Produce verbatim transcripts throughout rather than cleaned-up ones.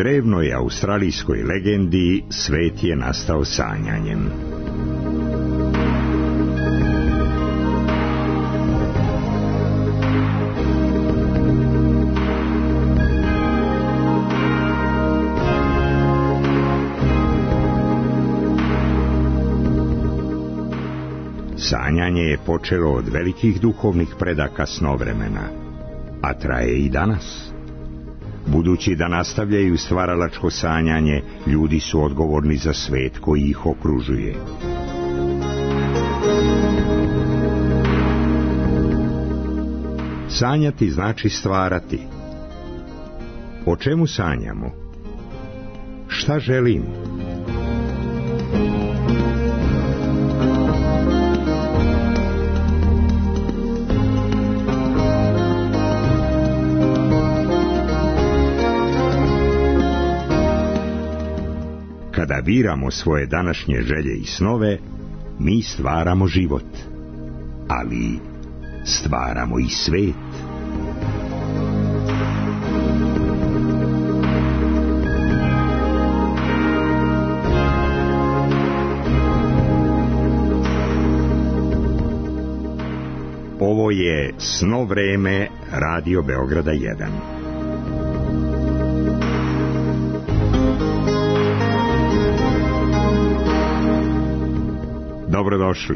drevnoj australijskoj legendi svet je nastao sanjanjem. Sanjanje je počelo od velikih duhovnih predaka snovremena, a traje i danas. Budući da nastavljaju stvaralačko sanjanje, ljudi su odgovorni za svet koji ih okružuje. Sanjati znači stvarati. O čemu sanjamo? Šta želim? Kada biramo svoje današnje želje i snove, mi stvaramo život, ali stvaramo i svet. Ovo je Sno vreme Radio Beograda jedan. Dobrodošli.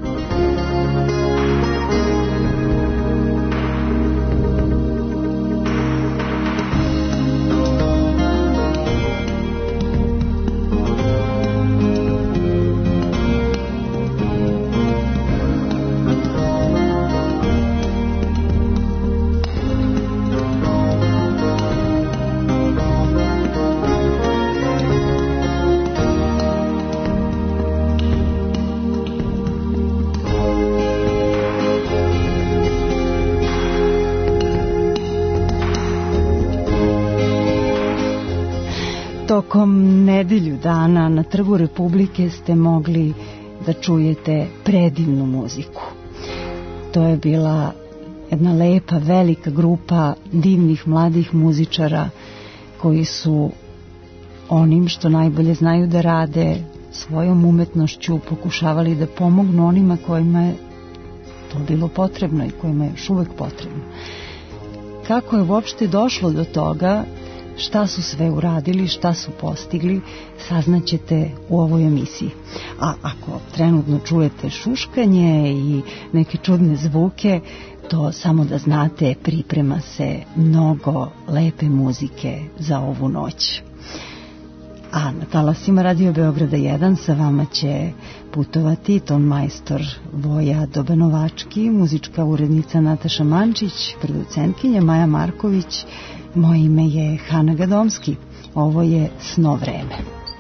Tokom nedelju dana na Trgu Republike ste mogli da čujete predivnu muziku. To je bila jedna lepa, velika grupa divnih mladih muzičara koji su onim što najbolje znaju da rade, svojom umetnošću pokušavali da pomognu onima kojima je to bilo potrebno i kojima je još uvek potrebno. Kako je uopšte došlo do toga, šta su sve uradili, šta su postigli, saznaćete u ovoj emisiji. A ako trenutno čujete šuškanje i neke čudne zvuke, to samo da znate, priprema se mnogo lepe muzike za ovu noć. A na talasima Radio Beograda jedan sa vama će putovati ton majstor Voja Dobanovački, muzička urednica Nataša Mančić, producentkinja Maja Marković. Moje ime je Hana Gadomski. Ovo je Sno vreme.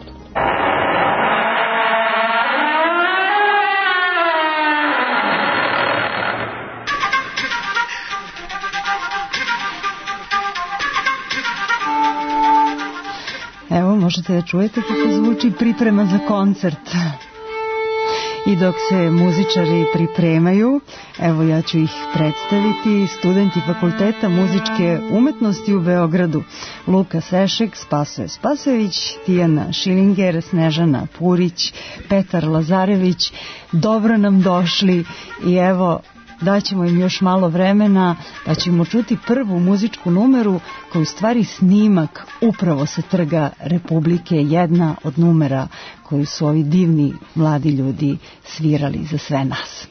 Evo, možete da čujete kako zvuči priprema za koncert. I dok se muzičari pripremaju, evo ja ću ih predstaviti, studenti Fakulteta muzičke umetnosti u Beogradu: Luka Sešek, Spasoje Spasojević, Tijana Šilinger, Snežana Purić, Petar Lazarević. Dobro nam došli i evo, daćemo im još malo vremena pa ćemo čuti prvu muzičku numeru koju stvari snimak upravo sa Trga Republike, jedna od numera koju su ovi divni mladi ljudi svirali za sve nas.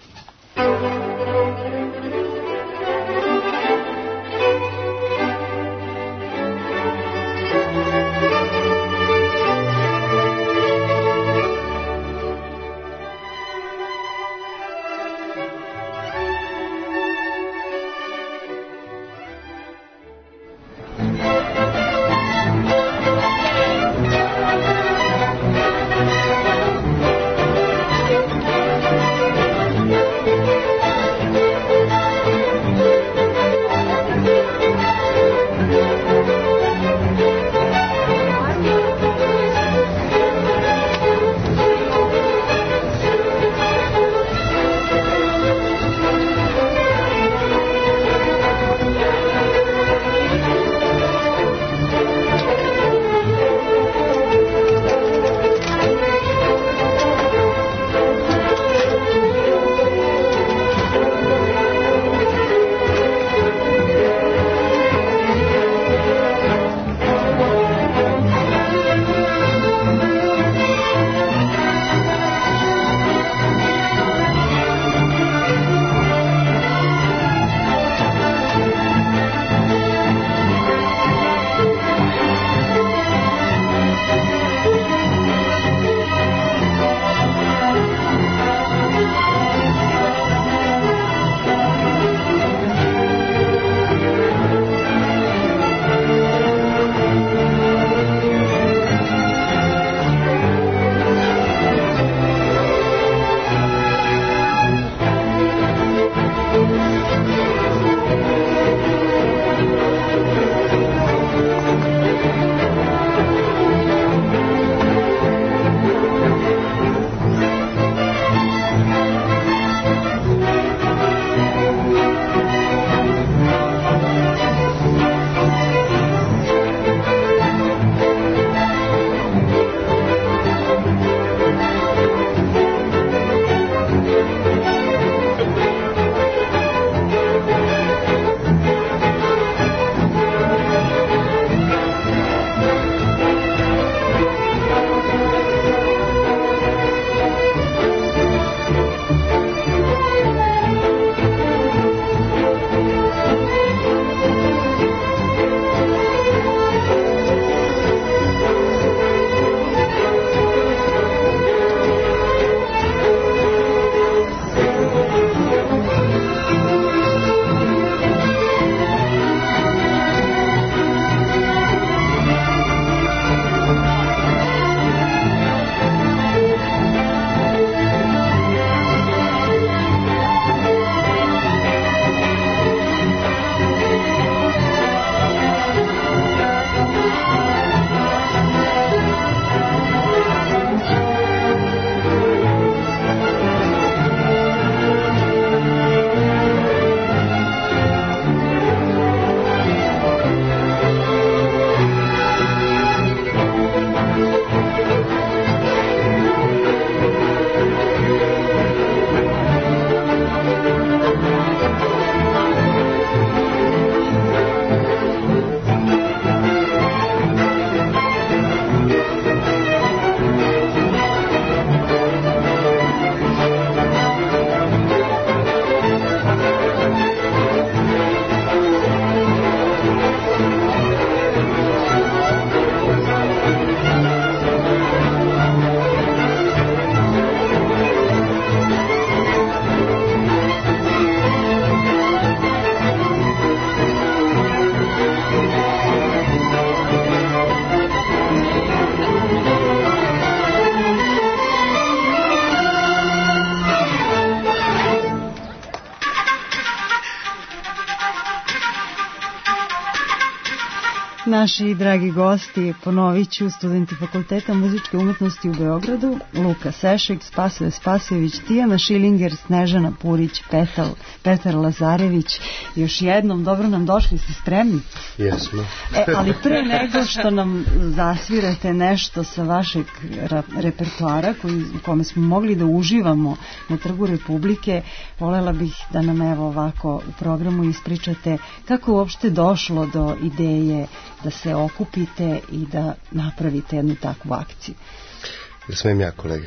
Naši dragi gosti, ponovit ću, studenti Fakulteta muzičke umetnosti u Beogradu, Luka Sešek, Spasoje Spasojević, Tijana Šilinger, Snežana Purić, Petal, Petar Lazarević. Još jednom, dobro nam došli, ste spremni? Jesmo. E, ali pre nego što nam zasvirate nešto sa vašeg repertoara koji, u kome smo mogli da uživamo na Trgu Republike, volela bih da nam evo ovako u programu ispričate kako uopšte došlo do ideje da se okupite i da napravite jednu takvu akciju. Jel smijem ja, kolege?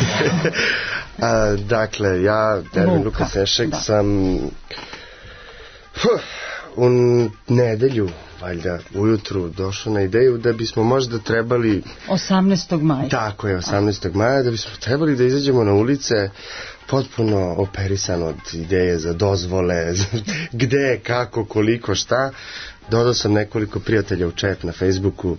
A, dakle, ja, Ervin Luka Sešek, da. sam huh, u nedelju, valjda, ujutru došao na ideju da bismo možda trebali... osamnaestog maja. Tako je, osamnaestog maja, da bismo trebali da izađemo na ulice potpuno operisan od ideje za dozvole, gde, kako, koliko, šta. Dodao sam nekoliko prijatelja u chat na Facebooku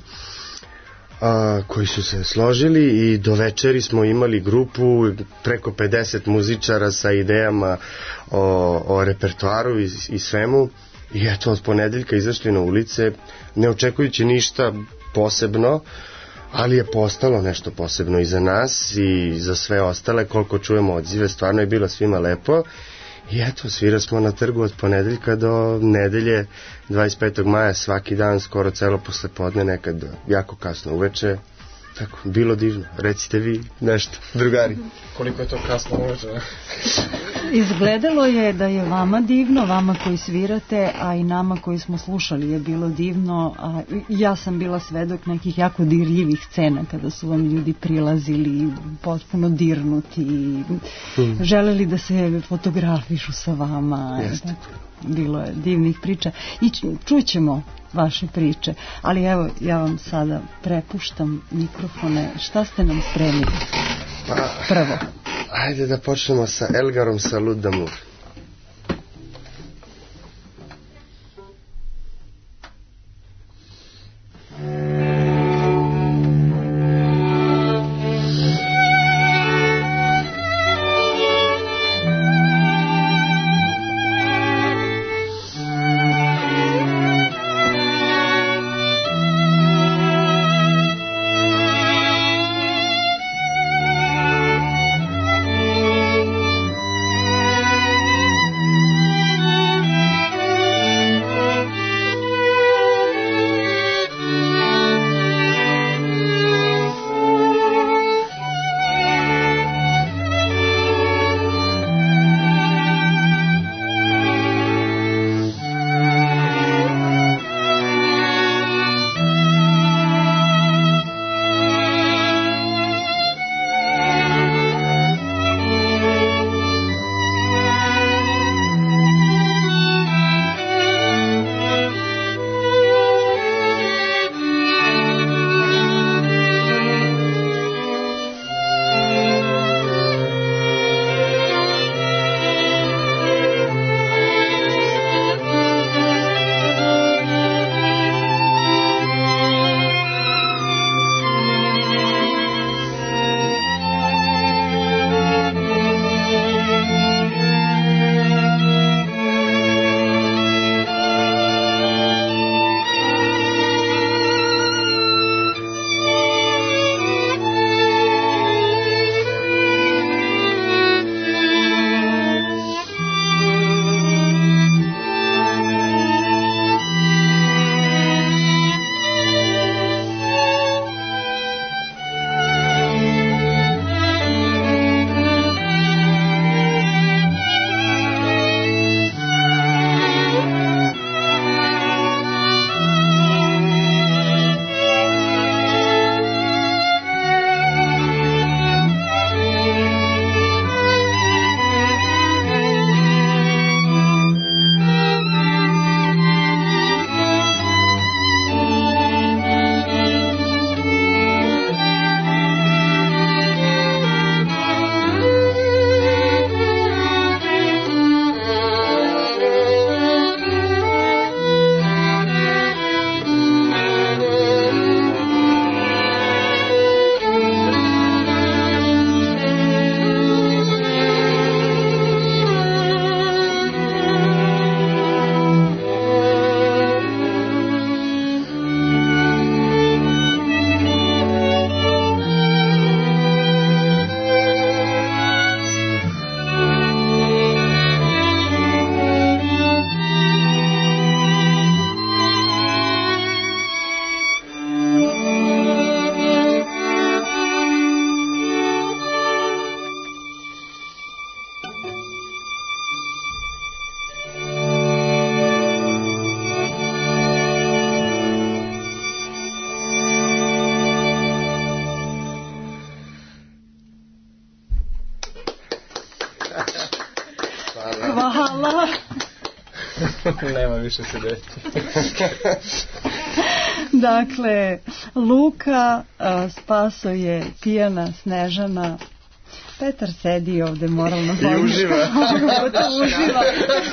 a, koji su se složili i do večeri smo imali grupu preko pedeset muzičara sa idejama o, o repertoaru i, i svemu. I eto, od ponedeljka izašli na ulice, ne očekujući ništa posebno, ali je postalo nešto posebno i za nas i za sve ostale. Koliko čujemo odzive, stvarno je bilo svima lepo. I eto, svira smo na trgu od ponedeljka do nedelje, dvadeset petog maja, svaki dan, skoro celo poslepodne, nekad jako kasno uveče. Tako, bilo divno. Recite vi nešto, drugari. Koliko je to kasno uveče? Izgledalo je da je vama divno, vama koji svirate, a i nama koji smo slušali je bilo divno. A ja sam bila svedok nekih jako dirljivih scena kada su vam ljudi prilazili potpuno dirnuti i hmm. želeli da se fotografišu sa vama. Jeste. Bilo je divnih priča i čućemo vaše priče, ali evo ja vam sada prepuštam mikrofone. Šta ste nam spremili? Prvo. Ajde da počnemo sa Elgarom Salud d'Amour. Thank you. Nema više sedeći. Dakle, Luka, Spaso je pijana, Snežana, Petar sedi ovde moralno i uživa. uživa.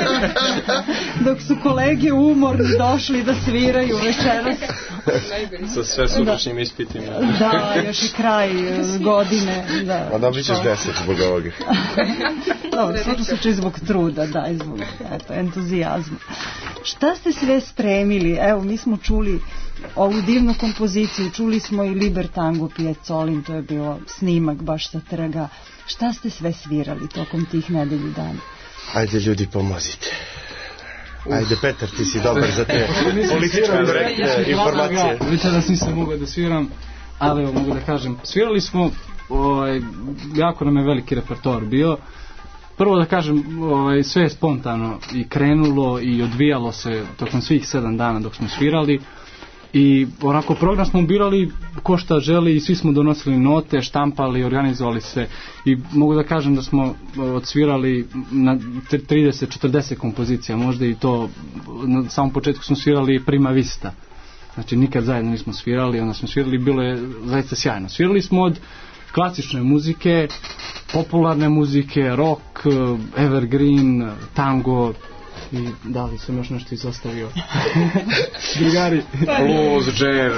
Dok su kolege umorni došli da sviraju večeras. Sa sve sutrašnjim ispitima. Da, još i kraj godine. Da. A dobit ćeš deset zbog ovoga. Dobro, svakom slučaju zbog truda, da, i zbog eto, entuzijazma. Šta ste sve spremili? Evo, mi smo čuli ovu divnu kompoziciju, čuli smo i Libertango Piacolin, to je bilo snimak baš sa trga. Šta ste sve svirali tokom tih nedelju dana? Ajde ljudi, pomozite. Ajde Petar, ti si dobar za te političke direktne informacije. Večeras nisam mogao da sviram, ali evo mogu da kažem. Svirali smo, ovaj, jako nam je veliki repertoar bio. Prvo da kažem, ovaj, sve je spontano i krenulo i odvijalo se tokom svih sedam dana dok smo svirali. I onako program smo birali ko šta želi i svi smo donosili note, štampali, organizovali se i mogu da kažem da smo odsvirali na trideset četrdeset kompozicija, možda i to na samom početku smo svirali prima vista, znači nikad zajedno nismo svirali, onda smo svirali, bilo je zaista sjajno. Svirali smo od klasične muzike, popularne muzike, rock, evergreen, tango, i da li sam još nešto izostavio. Drugari. Blues, jazz.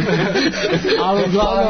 Ali uglavnom,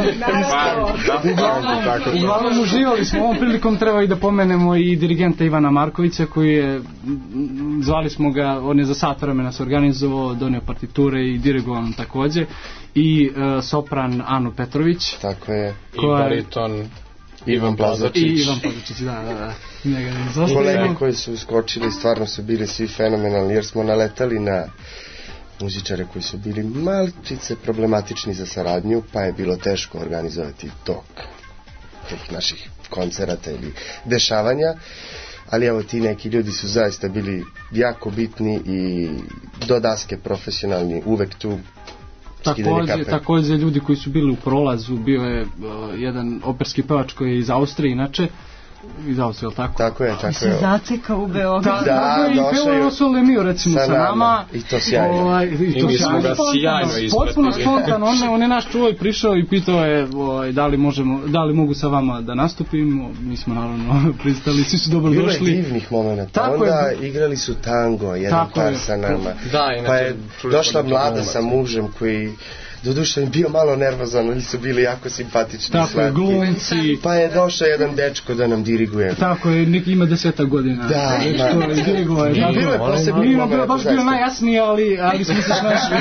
uglavnom, uglavnom uživali smo. Ovom prilikom treba i da pomenemo i dirigenta Ivana Markovića koji je, zvali smo ga, on je za sat vremena se organizovao, donio partiture i dirigovan takođe. I uh, sopran Anu Petrović. Tako je. I bariton Ivan Plazačić. I Ivan Plazačić, da, da, da. Njega ne izostavimo. Kolege koji su uskočili stvarno su bili svi fenomenalni jer smo naletali na muzičare koji su bili malčice problematični za saradnju, pa je bilo teško organizovati tok tih naših koncerata ili dešavanja, ali evo ti neki ljudi su zaista bili jako bitni i do daske profesionalni, uvek tu. Takođe, takođe ljudi koji su bili u prolazu, bio je uh, jedan operski pevač koji je iz Austrije inače, iz Austrije, tako? Tako je, tako je. Se zaceka u Beogradu. Da, da, došao je. I pevao Lemio recimo sa, sa nama. I to sjajno. Ovaj, I, I to mi smo ga sjajno ispratili. Potpuno spontano, on, on je naš čuvaj prišao i pitao je ovaj, da li možemo, da li mogu sa vama da nastupimo. Mi smo naravno pristali, svi su dobro došli. Bilo je divnih momenta. Tako onda je. Igrali su tango, jedan tako par je. Sa nama. Da, inače, pa je došla mlada sa mužem koji doduše je bio malo nervozan, ali su bili jako simpatični. Tako je, glumci. Pa je došao jedan dečko da nam diriguje. Tako je, neki ima deseta godina. Da, dečko je diriguje. I bilo je posebno moment. Bilo baš bio najjasniji, ali, ali smo se snašli.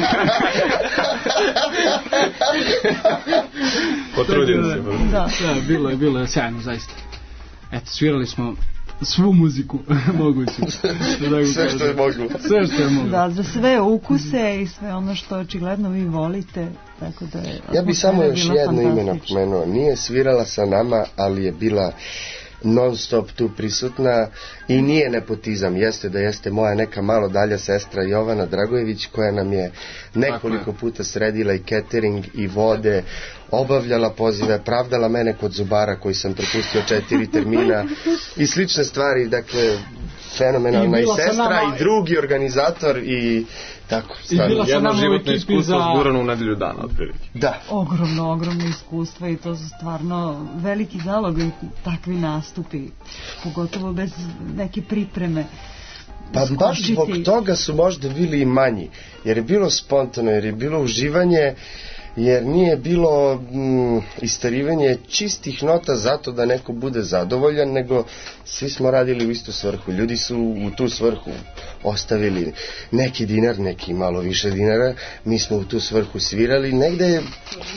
Potrudio se. Da, da, bilo je, bilo je sjajno, zaista. Eto, svirali smo svu muziku moguću. Sve što je moglo. Sve što je moglo. Da, za sve ukuse i sve ono što očigledno vi volite. Tako da je, ja bi samo još jedno ime napomenuo. Nije svirala sa nama, ali je bila non stop tu prisutna i nije nepotizam, jeste da jeste moja neka malo dalja sestra Jovana Dragojević koja nam je nekoliko puta sredila i catering i vode, obavljala pozive, pravdala mene kod zubara koji sam propustio četiri termina i slične stvari, dakle fenomenalna i, i sestra nama, i drugi organizator i tako. I bila sa nama u ekipi za zgurano u nedelju dana otprilike. Da. Ogromno, ogromno iskustvo i to su stvarno veliki zalog takvi nastupi, pogotovo bez neke pripreme. Pa baš zbog toga su možda bili i manji, jer je bilo spontano, jer je bilo uživanje, jer nije bilo mm, istarivanje čistih nota zato da neko bude zadovoljan, nego svi smo radili u istu svrhu. Ljudi su u tu svrhu ostavili neki dinar, neki malo više dinara, mi smo u tu svrhu svirali. Negde je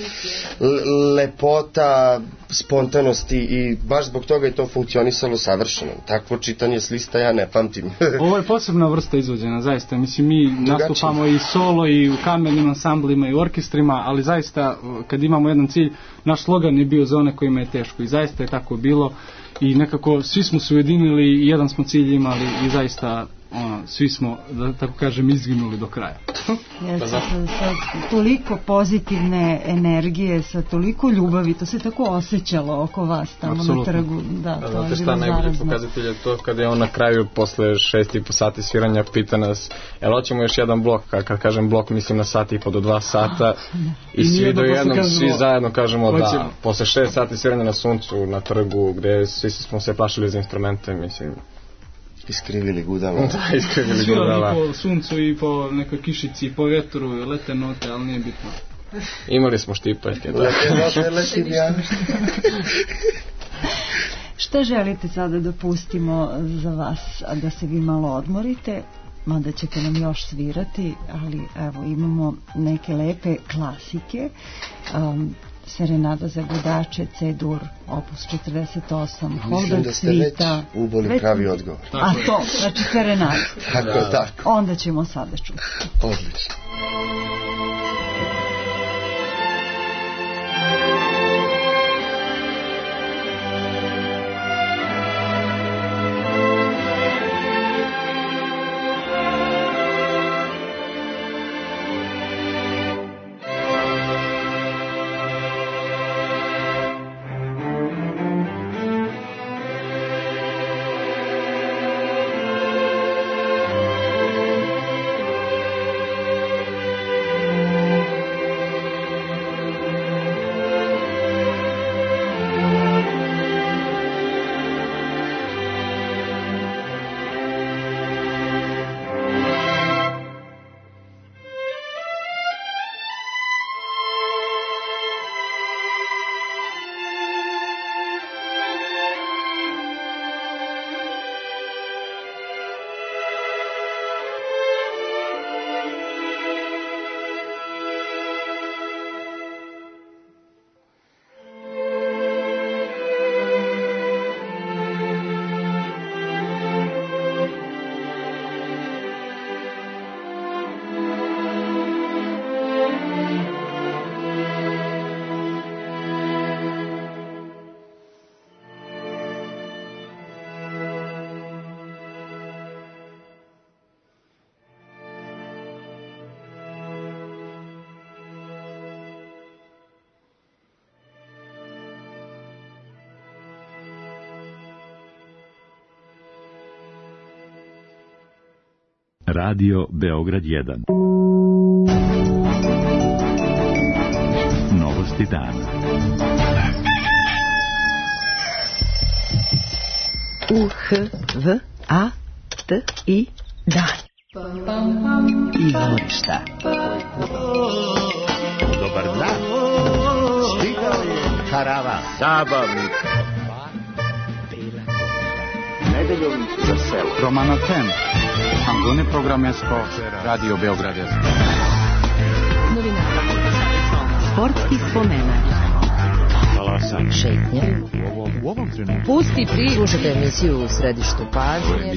lepota, spontanosti i baš zbog toga je to funkcionisalo savršeno. Takvo čitanje s lista ja ne pamtim. Ovo je posebna vrsta izvođena, zaista. Mislim, mi drugačije nastupamo i solo i u kamernim ansamblima i u orkestrima, ali zaista kad imamo jedan cilj, naš slogan je bio za one kojima je teško i zaista je tako bilo i nekako svi smo se ujedinili i jedan smo cilj imali i zaista ono, svi smo, da tako kažem, izginuli do kraja. Jeste, sa, sa toliko pozitivne energije, sa toliko ljubavi, to se tako osjećalo oko vas tamo Apsolutno. na trgu. Da, Da, to znate je šta bilo najbolji zarazno. pokazatelj je to kada je on na kraju posle šest i po sati sviranja pita nas, jel hoćemo još jedan blok, a kad kažem blok mislim na sat i po do dva sata i, I svi nijedno do posle jednom, kažemo, svi zajedno kažemo da, hoćemo. posle šest sati sviranja na suncu, na trgu, gde svi smo se plašili za instrumente, mislim, Iskrivili gudalo. da, iskrivili Svirali gudala. po suncu i po nekoj kišici i po vetru i lete note, ali nije bitno. Imali smo štipaljke, da. Lete note, letim ja. Šta želite sada da pustimo za vas, a da se vi malo odmorite, mada ćete nam još svirati, ali evo imamo neke lepe klasike. Um, Serenada za gudače, C-dur, opus četrdeset osam, Mislim Holder da ste već svita. uboli Već- pravi odgovor. A to, znači serenada. Tako, tako. Onda ćemo sada čuti. Odlično. Radio Beograd jedan. Novosti dana. U H V A T I dan. Izvorišta. Dobar dan. Stigao je karavan. Zabavnik. Nedeljom za selo. Romano Ten. Angone programesko Radio Beograd jedan. Novina. Sportski spomenak. Salasan. Šetnje. U ovom trenutku. Pusti pri. Slušajte emisiju u središtu pažnje.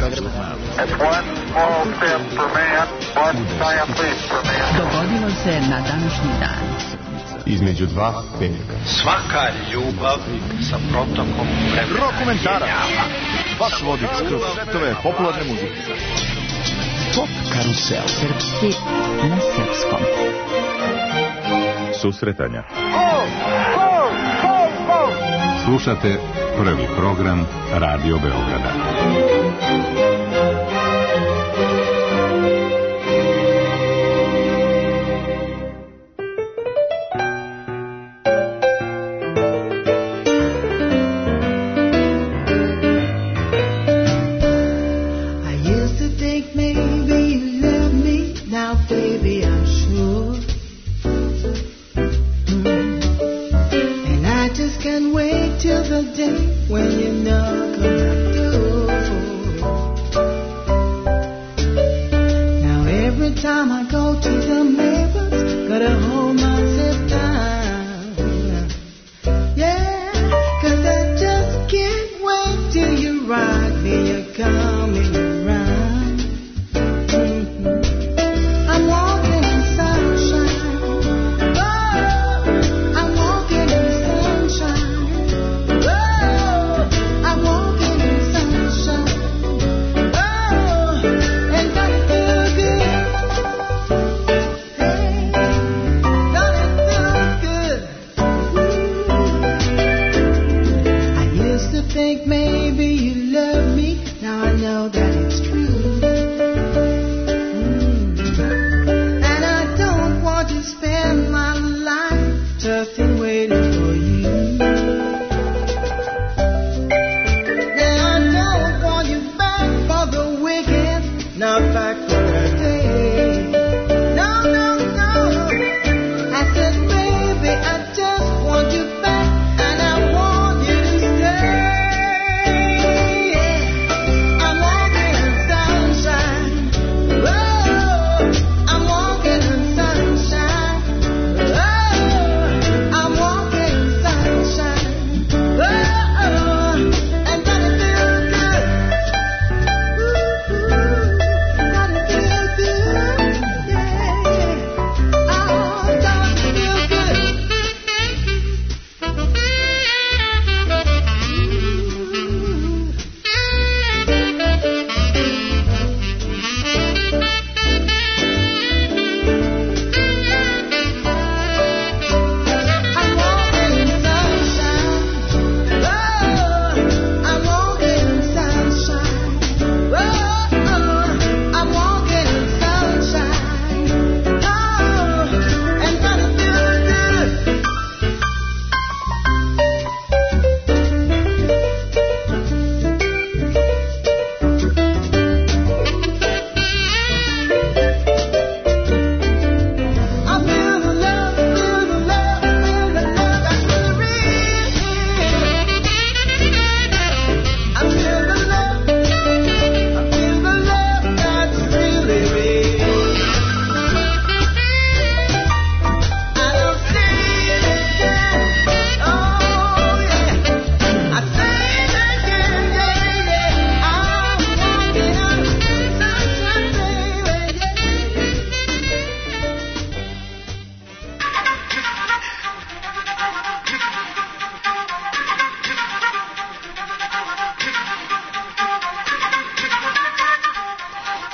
Dogodilo se na današnji dan. Između dva petka. Svaka ljubav sa protokom vremena. Rokomentara. Vaš vodič kroz svetove popularne muzike. Pop karusel. Srpski na srpskom. Susretanja. Slušate prvi program Radio Beograda.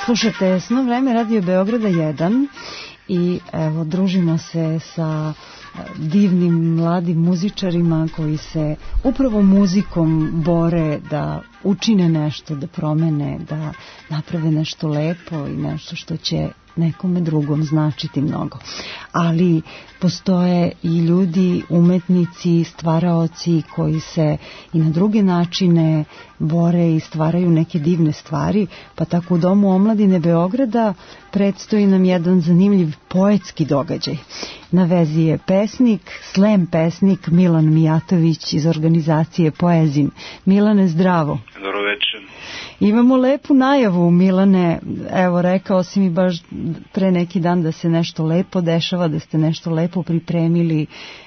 Slušate Svo vreme Radio Beograda jedan i evo družimo se sa divnim mladim muzičarima koji se upravo muzikom bore da učine nešto, da promene, da naprave nešto lepo i nešto što će nekome drugom značiti mnogo. Ali postoje i ljudi, umetnici, stvaraoci koji se i na druge načine bore i stvaraju neke divne stvari, pa tako u Domu omladine Beograda predstoji nam jedan zanimljiv poetski događaj. Na vezi je pesnik, slam pesnik Milan Mijatović iz organizacije Poezin. Milane, zdravo. Dobro večer. Imamo lepu najavu, Milane, evo rekao si mi baš pre neki dan da se nešto lepo dešava, da ste nešto lepo pripremili.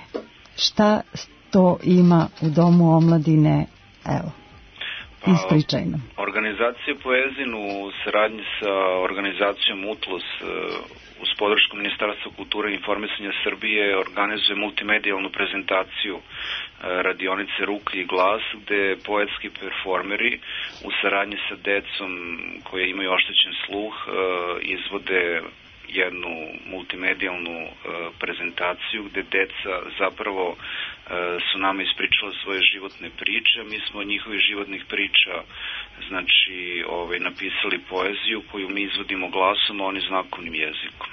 Šta to ima u Domu omladine? Evo, ispričaj nam. Organizacija Poezin u saradnji sa organizacijom UTLOS uz podršku Ministarstva kulture i informisanja Srbije organizuje multimedijalnu prezentaciju radionice Ruke i glas, gde poetski performeri u saradnji sa decom koje imaju oštećen sluh izvode jednu multimedijalnu prezentaciju gde deca zapravo su nama ispričala svoje životne priče. Mi smo od njihovih životnih priča znači ovaj, napisali poeziju koju mi izvodimo glasom, a oni znakovnim jezikom.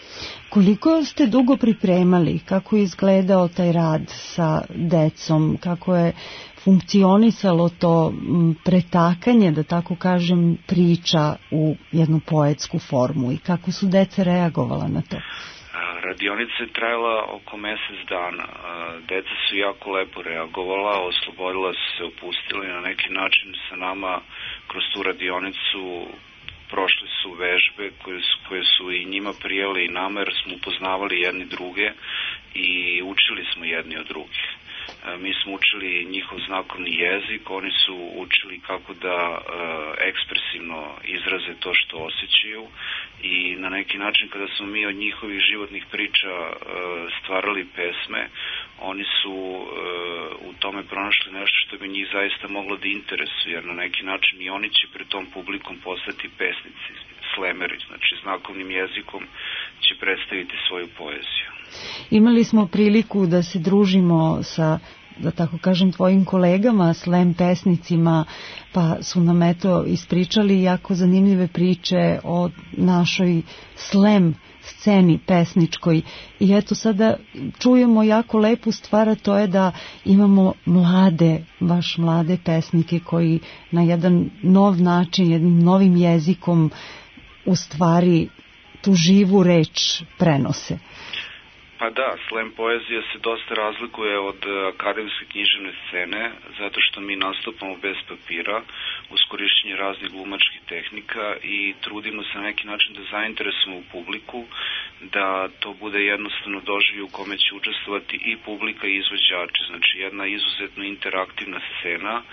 Koliko ste dugo pripremali? Kako je izgledao taj rad sa decom? Kako je funkcionisalo to pretakanje, da tako kažem, priča u jednu poetsku formu? I kako su deca reagovala na to? Radionica je trajala oko mesec dana. Deca su jako lepo reagovala, oslobodila su se, opustila i na neki način sa nama kroz tu radionicu prošli su vežbe koje su, koje su i njima prijeli i nama, jer smo upoznavali jedni druge i učili smo jedni od drugih. Mi smo učili njihov znakovni jezik, oni su učili kako da e, ekspresivno izraze to što osjećaju i na neki način kada smo mi od njihovih životnih priča e, stvarali pesme, oni su e, u tome pronašli nešto što bi njih zaista moglo da interesuje, jer na neki način i oni će pred tom publikom postati pesnici, slemeri, znači znakovnim jezikom će predstaviti svoju poeziju. Imali smo priliku da se družimo sa, da tako kažem, tvojim kolegama, slam pesnicima, pa su nam eto ispričali jako zanimljive priče o našoj slam sceni pesničkoj. I eto sada čujemo jako lepu stvar, a to je da imamo mlade, baš mlade pesnike koji na jedan nov način, jednim novim jezikom u stvari tu živu reč prenose. Pa da, slam poezija se dosta razlikuje od akademske književne scene, zato što mi nastupamo bez papira, uz korišćenje raznih glumačkih tehnika i trudimo se na neki način da zainteresujemo publiku, da to bude jednostavno doživlje u kome će učestvovati i publika i izvođači. Znači jedna izuzetno interaktivna scena uh,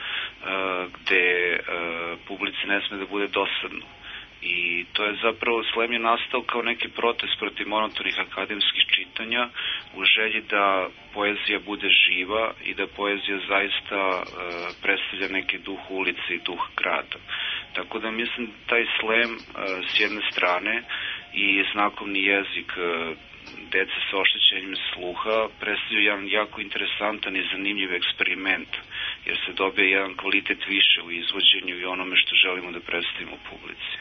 gde uh, publici ne sme da bude dosadno. I to je zapravo, slam je nastao kao neki protest protiv monotonih akademskih čitanja u želji da poezija bude živa i da poezija zaista e, predstavlja neki duh ulice i duh grada. Tako da mislim taj slam e, s jedne strane i znakovni jezik e, dece sa oštećenjem sluha predstavlja jedan jako interesantan i zanimljiv eksperiment, jer se dobije jedan kvalitet više u izvođenju i onome što želimo da predstavimo publici.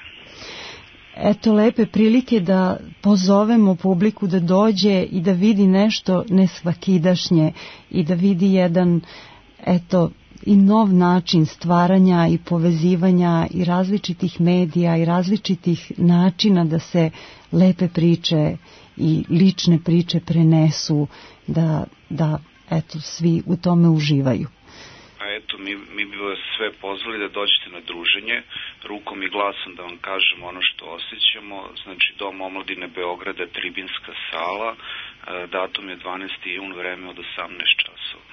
Eto lepe prilike da pozovemo publiku da dođe i da vidi nešto nesvakidašnje i da vidi jedan eto i nov način stvaranja i povezivanja i različitih medija i različitih načina da se lepe priče i lične priče prenesu, da, da eto svi u tome uživaju. A eto, mi, mi bi vas sve pozvali da dođete na druženje, rukom i glasom da vam kažemo ono što osjećamo. Znači, Dom omladine Beograda, tribinska sala, datum je dvanaesti jun, vreme od osamnaest časova.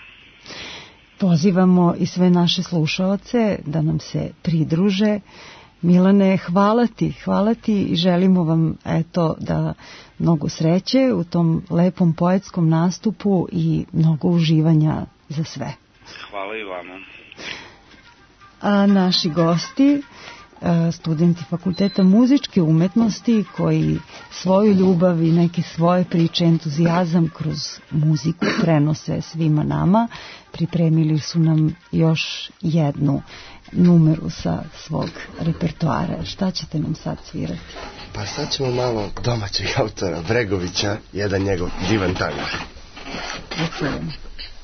Pozivamo i sve naše slušaoce da nam se pridruže. Milane, hvala ti, hvala ti i želimo vam eto da mnogo sreće u tom lepom poetskom nastupu i mnogo uživanja za sve. Hvala i vama. A naši gosti studenti Fakulteta muzičke umetnosti koji svoju ljubav i neke svoje priče, entuzijazam kroz muziku prenose svima nama. Pripremili su nam još jednu numeru sa svog repertoara. Šta ćete nam sad svirati? Pa sad ćemo malo domaćeg autora Bregovića, jedan njegov divan tango. Čujemo.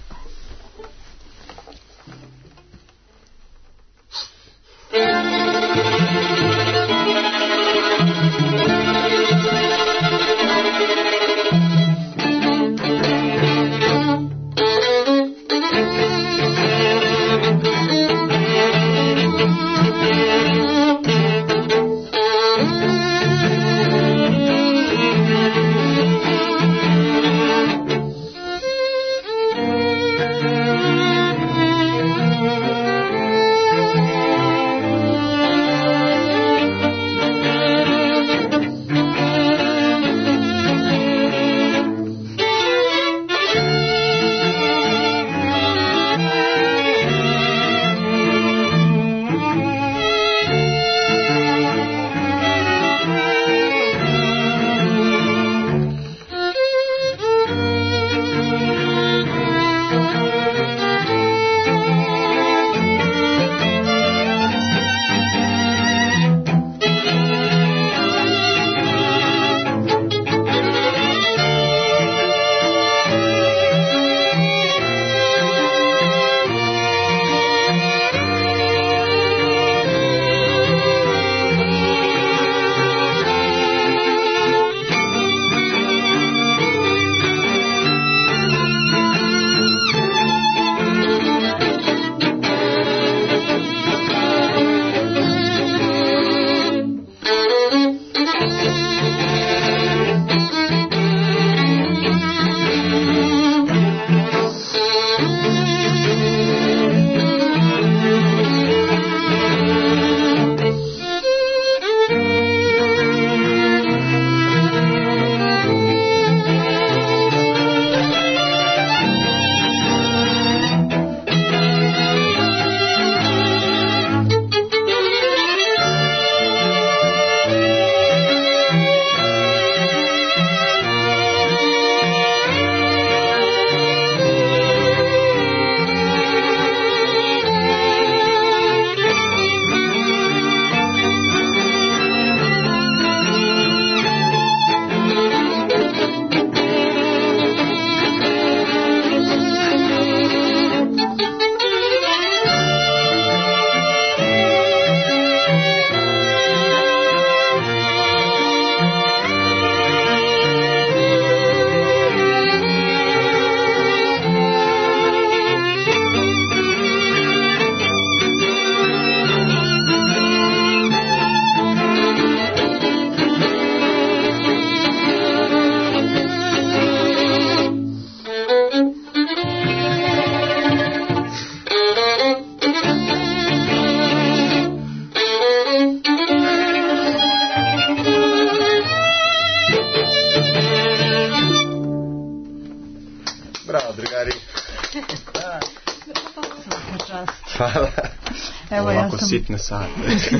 Hvala. Evo, ja sam... sitne sate.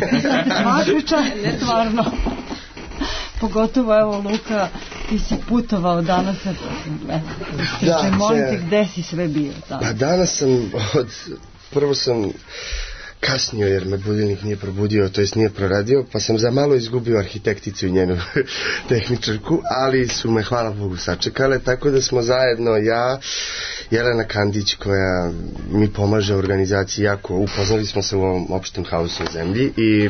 Svačića, stvarno. Pogotovo, evo, Luka, ti si putovao danas. Evo, da, molim te, gde si sve bio? Da. Pa danas sam od... Prvo sam kasnio jer me budilnik nije probudio, to jest nije proradio, pa sam za malo izgubio arhitekticu i njenu tehničarku, ali su me, hvala Bogu, sačekale, tako da smo zajedno, ja, Jelena Kandić, koja mi pomaže u organizaciji jako, upoznali smo se u ovom opštem hausu u zemlji, i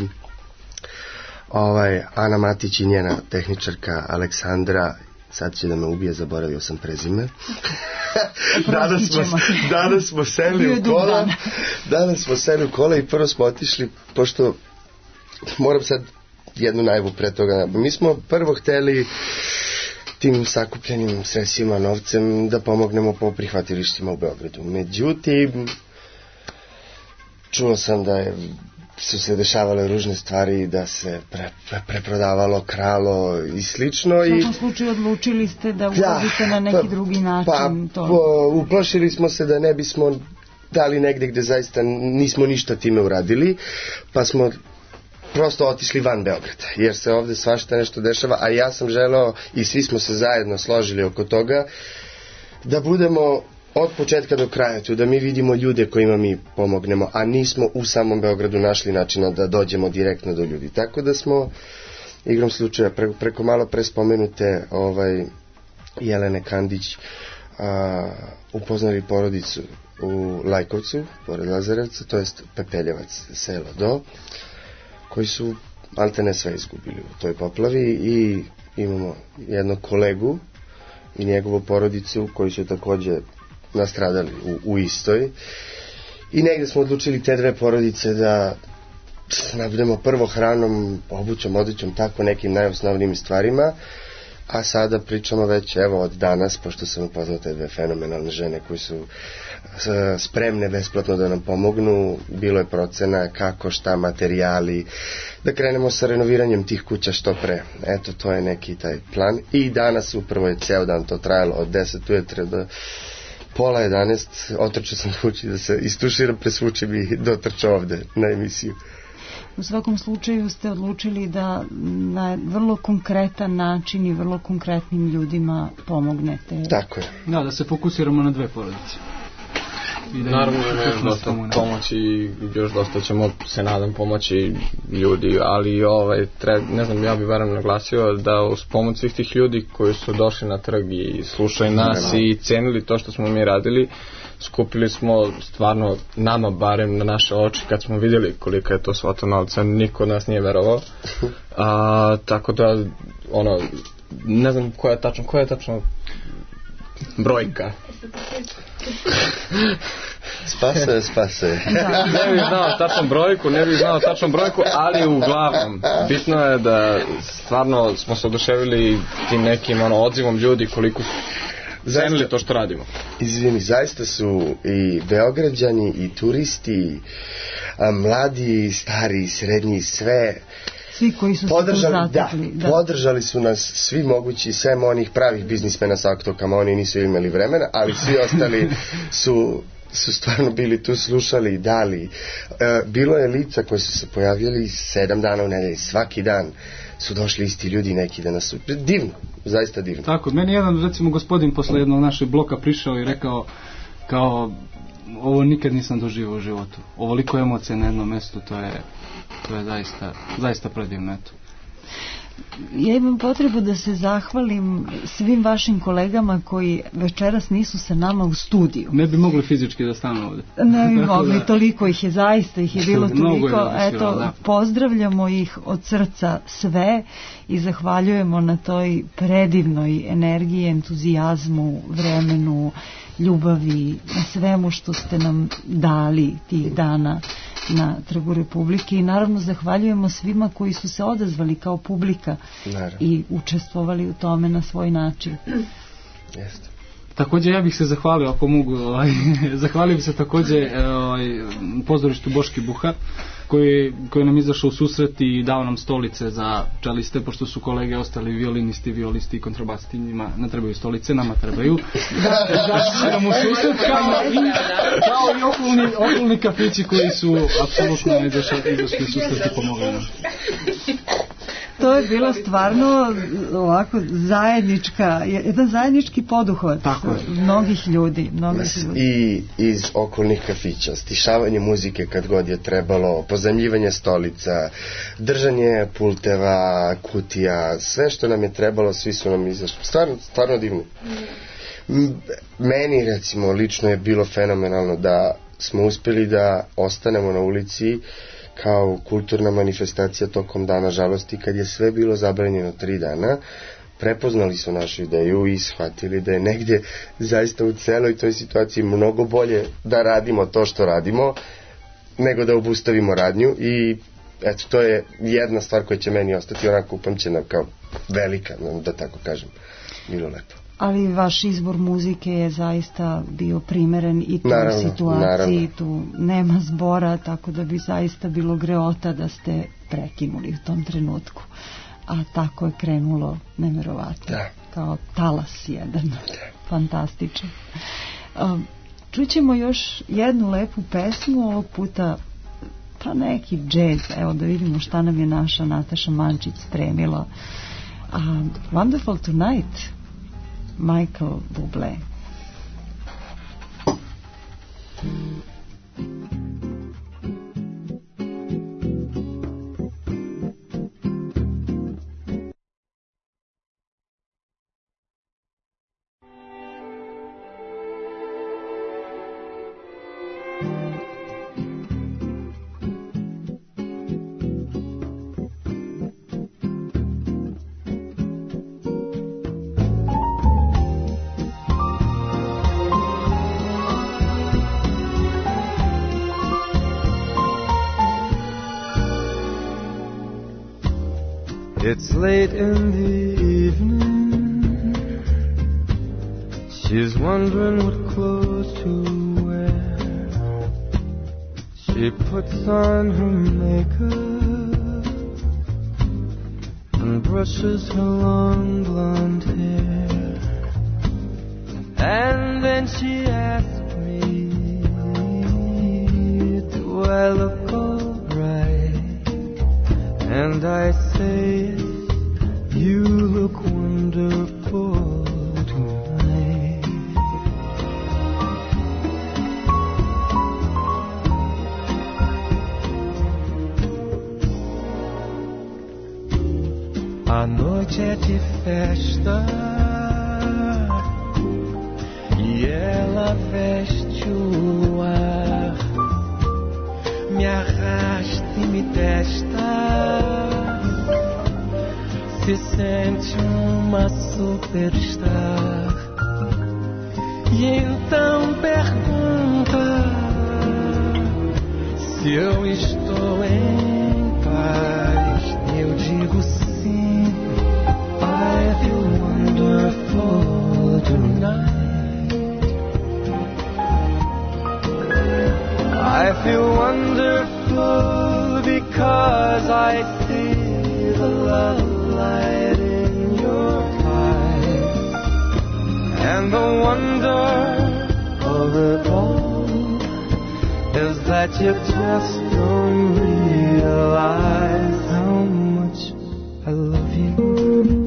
ovaj, Ana Matić i njena tehničarka Aleksandra, sad će da me ubije, zaboravio sam prezime. danas, smo, danas smo seli u kola, danas smo seli u kola i prvo smo otišli, pošto moram sad jednu najavu pre toga, mi smo prvo hteli tim sakupljenim sredstvima, novcem, da pomognemo po prihvatilištima u Beogradu. Međutim, čuo sam da je su se dešavale ružne stvari, da se pre, pre, preprodavalo, kralo i slično. U svakom slučaju odlučili ste da uvodite ja, na neki pa, drugi način. Pa, to. Po, uplašili smo se da ne bismo dali negde gde zaista nismo ništa time uradili, pa smo prosto otišli van Beograda, jer se ovde svašta nešto dešava, a ja sam želeo i svi smo se zajedno složili oko toga da budemo od početka do kraja tu, da mi vidimo ljude kojima mi pomognemo, a nismo u samom Beogradu našli načina da dođemo direktno do ljudi. Tako da smo igrom slučaja preko, preko malo pre spomenute ovaj, Jelene Kandić a, upoznali porodicu u Lajkovcu, pored Lazarevca, to jest Pepeljevac, selo do, koji su maltene sve izgubili u toj poplavi i imamo jednog kolegu i njegovu porodicu koji su takođe nastradali u, u istoj i negde smo odlučili te dve porodice da nabudemo prvo hranom, obućom, odećom, tako nekim najosnovnijim stvarima, a sada pričamo već evo od danas, pošto sam upoznao te dve fenomenalne žene koji su spremne besplatno da nam pomognu, bilo je procena kako, šta, materijali, da krenemo sa renoviranjem tih kuća što pre. Eto, to je neki taj plan i danas upravo je ceo dan to trajalo od deset ujutro do pola jedanaest, otrčao sam kući da se istuširam, presvučim i dotrčao ovde na emisiju. U svakom slučaju ste odlučili da na vrlo konkretan način i vrlo konkretnim ljudima pomognete. Tako je. Da, da se fokusiramo na dve porodice. I da naravno je dosta pomoći i još dosta ćemo se nadam pomoći ljudi, ali ovaj, treba, ne znam, ja bih barem naglasio da uz pomoć svih tih ljudi koji su došli na trg i slušali nas i cenili to što smo mi radili, skupili smo stvarno nama barem na naše oči kad smo vidjeli kolika je to svota novca, niko od nas nije verovao. A, tako da ono, ne znam koja je tačno, koja je tačno brojka. Spase, spase. Ne bih znao tačnu brojku, ne bih znao tačnu brojku, ali uglavnom bitno je da stvarno smo se oduševili tim nekim ono, odzivom ljudi koliko su cenili to što radimo. Izvini, zaista su i Beograđani i turisti, a, mladi, stari, srednji, sve svi koji su podržali, se zatekli, da, da. podržali su nas svi mogući, sem onih pravih biznismena sa aktokama, oni nisu imali vremena, ali svi ostali su su stvarno bili tu, slušali i dali. E, bilo je lica koji su se pojavljali sedam dana u nedelji, svaki dan su došli isti ljudi neki da nas su... Divno, zaista divno. Tako, meni jedan, recimo, gospodin posle jednog našeg bloka prišao i rekao kao, ovo nikad nisam doživio u životu. Ovoliko emocije na jednom mestu, to je, to je zaista, zaista predivno, eto. Ja imam potrebu da se zahvalim svim vašim kolegama koji večeras nisu sa nama u studiju. Ne bi mogli fizički da stanu ovde. Ne bi mogli, toliko ih je, zaista ih je bilo toliko. Eto, pozdravljamo ih od srca sve i zahvaljujemo na toj predivnoj energiji, entuzijazmu, vremenu, ljubavi, na svemu što ste nam dali tih dana na Trgu Republike i naravno zahvaljujemo svima koji su se odazvali kao publika naravno. I učestvovali u tome na svoj način. Jeste. Također ja bih se zahvalio, ako mogu, ovaj, zahvalio bih se također ovaj, pozorištu Boški Buha, koji, koji nam izašao u susret i dao nam stolice za čeliste, pošto su kolege ostali violinisti, violisti i kontrabasisti, njima ne trebaju stolice, nama trebaju. Da nam u susret kao i, kao i okolni, okolni kafići koji su apsolutno izašli, izašli u susret i pomogli nam. To je bilo stvarno ovako zajednička, jedan zajednički poduhvat mnogih ljudi, mnogih ljudi. I iz okolnih kafića, stišavanje muzike kad god je trebalo, pozajmljivanje stolica, držanje pulteva, kutija, sve što nam je trebalo, svi su nam izašli. Stvarno, stvarno divno. Meni recimo lično je bilo fenomenalno da smo uspjeli da ostanemo na ulici kao kulturna manifestacija tokom dana žalosti, kad je sve bilo zabranjeno tri dana. Prepoznali su našu ideju i shvatili da je negdje zaista u celoj toj situaciji mnogo bolje da radimo to što radimo nego da obustavimo radnju i eto, to je jedna stvar koja će meni ostati onako upamćena kao velika, da tako kažem. Bilo lepo. Ali vaš izbor muzike je zaista bio primeren i tu naravno, situaciji, naravno. Tu nema zbora, tako da bi zaista bilo greota da ste prekinuli u tom trenutku. A tako je krenulo neverovatno, da. Kao talas jedan, da. Fantastičan. Čućemo još jednu lepu pesmu, ovog puta pa neki džez, evo da vidimo šta nam je naša Nataša Mančić spremila. Uh, Wonderful Tonight, Michael Bublé. It's late in the evening. She's wondering what clothes to wear. She puts on her makeup and brushes her long blonde hair. And then she asks me, do I look alright? And I say, you look wonderful tonight. A noite é de festa e ela veste o ar, me arrasta e me testa. Se sente uma superstar e então pergunta se eu estou em paz. Eu digo sim. I feel wonderful tonight. I feel wonderful because I see the love light in your eyes, and the wonder of it all is that you just don't realize how much I love you.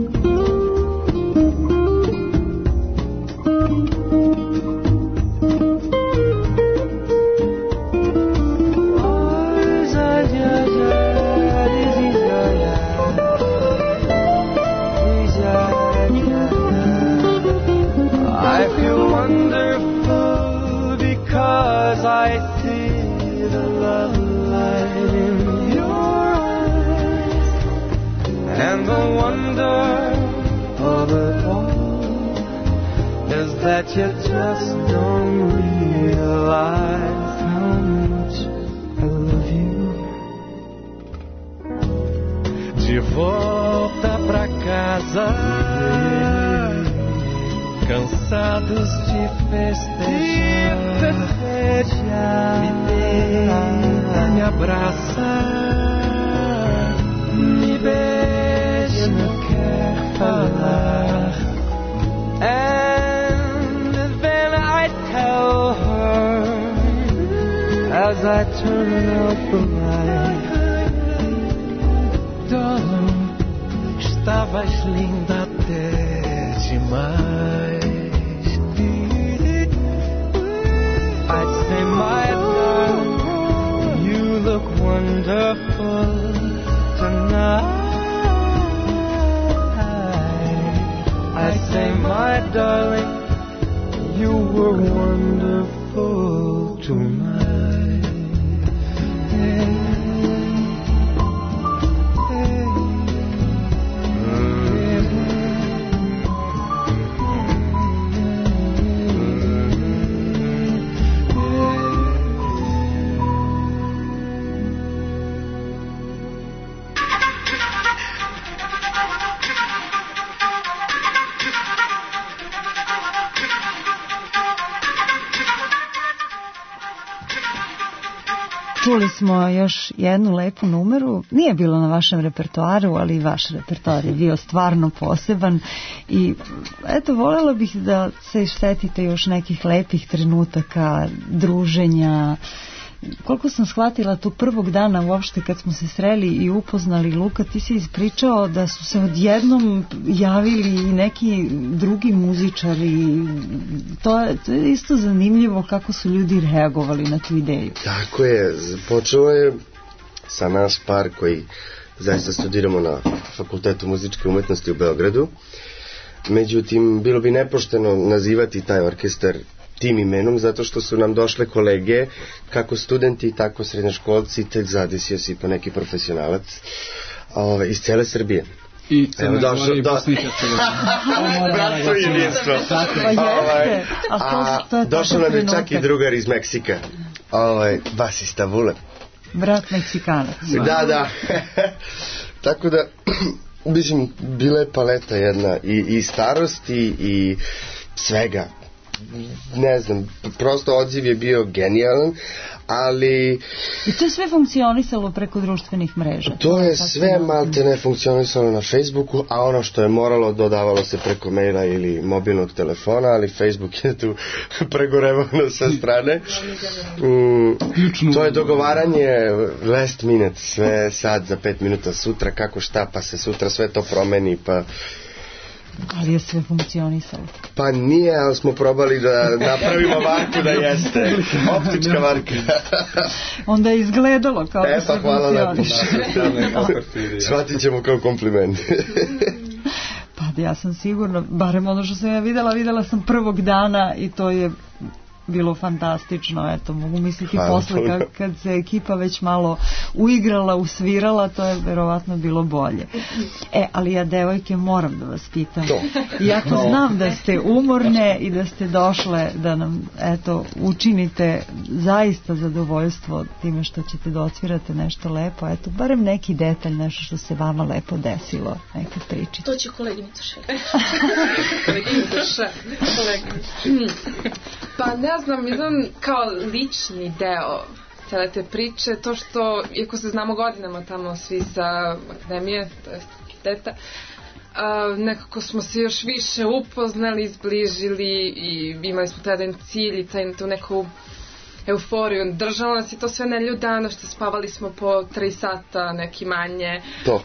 That you just don't realize how much I love you. De volta pra casa, cansados de festejar, me deita, me abraça, me beija, me quer falar. As I turn out the light, darling, estavas linda até demais. I'd say, my darling, you look wonderful tonight. I say, my darling, you were wonderful tonight. Čuli smo još jednu lepu numeru, nije bilo na vašem repertoaru, ali i vaš repertoar je bio stvarno poseban i eto, voljela bih da se setite još nekih lepih trenutaka, druženja koliko sam shvatila tog prvog dana uopšte kad smo se sreli i upoznali, Luka, ti si ispričao da su se odjednom javili i neki drugi muzičari. To je, to je isto zanimljivo kako su ljudi reagovali na tu ideju. Tako je, počelo je sa nas par koji zaista studiramo na Fakultetu muzičke umetnosti u Beogradu. Međutim, bilo bi nepošteno nazivati taj orkestar tim imenom, zato što su nam došle kolege, kako studenti, tako srednjoškolci, tek zadesio si po neki profesionalac ove, iz cele Srbije. I Crne Gore i Bosne i Hercegovine. Bratstvo i jedinstvo. A došao nam je čak i drugar iz Meksika, ovaj, basista Vule. Brat Meksikanac. Da, da. Tako da, mislim, bila je paleta jedna i, i starosti i svega. Ne znam, prosto odziv je bio genijalan, ali... I to je sve funkcionisalo preko društvenih mreža? To je sve malte ne funkcionisalo na Facebooku, a ono što je moralo dodavalo se preko maila ili mobilnog telefona, ali Facebook je tu pregorevano sa strane. Mm, to je dogovaranje last minute, sve sad za pet minuta, sutra kako šta, pa se sutra sve to promeni, pa... Ali je sve funkcionisalo. Pa nije, ali smo probali da napravimo varku da jeste. Optička varka. Onda je izgledalo kao e, da sve funkcioniše. Shvatit ćemo kao kompliment. Pa ja sam sigurno, barem ono što sam ja videla, videla sam prvog dana i to je bilo fantastično, eto, mogu misliti hvala, posle kad, kad se ekipa već malo uigrala, usvirala, to je verovatno bilo bolje. E, ali ja, devojke, moram da vas pitam. To. Iako no. znam da ste umorne i da ste došle da nam, eto, učinite zaista zadovoljstvo time što ćete da odsvirate nešto lepo, eto, barem neki detalj, nešto što se vama lepo desilo, neka pričite. To će koleginicu šer. koleginicu šer. Koleginicu. Pa ne znam, jedan kao lični deo cele te priče, to što, iako se znamo godinama tamo svi sa akademije, to je fakulteta, uh, nekako smo se još više upoznali, izbližili i imali smo taj jedan cilj i taj, tu neku euforiju, držalo nas i to sve neljudano, što spavali smo po tri sata, neki manje. To.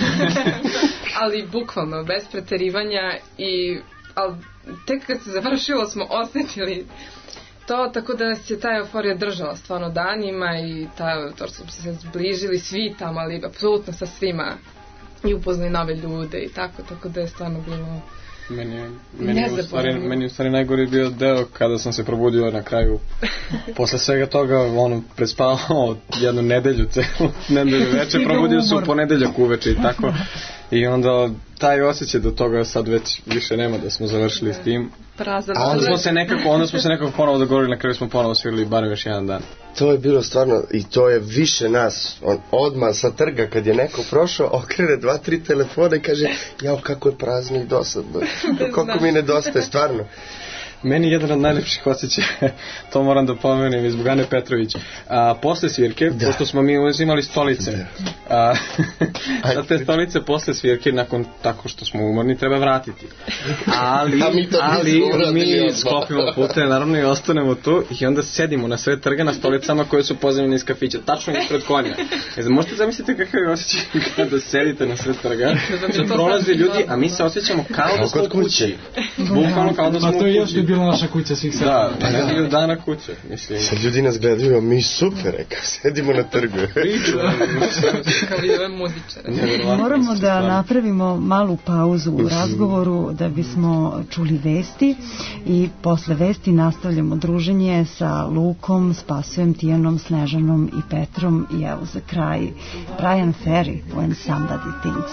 Ali bukvalno, bez preterivanja i ali tek kad se završilo smo osjetili to, tako da nas je ta euforija držala stvarno danima i ta, to što smo se zbližili svi tamo, ali apsolutno sa svima i upoznali nove ljude i tako, tako da je stvarno bilo meni je, meni je, u, stvari, meni u stvari najgori bio deo kada sam se probudio na kraju posle svega toga, ono, prespavao jednu nedelju celu nedelju večer, probudio se u ponedeljak uveče i tako. I onda taj osjećaj do toga sad već više nema, da smo završili s tim. A onda smo se nekako, onda smo se nekako ponovo dogovorili, na kraju smo ponovo svirali barem još jedan dan. To je bilo stvarno, i to je više nas, on odmah sa trga kad je neko prošao, okrene dva, tri telefona i kaže, jao kako je prazno i dosadno, koliko mi nedostaje, stvarno. Meni jedan od najlepših osjećaja, to moram da pomenem, iz Bogane Petrović. A, posle svirke, da. Pošto smo mi uzimali stolice, a, da te stolice posle svirke, nakon tako što smo umorni, treba vratiti. Ali, mi, ali mi sklopimo pute, naravno, i ostanemo tu i onda sedimo na sred trga na stolicama koje su pozemljene iz kafića, tačno ispred konja. E, možete zamisliti kakav je osjećaj kada sedite na sred trga, što prolaze ljudi, a mi se osjećamo kao da smo u kući. Bukvalno kao da smo u kući. Bila naša kuća svih sedam. Da, nedelju dana kuća, mislim. Sad ljudi nas gledaju, mi super, reka, sedimo na trgu. Priču, kao vidove muzičare. Moramo da napravimo malu pauzu u razgovoru da bismo čuli vesti i posle vesti nastavljamo druženje sa Lukom, Spasojem, Tijanom, Snežanom i Petrom i evo za kraj Brian Ferry, When Somebody Thinks.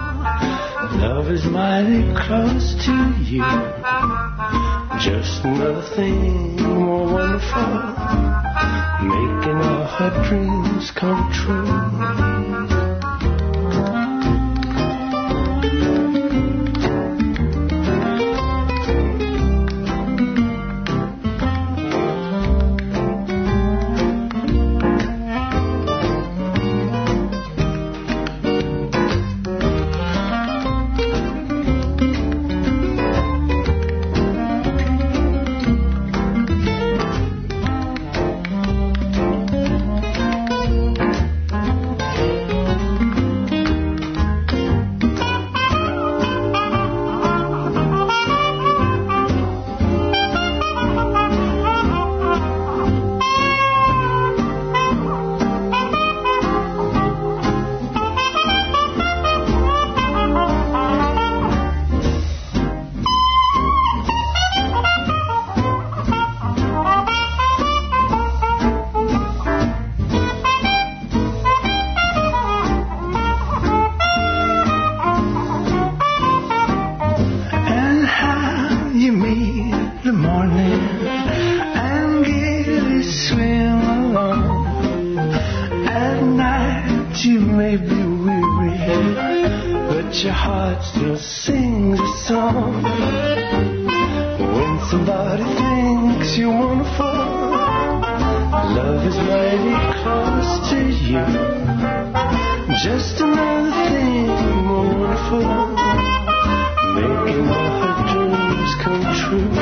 Love is mighty close to you, just another thing more wonderful, making our hot dreams come true. heart still sings a song. When somebody thinks you're wonderful, love is mighty close to you. Just another thing more wonderful, making all her dreams come true.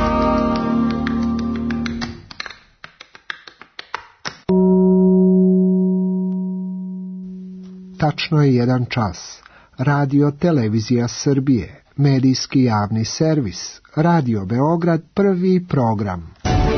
Tačno je jedan čas. Radio Televizija Srbije, medijski javni servis, Radio Beograd, prvi program.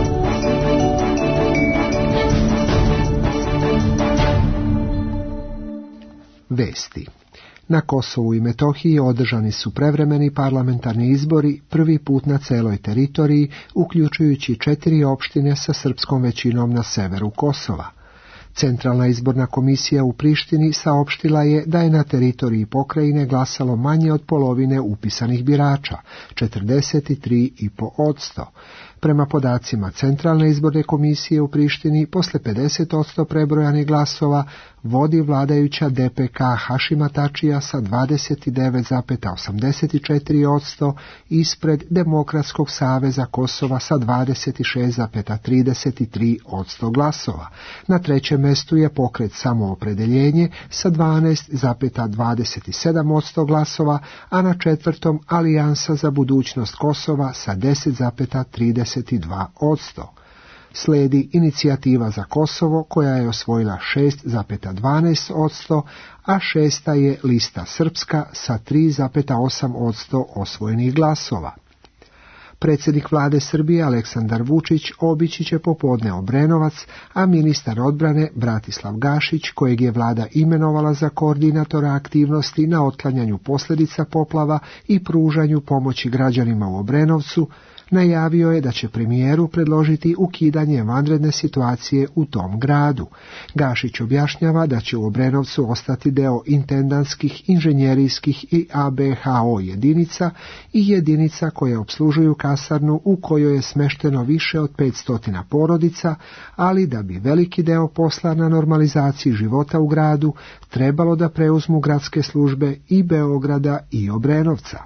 Vesti. Na Kosovu i Metohiji održani su prevremeni parlamentarni izbori, prvi put na celoj teritoriji, uključujući četiri opštine sa srpskom većinom na severu Kosova. Centralna izborna komisija u Prištini saopštila je da je na teritoriji pokrajine glasalo manje od polovine upisanih birača, četrdeset tri zarez pet posto. Prema podacima Centralne izborne komisije u Prištini, posle pedeset posto prebrojanih glasova vodi vladajuća D P K Hašima Tačija sa dvadeset devet zarez osamdeset četiri posto, ispred Demokratskog saveza Kosova sa dvadeset šest zarez trideset tri posto glasova. Na trećem mestu je pokret Samoopredeljenje sa dvanaest zarez dvadeset sedam posto glasova, a na četvrtom Alijansa za budućnost Kosova sa deset zarez trideset dva posto. Sledi Inicijativa za Kosovo koja je osvojila šest zarez dvanaest posto, a šesta je Lista Srpska sa tri zarez osam posto osvojenih glasova. Predsjednik vlade Srbije Aleksandar Vučić obići će popodne Obrenovac, a ministar odbrane Bratislav Gašić, kojeg je vlada imenovala za koordinatora aktivnosti na otklanjanju posljedica poplava i pružanju pomoći građanima u Obrenovcu, najavio je da će premijeru predložiti ukidanje vanredne situacije u tom gradu. Gašić objašnjava da će u Obrenovcu ostati deo intendantskih, inženjerijskih i A B H O jedinica i jedinica koje opslužuju kasarnu u kojoj je smešteno više od petsto porodica, ali da bi veliki deo posla na normalizaciji života u gradu trebalo da preuzmu gradske službe i Beograda i Obrenovca.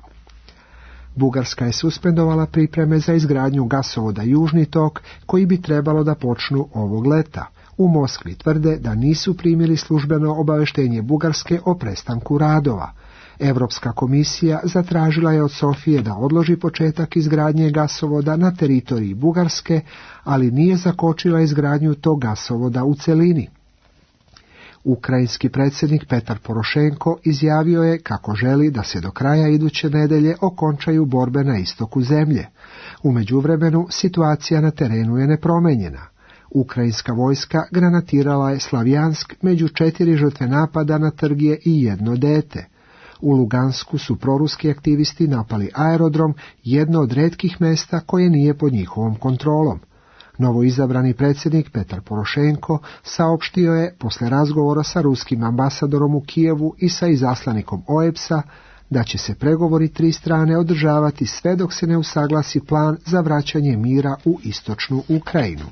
Bugarska je suspendovala pripreme za izgradnju gasovoda Južni tok, koji bi trebalo da počnu ovog leta. U Moskvi tvrde da nisu primili službeno obaveštenje Bugarske o prestanku radova. Europska komisija zatražila je od Sofije da odloži početak izgradnje gasovoda na teritoriji Bugarske, ali nije zakočila izgradnju tog gasovoda u celini. Ukrajinski predsjednik Petar Porošenko izjavio je kako želi da se do kraja iduće nedelje okončaju borbe na istoku zemlje. U međuvremenu situacija na terenu je nepromenjena. Ukrajinska vojska granatirala je Slavjansk, među četiri žrtve napada na trgije i jedno dete. U Lugansku su proruski aktivisti napali aerodrom, jedno od retkih mesta koje nije pod njihovom kontrolom. Novoizabrani predsjednik Petar Porošenko saopštio je posle razgovora sa ruskim ambasadorom u Kijevu i sa izaslanikom O E B S-a da će se pregovori tri strane održavati sve dok se ne usaglasi plan za vraćanje mira u istočnu Ukrajinu.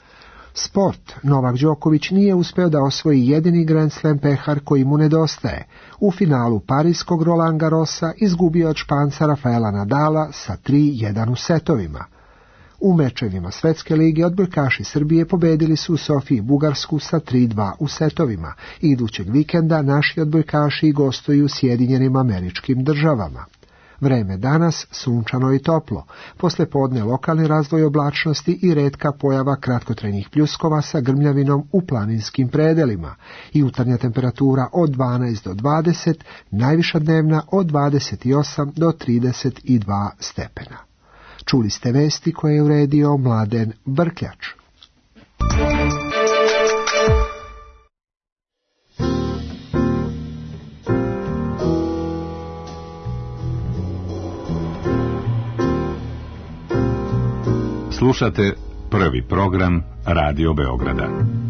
Sport. Novak Đoković nije uspeo da osvoji jedini Grand Slam pehar koji mu nedostaje. U finalu parijskog Roland Garrosa izgubio od Španca Rafaela Nadala sa tri jedan u setovima. U mečevima Svetske lige odbojkaši Srbije pobedili su u Sofiji Bugarsku sa tri dva u setovima. Idućeg vikenda naši odbojkaši gostuju u Sjedinjenim Američkim Državama. Vreme danas sunčano i toplo. Posle podne lokalni razvoj oblačnosti i retka pojava kratkotrajnih pljuskova sa grmljavinom u planinskim predelima. Jutarnja temperatura od dvanaest do dvadeset, najviša dnevna od dvadeset osam do trideset dva stepena. Čuli ste vesti koje je uredio Mladen Brkljač. Slušate prvi program Radio Beograda.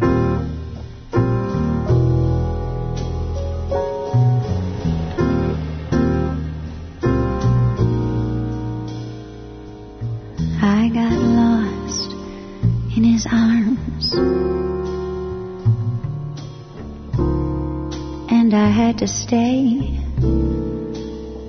I got lost in his arms, and I had to stay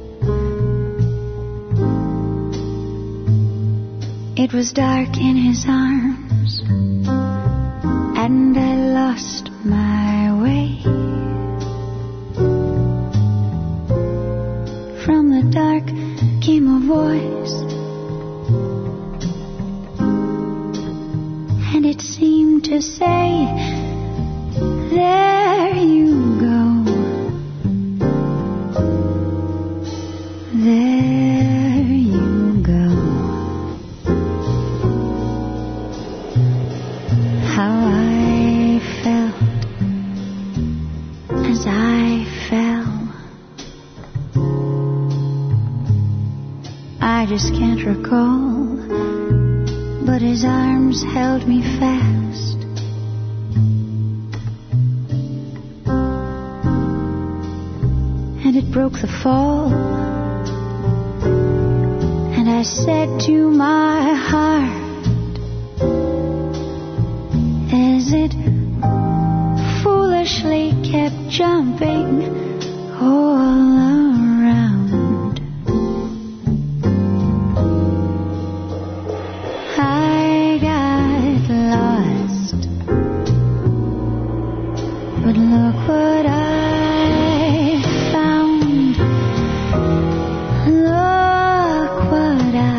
It was dark in his arms, and I lost my way. From the dark came a voice, and it seemed to say, there you go, there you go. How I felt as I fell, I just can't recall, but his arms held me fast. And it broke the fall, and I said to my heart, as it foolishly kept jumping all around, I got lost, but look what I found, look what I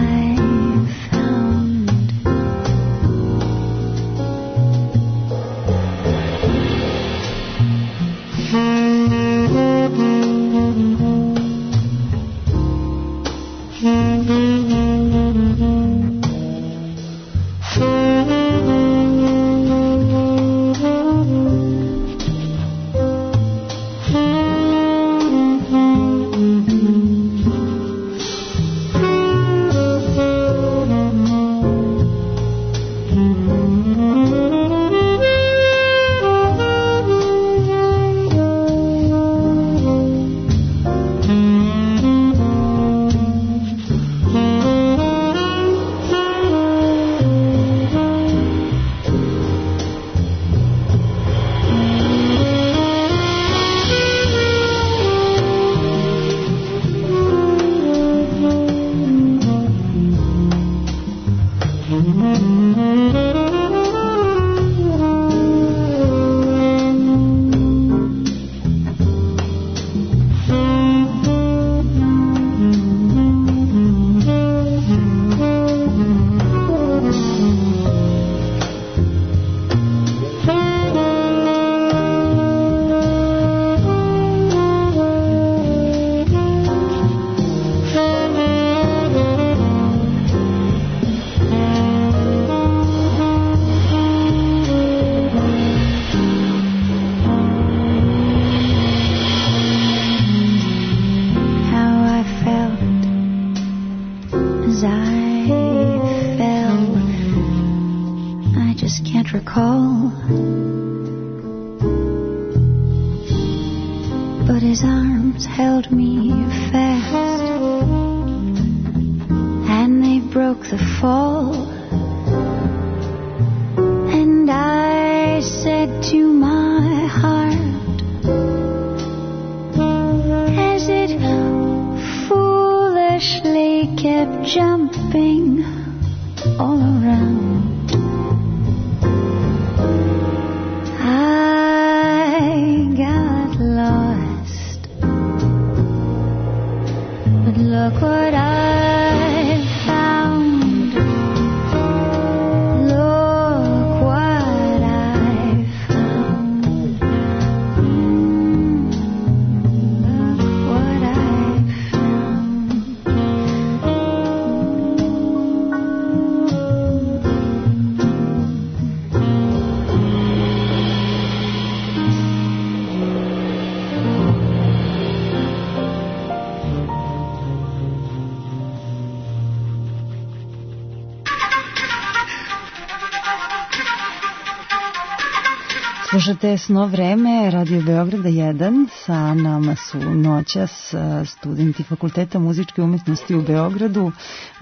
Slušate Sno vreme, Radio Beograda jedan, sa nama su noćas studenti Fakulteta muzičke umetnosti u Beogradu,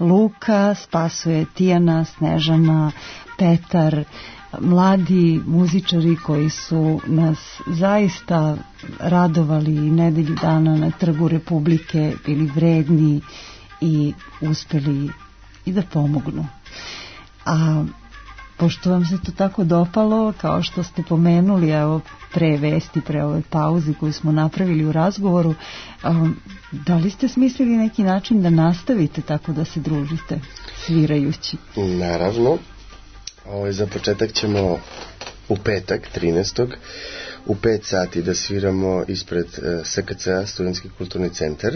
Luka, Spasoje, Tijana, Snežana, Petar, mladi muzičari koji su nas zaista radovali nedelju dana na Trgu Republike, bili vredni i uspeli i da pomognu. A pošto vam se to tako dopalo, kao što ste pomenuli, evo, pre vesti, pre ove pauzi koju smo napravili u razgovoru, um, da li ste smislili neki način da nastavite tako da se družite svirajući? Naravno. Ovo, za početak ćemo u petak, trinaestog u pet sati da sviramo ispred uh, S K C-a, Studentski kulturni centar,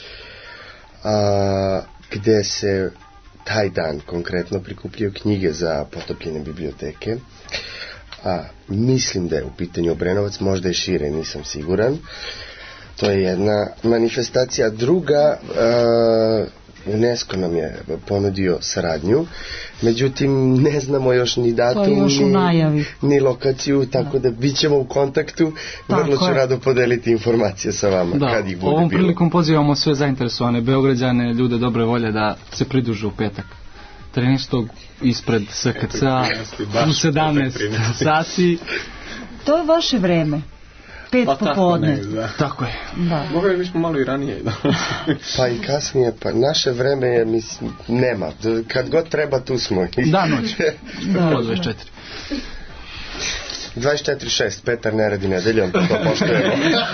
a, gde se taj dan konkretno prikupljaju knjige za potopljene biblioteke. A, mislim da je u pitanju Obrenovac, možda je šire, nisam siguran. To je jedna manifestacija. Druga, a, UNESCO nam je ponudio saradnju, međutim ne znamo još ni datum, još ni, ni lokaciju, tako da, da bit ćemo u kontaktu. Tako vrlo ću je. rado podeliti informacije sa vama, da, kad ih bude ovom bilo. Prilikom pozivamo sve zainteresovane Beograđane, ljude dobre volje da se pridruže u petak trinaestog ispred S K C-a u sedamnaest sati. To je vaše vreme. Pet pa popodne. Tako, ne, da. Tako je. Da. Mogu mi smo malo i ranije. Da. Pa i kasnije, pa naše vreme je, mislim, nema. Kad god treba, tu smo. Da, noć. Da, dvadeset četiri. dvadeset četiri šest, Petar ne radi nedeljom, pa to poštujemo.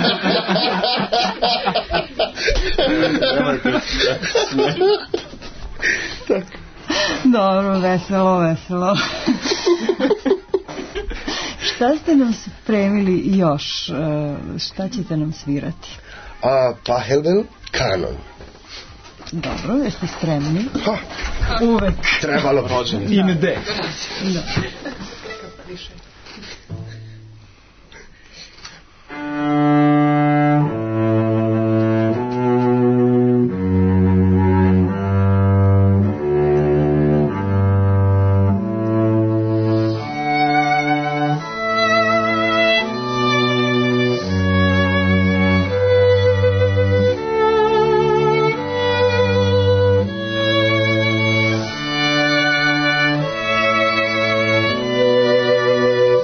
Dobro, veselo, veselo. Šta ste nam spremili još? Šta ćete nam svirati? A, Pachelbel, Kanon. Dobro, jeste spremni? Ha. Uvek. Trebalo rođeni. In de. Da. Thank you.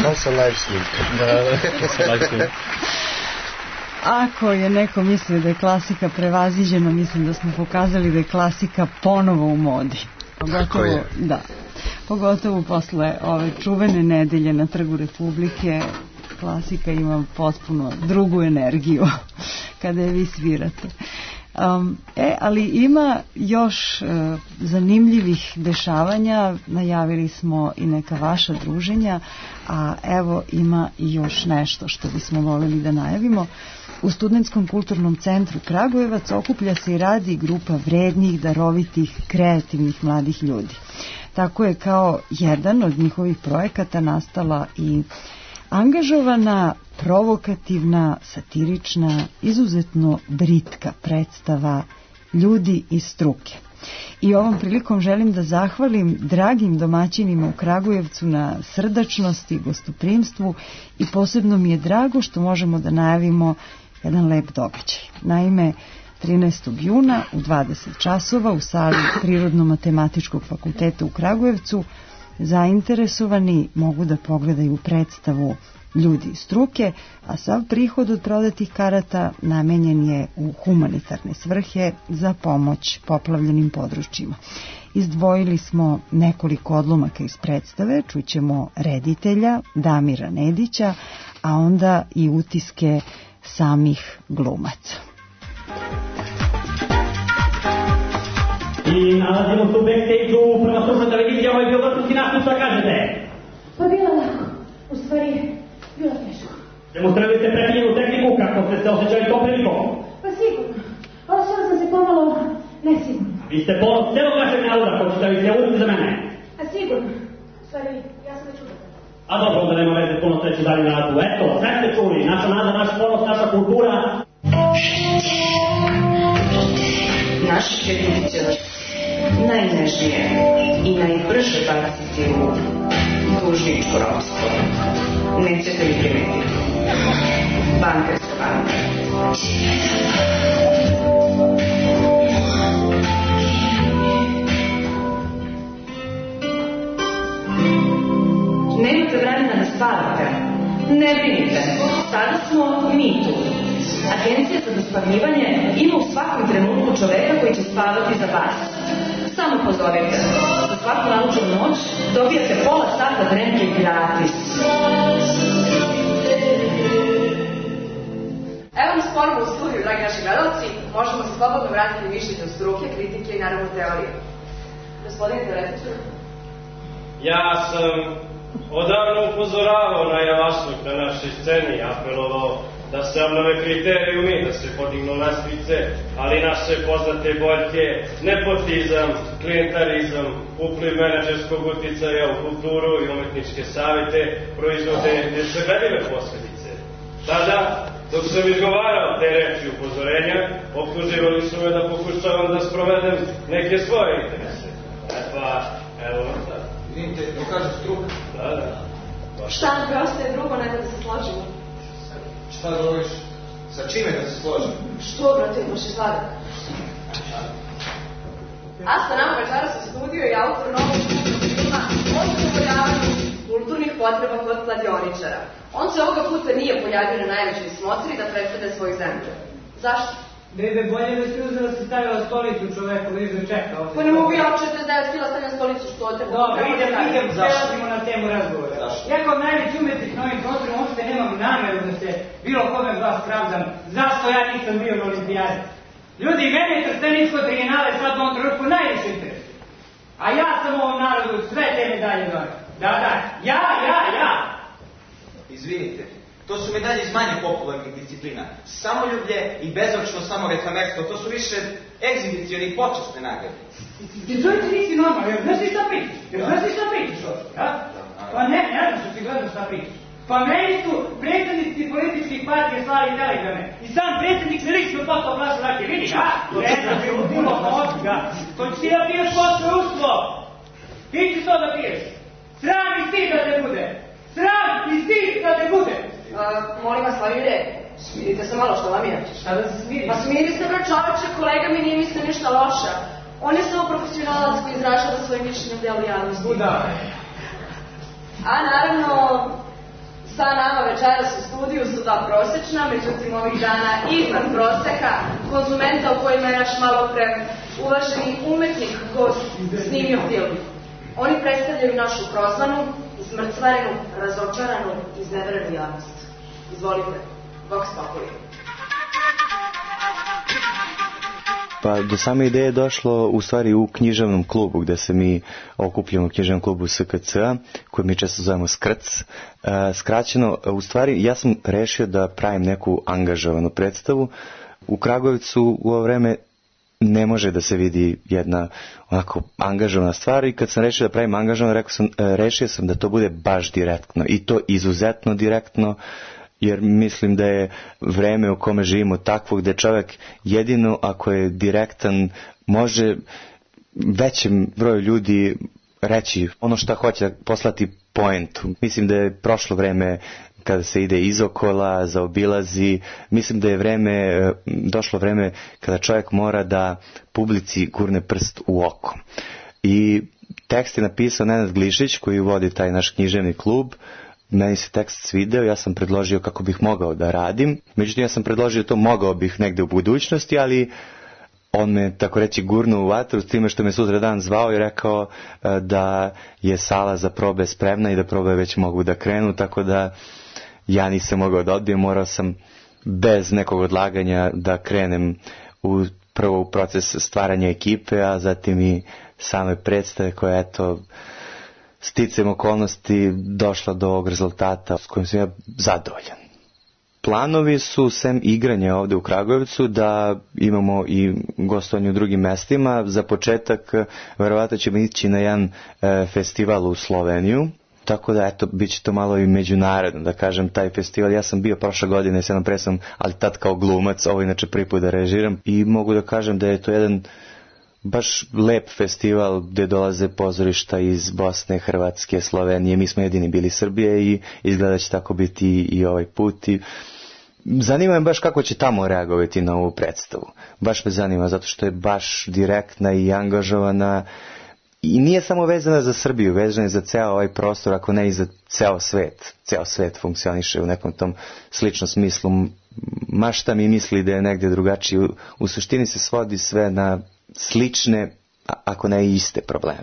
Ovo sa live snimka. Da, da, sa live snimka. Ako je neko mislio da je klasika prevaziđena, mislim da smo pokazali da je klasika ponovo u modi. Pogotovo, da, pogotovo posle ove čuvene nedelje na Trgu Republike, klasika ima potpuno drugu energiju kada je vi svirate. Um, e, ali ima još uh, zanimljivih dešavanja, najavili smo i neka vaša druženja, a evo ima i još nešto što bismo voljeli da najavimo. U Studentskom kulturnom centru Kragujevac okuplja se i radi grupa vrednih, darovitih, kreativnih mladih ljudi. Tako je kao jedan od njihovih projekata nastala i angažovana, provokativna, satirična, izuzetno britka predstava Ljudi iz struke. I ovom prilikom želim da zahvalim dragim domaćinima u Kragujevcu na srdačnosti, gostoprimstvu i posebno mi je drago što možemo da najavimo jedan lep događaj. Naime, trinaestog juna u dvadeset časova u sali Prirodno-matematičkog fakulteta u Kragujevcu zainteresovani mogu da pogledaju predstavu Ljudi iz struke, a sav prihod od prodatih karata namenjen je u humanitarne svrhe za pomoć poplavljenim područjima. Izdvojili smo nekoliko odlomaka iz predstave, čućemo reditelja Damira Nedića, a onda i utiske samih glumaca. I nalazimo se u backstage-u, prva stručna televizija, ovo je bio vrhunski nastup, šta kažete? Pa bilo lako, u stvari, bilo teško. Demonstrirali ste prekinjenu tehniku, kako ste se osjećali tom prilikom? Pa sigurno, osjećala sam se pomalo nesigurno. Vi ste ponos celog vašeg naroda, hoćete li se uzeti za mene? A sigurno, u stvari, ja sam već uvijek. A dobro, onda nema veze, puno sreću dalje na radu. Eto, sve ste čuli, naša nada, naš ponos, naša kultura. Naši četnici će najnežnije i najbrže baciti u dužničko ropstvo. Nećete li primetiti? Bankarska banka. Nemate vremena da spavate. Ne brinite, sada smo mi tu. Agencija za dospavljivanje ima u svakom trenutku čoveka koji će spavati za vas. Samo pozovite. Za svaku naučenu noć dobijate pola sata drenke gratis. Evo nas ponovno u studiju, dragi naši gledalci. Možemo se slobodno vratiti mišljenju struke, kritike i naravno teorije. Gospodine teoretičar. Ja sam odavno upozoravao na javasnog na našoj sceni, apelovao da se obnove kriterijumi, da se podignu lestvice, ali naše poznate boljke, nepotizam, klijentarizam, upliv menadžerskog uticaja u kulturu i umetničke savete proizvode nesagledive posledice. Tada, dok sam izgovarao te reči upozorenja, optuživali su me da pokušavam da sprovedem neke svoje interese. E pa, evo vam sad. Vidite, to kaže struka. Da, da. Šta nam preostaje drugo nego da se složimo? Šta govoriš? Sa čime da se složim? Što, brate, imaš izvadak? Asta nama večeras u studiju i autor novog filma o zadovoljavanju kulturnih potreba kod kladioničara. On se ovoga puta nije pojavio na najvećoj smotri da predstavlja svoju zemlju. Zašto? Bebe, bolje da si uzela si stavila stolicu čoveku, vidiš da čeka ovdje. Pa ne mogu ja od četrdeset devet kila stavljam stolicu, što te... Dobro, idem, idem, prelazimo na temu razgovora. Ja kao najveći umetnik na ovim prostorima uopšte nemam namjeru da se bilo kome vas pravdam. Zašto ja nisam bio na olimpijadi? Ljudi, mene je trsteninsko trijenale sad u ovom trenutku najviše interesuje. A ja sam ovom narodu sve te medalje donio. Da, da, ja, ja, ja. Izvinite. To su medalje iz manje popularnih disciplina. Samoljublje i bezočno samoreklamerstvo, to su više egzibicijone i počasne nagrade. Čovječe, nisi normalno, jer znaš ti šta pričaš? Jer znaš ti šta pričaš ovdje, ja? Pa ne, ne znam što ti gledam šta pričaš. Pa meni su predsjednici političkih partija slali telegrame. I sam predsjednik se lično poslao glasu rake, vidiš, a? Ne znam, je ubilo mozga. To ćeš ti da piješ posle uslov. Ti ćeš to da piješ. Sram i stid da te bude. Sram i stid da te bude. Uh, molim vas, Slavire, smirite se malo, što vam je? Šta da se smiriš? Pa smiri se, bre, čoveče, kolega mi nije mislio ništa loša. On je samo profesionalac koji izražava svoje mišljenje u delu javnosti. Buda. A naravno, večeras u studiju su dva prosečna, međutim ovih dana iznad proseka, konzumenta u kojima je naš malo pre uvaženi umetnik gost snimio film. Oni predstavljaju našu prozvanu, izmrcvarenu, razočaranu, izneverenu javnost. Izvolite, Vox Populi. Pa do same ideje je došlo u stvari u književnom klubu gde se mi okupljamo u književnom klubu S K C-a koji mi često zovemo Skrc. E, skraćeno, u stvari ja sam rešio da pravim neku angažovanu predstavu. U Kragujevcu u ovo vreme ne može da se vidi jedna onako angažovana stvar i kad sam rešio da pravim angažovano, rekao sam, rešio sam da to bude baš direktno i to izuzetno direktno, jer mislim da je vreme u kome živimo takvo gde čovjek jedino ako je direktan može većem broju ljudi reći ono što hoće, poslati poentu. Mislim da je prošlo vreme kada se ide izokola, zaobilazi. Mislim da je vreme, došlo vreme kada čovjek mora da publici gurne prst u oko. I tekst je napisao Nenad Glišić koji vodi taj naš književni klub. Meni se tekst svideo, ja sam predložio kako bih mogao da radim. Međutim, ja sam predložio to mogao bih negde u budućnosti, ali on me, tako reći, gurnuo u vatru s time što me sutra dan zvao i rekao da je sala za probe spremna i da probe već mogu da krenu, tako da ja nisam mogao da odbijem, morao sam bez nekog odlaganja da krenem u prvo u proces stvaranja ekipe, a zatim i same predstave koja, eto, sticajem okolnosti došla do ovog rezultata s kojim sam ja zadovoljan. Planovi su, sem igranja ovde u Kragujevcu, da imamo i gostovanje u drugim mestima. Za početak, verovatno ćemo ići na jedan e, festival u Sloveniju, tako da, eto, bit će to malo i međunarodno, da kažem, taj festival. Ja sam bio prošle godine s jednom predstavom, ali tad kao glumac, ovo inače prvi put da režiram, i mogu da kažem da je to jedan baš lep festival gde dolaze pozorišta iz Bosne, Hrvatske, Slovenije. Mi smo jedini bili Srbije i izgleda će tako biti i ovaj put. I zanima me baš kako će tamo reagovati na ovu predstavu. Baš me zanima, zato što je baš direktna i angažovana i nije samo vezana za Srbiju, vezana je za ceo ovaj prostor, ako ne i za ceo svet. Ceo svet funkcioniše u nekom tom sličnom smislu. Mašta mi misli da je negde drugačiji. U, u suštini se svodi sve na slične, ako ne i iste probleme.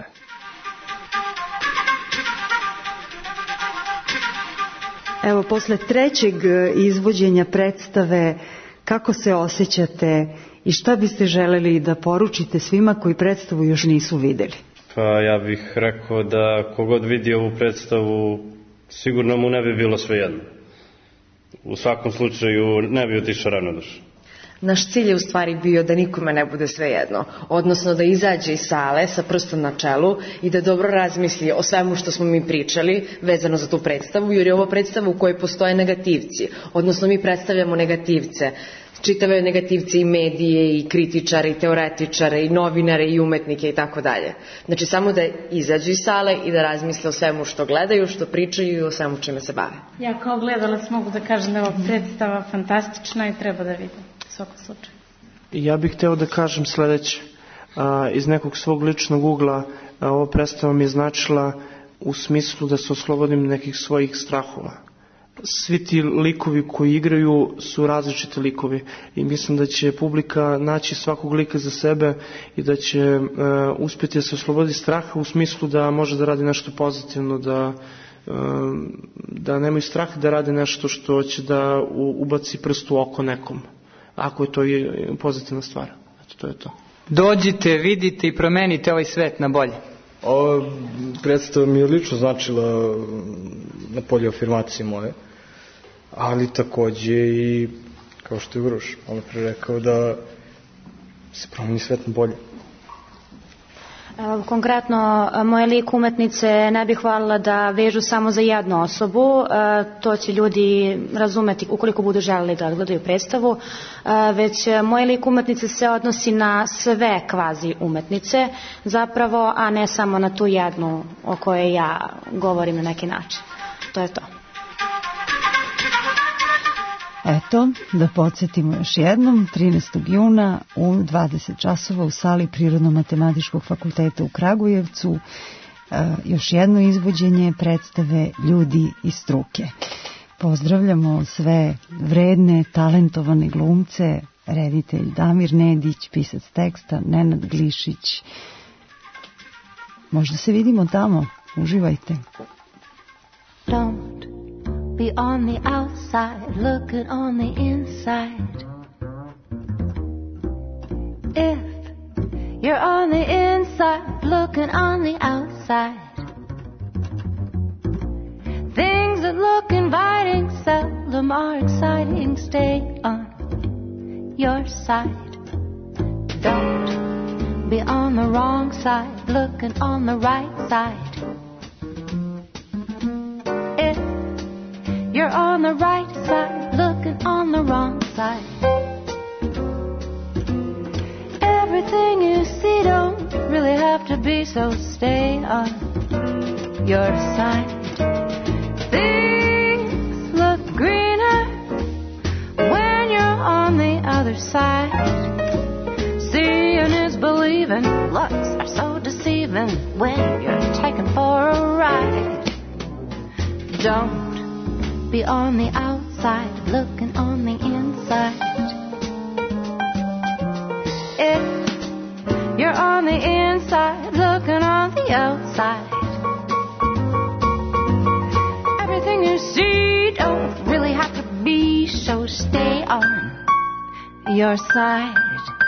Evo, posle trećeg izvođenja predstave, kako se osjećate i šta biste želeli da poručite svima koji predstavu još nisu videli? Pa ja bih rekao da kogod vidi ovu predstavu, sigurno mu ne bi bilo svejedno. U svakom slučaju ne bi otišao ravnodušan. Naš cilj je u stvari bio da nikome ne bude svejedno, odnosno da izađe iz sale sa prstom na čelu i da dobro razmisli o svemu što smo mi pričali vezano za tu predstavu, jer je ovo predstava u kojoj postoje negativci, odnosno mi predstavljamo negativce. Čitave negativci i medije, i kritičare, i teoretičare, i novinare, i umetnike i tako dalje. Znači samo da izađu iz sale i da razmisle o svemu što gledaju, što pričaju i o svemu čime se bave. Ja kao gledalac mogu da kažem da je ova predstava fantastična i treba da vidim u svakom slučaju. Ja bih hteo da kažem sledeće. A, iz nekog svog ličnog ugla a, ova predstava mi je značila u smislu da se oslobodim nekih svojih strahova. Svi ti likovi koji igraju su različiti likovi i mislim da će publika naći svakog lika za sebe i da će e, uspjeti da se oslobodi straha u smislu da može da radi nešto pozitivno, da, e, da nemaju strah da radi nešto što će da ubaci prst u oko nekom, ako je to i pozitivna stvar. Eto, to je to. Dođite, vidite i promenite ovaj svet na bolje. Ova predstava mi je lično značila na polju afirmacije moje, ali takođe i, kao što je Uroš malo pre rekao, da se promeni svet na bolje. Konkretno, moje lik umetnice ne bih hvalila da vežu samo za jednu osobu, to će ljudi razumeti ukoliko budu želeli da gledaju predstavu, već moje lik umetnice se odnosi na sve kvazi umetnice zapravo, a ne samo na tu jednu o kojoj ja govorim na neki način. To je to. Eto, da podsjetimo još jednom, trinaestog juna u dvadeset časova u sali Prirodno-matematičkog fakulteta u Kragujevcu, još jedno izvođenje predstave Ljudi iz struke. Pozdravljamo sve vredne, talentovane glumce, reditelj Damir Nedić, pisac teksta Nenad Glišić. Možda se vidimo tamo. Uživajte. Don't be on the outside, looking on the inside. If you're on the inside, looking on the outside, things that look inviting seldom are exciting. Stay on your side. Don't be on the wrong side, looking on the right side. If you're on the right side, looking on the wrong side, everything you see don't really have to be, so stay on your side. Things look greener when you're on the other side. Seeing is believing, looks are so deceiving when you're taken for a ride. Don't be on the outside, looking on the inside. If you're on the inside, looking on the outside, everything you see don't really have to be, so stay on your side.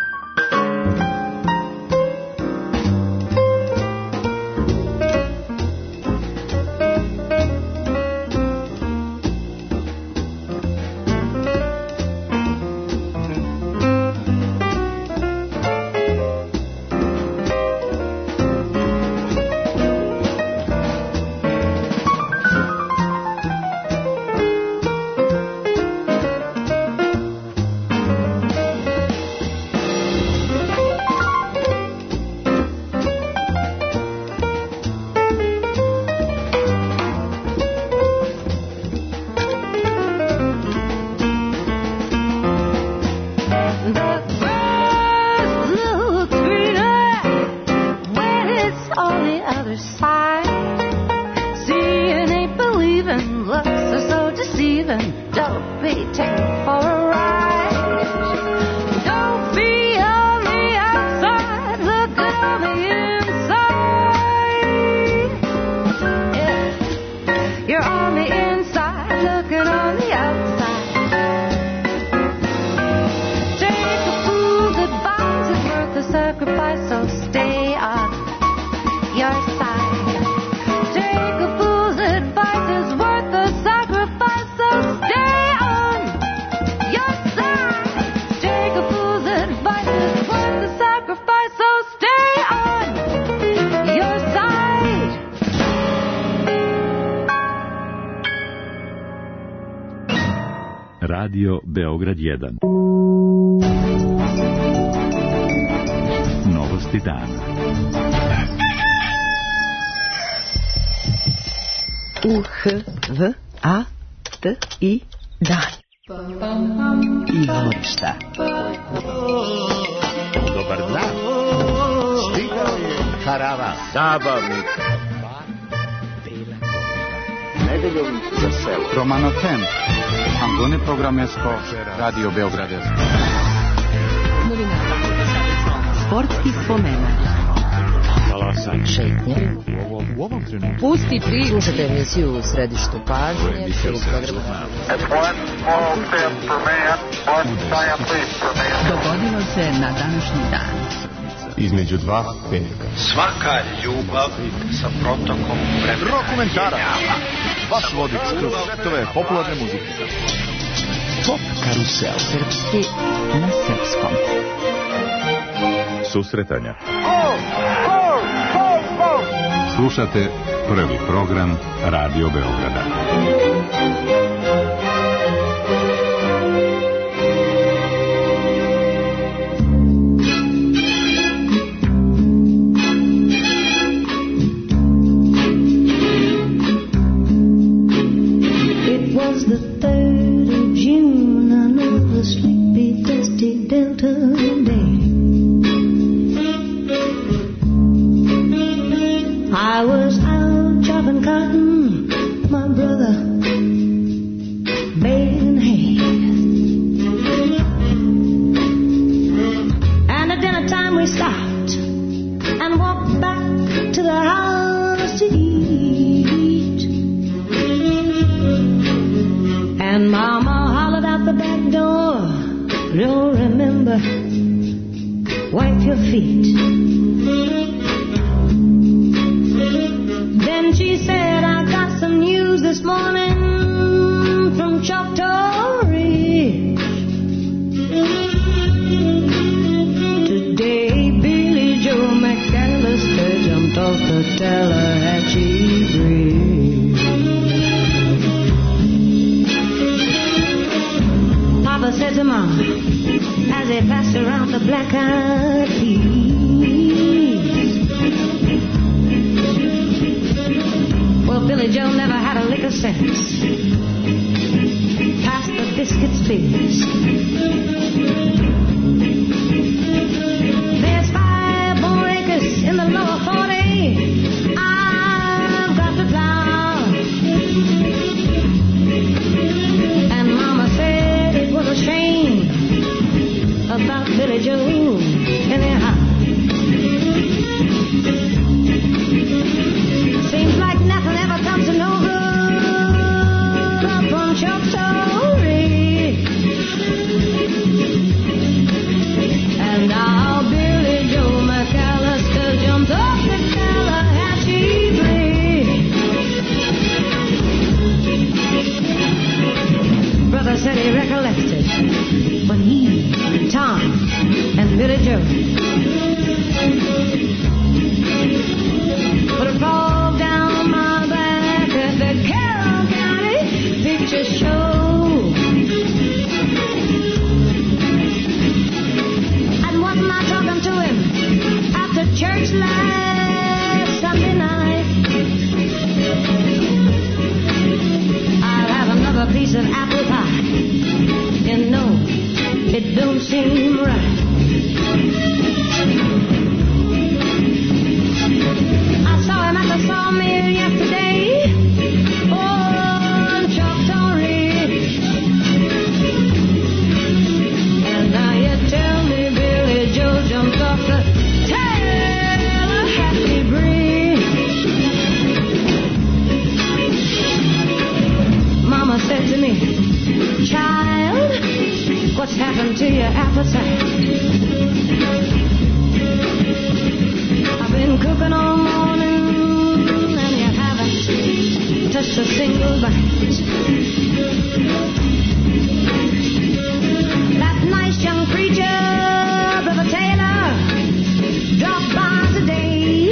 Radio Beograd jedan. Novosti dana. U H V A T I dan. Izvorišta. Dobar dan. Stigao je karavan. Zabavnik. Nedeljom za selo. Romanofen. Angone Programesko, Radio Beograd. Novina. Sportski spomena. Talasan. Šetnje. U ovom trenutku. Pusti pri. Slušajte emisiju u središtu pažnje. Dogodilo se na današnji dan. Između dva petka. Svaka ljubav sa protokom vremena. Rokomentara. Vaš vodič kroz svetove popularne muzike. Pop karusel. Srpski na srpskom. Susretanja. Slušate prvi program Radio Beograda. And Mama hollered out the back door, don't remember, wipe your feet. Then she said, I got some news this morning from Choctaw Ridge. Today Billy Joe McAllister jumped off the Tallahatchie Bridge. Papa said to Mom, as they passed around the black-eyed peas, well, Billy Joe never had a lick of sense. Pass the biscuits, please. There's five more acres in the lower forty. I've got to plow. And Mama said it was a shame about Billy Joe anyhow. Seems like nothing ever comes to no good up on Choctaw Ridge. And now Billy Joe McAllister jumped off the Tallahatchie Bridge. Brother said he recollected when he, Tom, and Billy Joe put a frog down my back at the Carroll County Picture Show. And wasn't I talking to him after church last Sunday night? I'll have another piece of apple pie. And no, it don't seem right. I saw him at the sawmill yesterday on Choctaw Ridge. And now you tell me Billy Joe jumped off the Tallahatchie Bridge. Mama said to me, child, what's happened to your appetite? I've been cooking all morning and you haven't touched a single bite. That nice young preacher, Brother Taylor, dropped by today.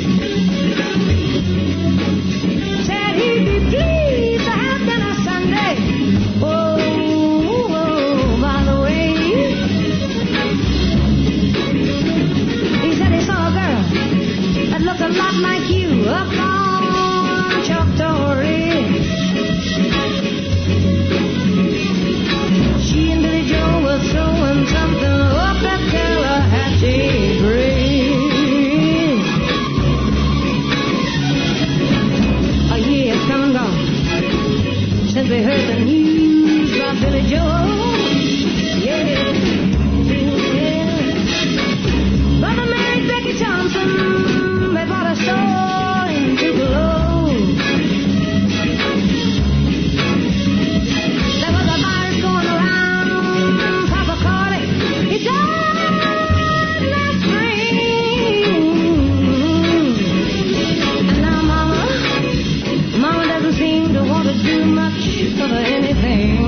Said he'd be pleased to have dinner Sunday. Oh, oh, by the way, he said he saw a girl that looked a lot like you up on Choctaw Ridge. She and Billy Joe were throwing something up the Tallahatchie Bridge. A year has come and gone since we heard the news about Billy Joe. Yeah, yeah. Brother married Becky Thompson. They bought a store in Tupelo. There was a virus going around. Papa Carly, he died last spring. And now Mama, Mama doesn't seem to want to do much of anything.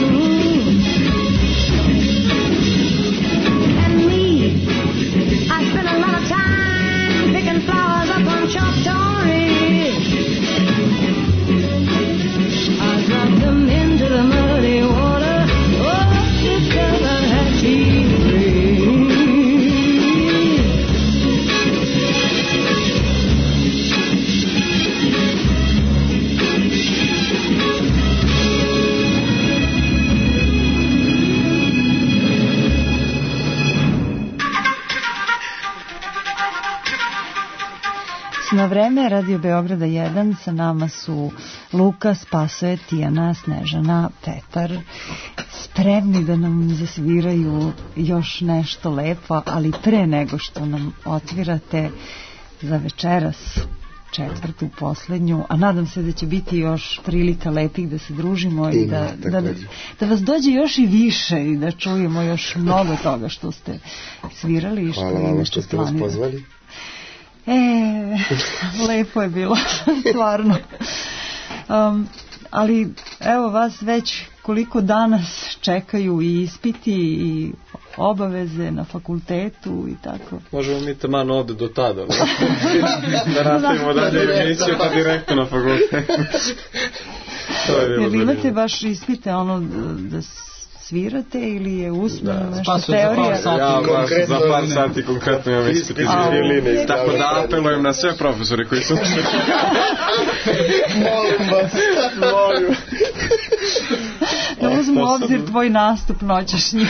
And me, I spent a lot of time picking flowers up on Choctaw Ridge. I dropped them into the muddy water off the Tallahatchie Bridge. Na vreme Radio Beograda jedan, sa nama su Luka, Spasoje, Tijana, Snežana, Petar, spremni da nam zasviraju još nešto lepo, ali pre nego što nam otvirate za večeras četvrtu, poslednju, a nadam se da će biti još prilika lepih da se družimo i da, da, da vas dođe još i više i da čujemo još mnogo toga što ste svirali i što hvala vam što ste nas pozvali. E, lepo je bilo, stvarno. Um, ali evo vas već koliko danas čekaju i ispiti i obaveze na fakultetu i tako. Možemo mi taman ovde do tada. Da nastavimo dalje emisiju pa direktno na fakultetu. Jer imate baš ispite ono da svirate ili je usmeno nešto teorija? Ja baš za par sati konkretno imam ispit iz violine. Tako da apelujem na sve profesore koji su učili. Molim vas, molim. Da uzmu obzir tvoj nastup noćašnji.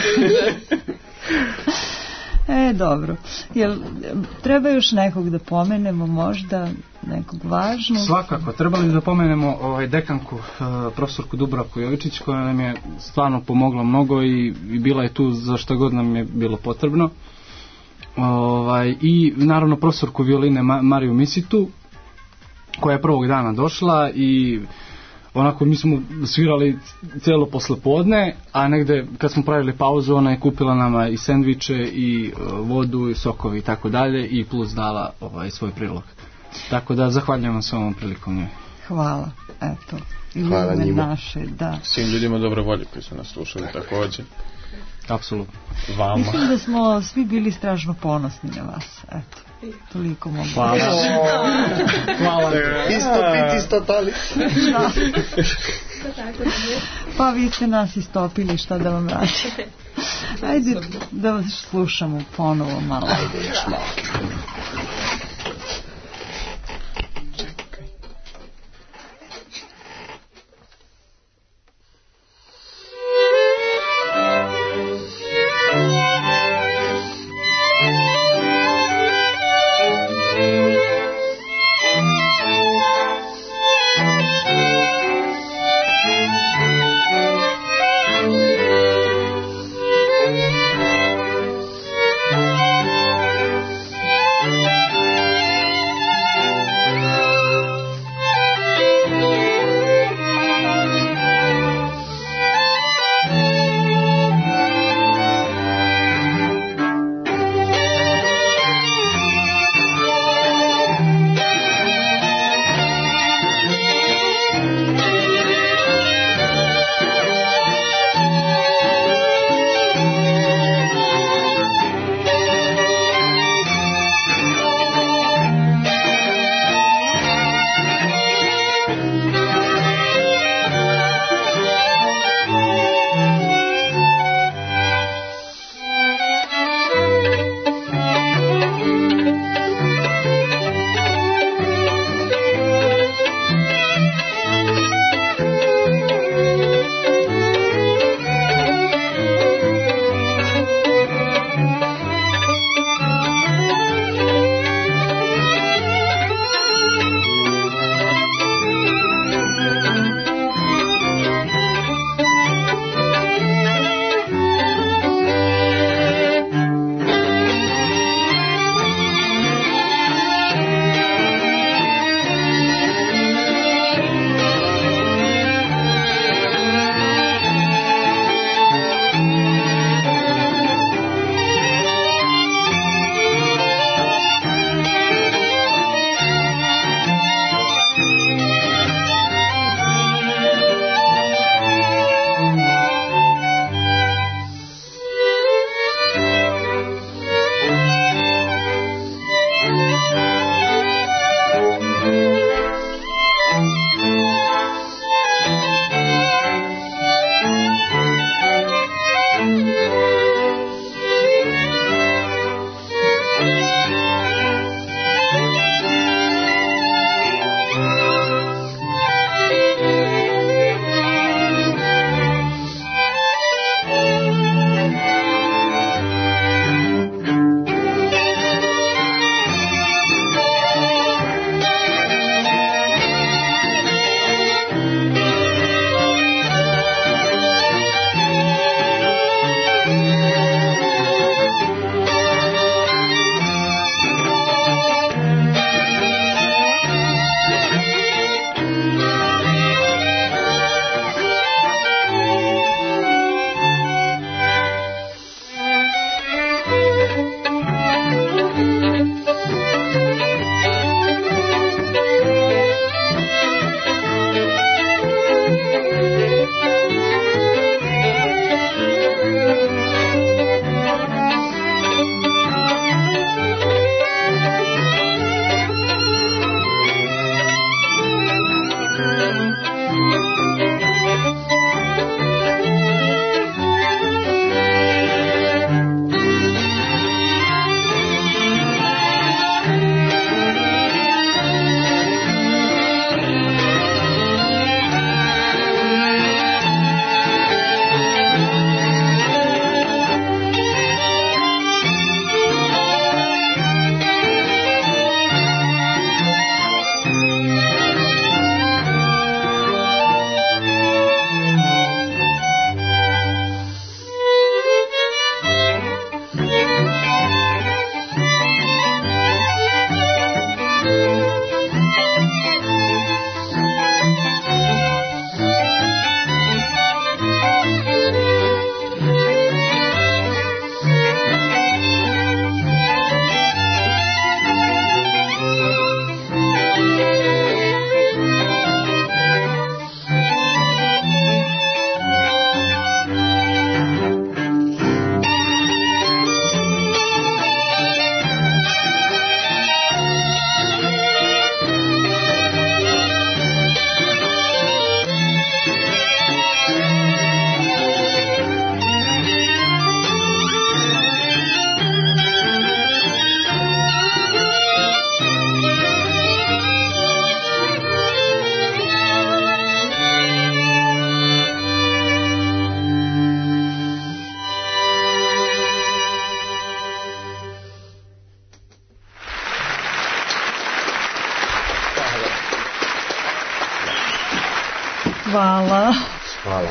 E, dobro. Jel, treba još nekog da pomenemo, možda nekog važnog? Svakako, trebali da pomenemo ovaj, dekanku, uh, profesorku Dubravku Jovičić, koja nam je stvarno pomogla mnogo i, i bila je tu za šta god nam je bilo potrebno. Ovaj, I naravno profesorku violine Ma, Mariju Misitu, koja je prvog dana došla i onako mi smo svirali celo poslepodne, a negde kad smo pravili pauzu ona je kupila nama i sendviče i uh, vodu i sokovi i tako dalje i plus dala ovaj, svoj prilog. Tako da zahvaljujem vam se ovom prilikom njoj. Hvala, eto. Hvala njima. Naše, da. Svim ljudima dobre volje koji su nas slušali takođe. Apsolutno. Vama. Mislim da smo svi bili strašno ponosni na vas, eto. Toliko mogu. Hvala. Hvala. Isto pit, isto tali. Da. Pa vi ste nas istopili, šta da vam radim. Ajde da vas slušamo ponovo malo. Ajde još malo. Thank you.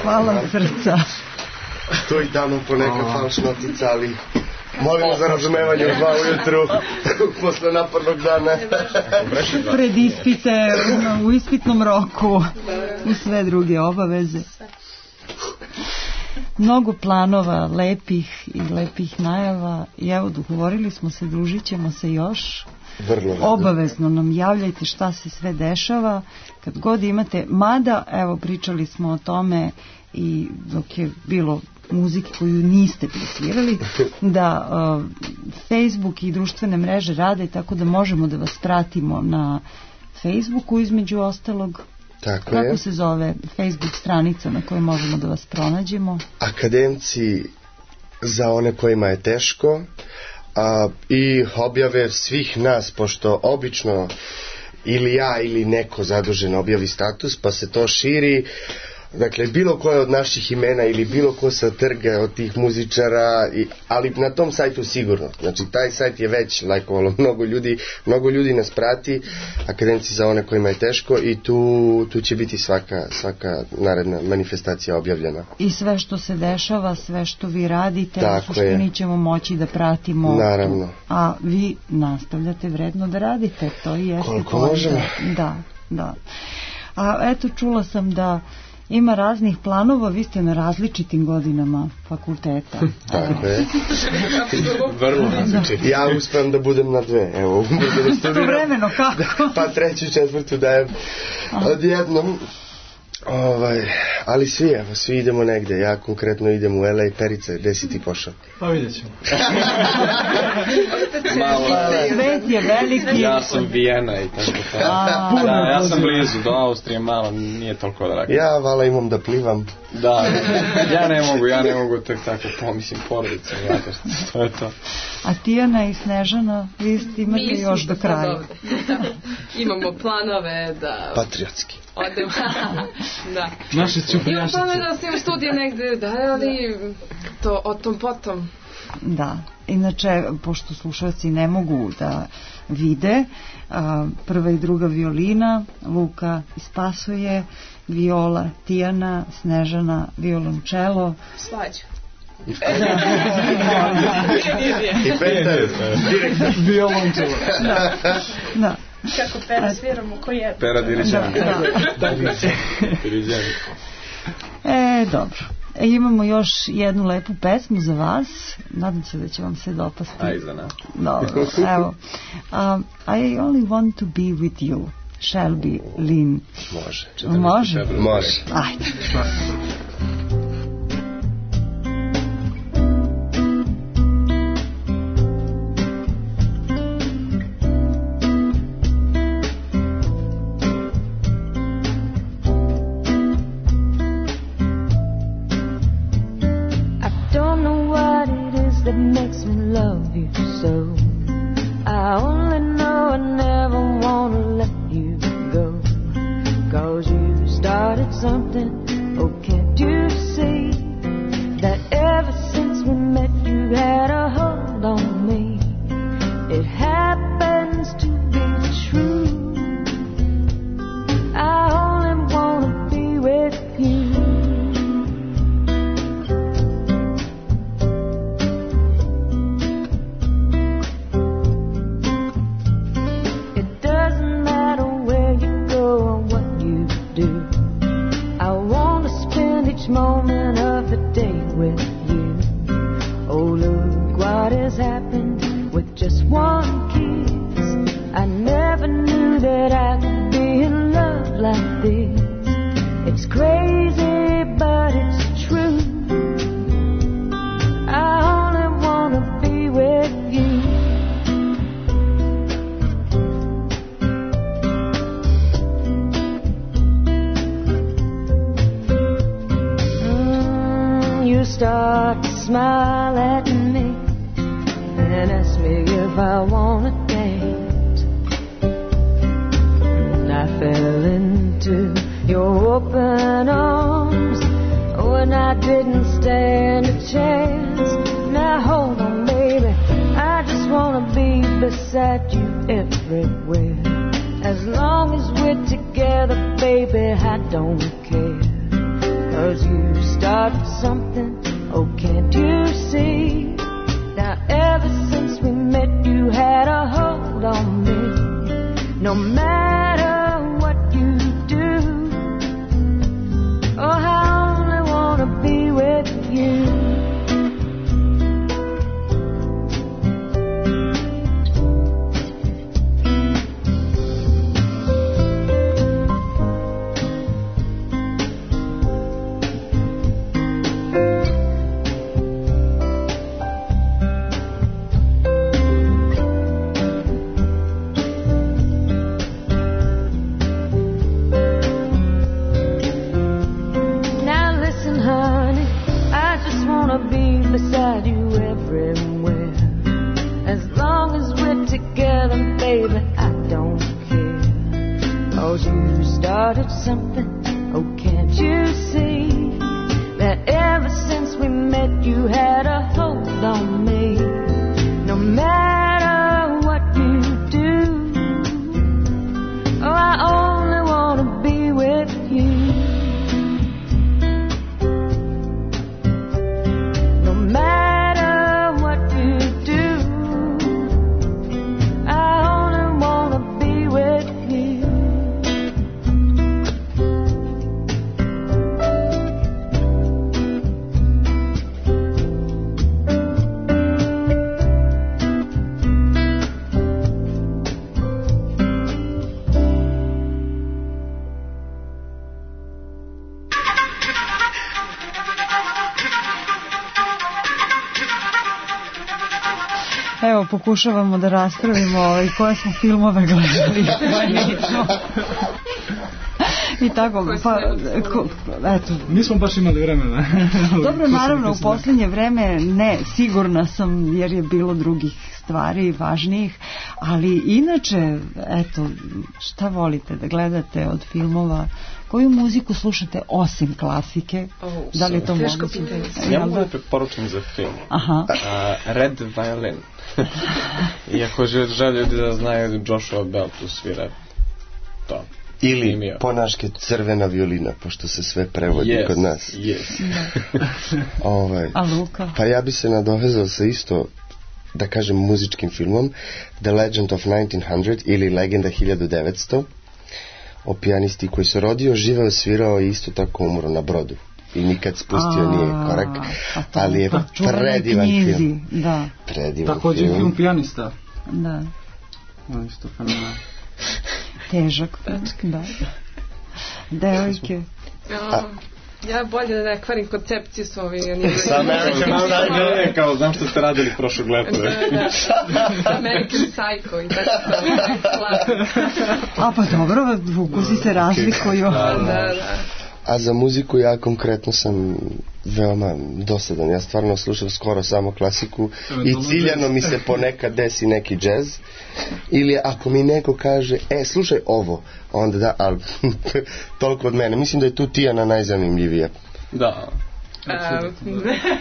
Hvala od srca. To i tamo poneka falš notica, ali molimo za razumevanje u dva ujutru posle napornog dana. Pred ispite, u ispitnom roku, u sve druge obaveze. Mnogo planova, lepih i lepih najava i evo, dogovorili smo se, družit ćemo se još. Vrlo. Obavezno nam javljajte šta se sve dešava kad god imate, mada evo pričali smo o tome i dok je bilo muzike koju niste presvirali, da uh, Facebook i društvene mreže rade tako da možemo da vas pratimo na Facebooku između ostalog. Tako Kako je. se zove Facebook stranica na kojoj možemo da vas pronađemo? Akademci za one kojima je teško, a, i objave svih nas, pošto obično ili ja ili neko zadužen objavi status, pa se to širi. Dakle, bilo koje od naših imena ili bilo ko sa trga od tih muzičara, i, ali na tom sajtu sigurno. Znači, taj sajt je već lajkovalo mnogo ljudi, mnogo ljudi nas prati, akademci za one kojima je teško, i tu, tu će biti svaka, svaka naredna manifestacija objavljena. I sve što se dešava, sve što vi radite, Tako u suštini je. ćemo moći da pratimo. Naravno. A vi nastavljate vredno da radite, to i jeste. Koliko poenta. možemo. Da, da. A eto, čula sam da ima raznih planova, vi ste na različitim godinama fakulteta. Tako je. Vrlo različiti. Ja uspem da budem na dve. Evo, budem Istovremeno, kako? Pa treću, četvrtu dajem odjednom. Ovaj, ali svi, evo, svi idemo negde. Ja konkretno idem u L A. Perice, gde si ti pošao? Pa vidjet ćemo. Svet je veliki. Ja sam Vijena i tako to. Da, ja sam blizu, do Austrije malo, nije toliko daleko. Ja, vala, imam da plivam. Da, ja ne mogu, ja ne mogu tek tako pomislim porodicom, ja to je to. A Tijana i Snežana, vi imate Mi još smo do kraja. ovde. Imamo planove da... Patriotski. Odemo. Da. Naše Imam čuprijašice. planove da ostavim studije negde, da, ali to o tom potom. Da, inače, pošto slušalci ne mogu da vide, a, prva i druga violina, Luka ispasuje, viola Tijana, Snežana, violončelo. Svađu. I petar, direktor. Violončelo. Da, da. Kako pera sviramo, ko je? Pera diriđan. Da, Diriđan. E, dobro. E, imamo još jednu lepu pesmu za vas. Nadam se da će vam se dopasti. Aj, za nas. Dobro, evo. Um, I only want to be with you. Shelby Lynn. Može. Može? Može. Ajde. That makes me love you so. I only know I never want to let you go. Cause you started something, oh can't you see? That ever since we met you had a hold on me. It happens to be true. I only want to be with you. Moment of the day with you. Oh, look what has happened with just one kiss. I never knew that I could be in love like this. It's crazy, but it's true. I only want to be with you. You start to smile at me and ask me if I want to dance. And I fell into your open arms when I didn't stand a chance. Now hold on, baby, I just want to be beside you everywhere. As long as we're together, baby, I don't care. 'cause you started something, oh can't you see? Now ever since we met you had a hold on me. No matter what you do, oh I only wanna be with you. Beside you everywhere. As long as we're together, baby, I don't care. 'Cause you started something, oh can't you see? That ever since we met you had a hold on me. No matter what you do, oh I only wanna be with you. Evo, pokušavamo da raspravimo ovaj, koje smo filmove gledali. I tako, pa, ko, eto. Nismo baš imali vremena. Dobro, naravno, u posljednje vreme ne, sigurna sam, jer je bilo drugih stvari važnijih, ali inače, eto, šta volite da gledate od filmova? Koju muziku slušate osim klasike? Oh, da li je to moguće? Ja mogu da preporučam za film. Aha. Uh, Red Violin. Iako žele ljudi da znaju Joshua Bell tu svira to. Ili Imio. Ponaške crvena violina, pošto se sve prevodi yes, kod nas. Yes. ovaj, A Luka? Pa ja bi se nadovezao sa isto, da kažem, muzičkim filmom The Legend of nineteen hundred ili Legenda hiljadu devetsto, o pijanisti koji se rodio, živeo, svirao i isto tako umro na brodu i nikad spustio A, nije korak, to, ali je predivan knjizi, film. Da. Predivan također film. Film pijanista. Da. No, isto fenomenal. Težak, da. Devojke. A, ja bolje da ne kvarim koncepciju s ovim. Sa American Psycho, kao znam što ste radili prošlog leta. Da, da. American Psycho i tako to. A pa dobro, ukusi se razlikuju. Da, da. A za muziku ja konkretno sam veoma dosadan. Ja stvarno slušam skoro samo klasiku i ciljano mi se ponekad desi neki džez. Ili ako mi neko kaže, e, slušaj ovo, onda da, ali toliko od mene. Mislim da je tu Tijana najzanimljivija. Da. Um,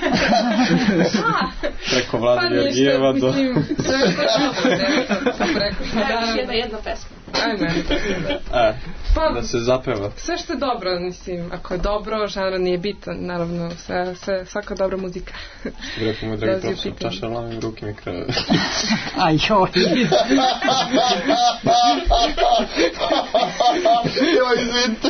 preko Vlada pa Georgijeva do... Mislim, sve je preko da, jedna, jedna pesma. Ajme. E, pa, da se zapeva. Sve što je dobro, mislim, ako je dobro, žanra nije bitan, naravno, sve, sve, svaka dobra muzika. Rekao mu, dragi profesor, čaša lamim ruke mi krave. Aj, joj. Joj, izvinite.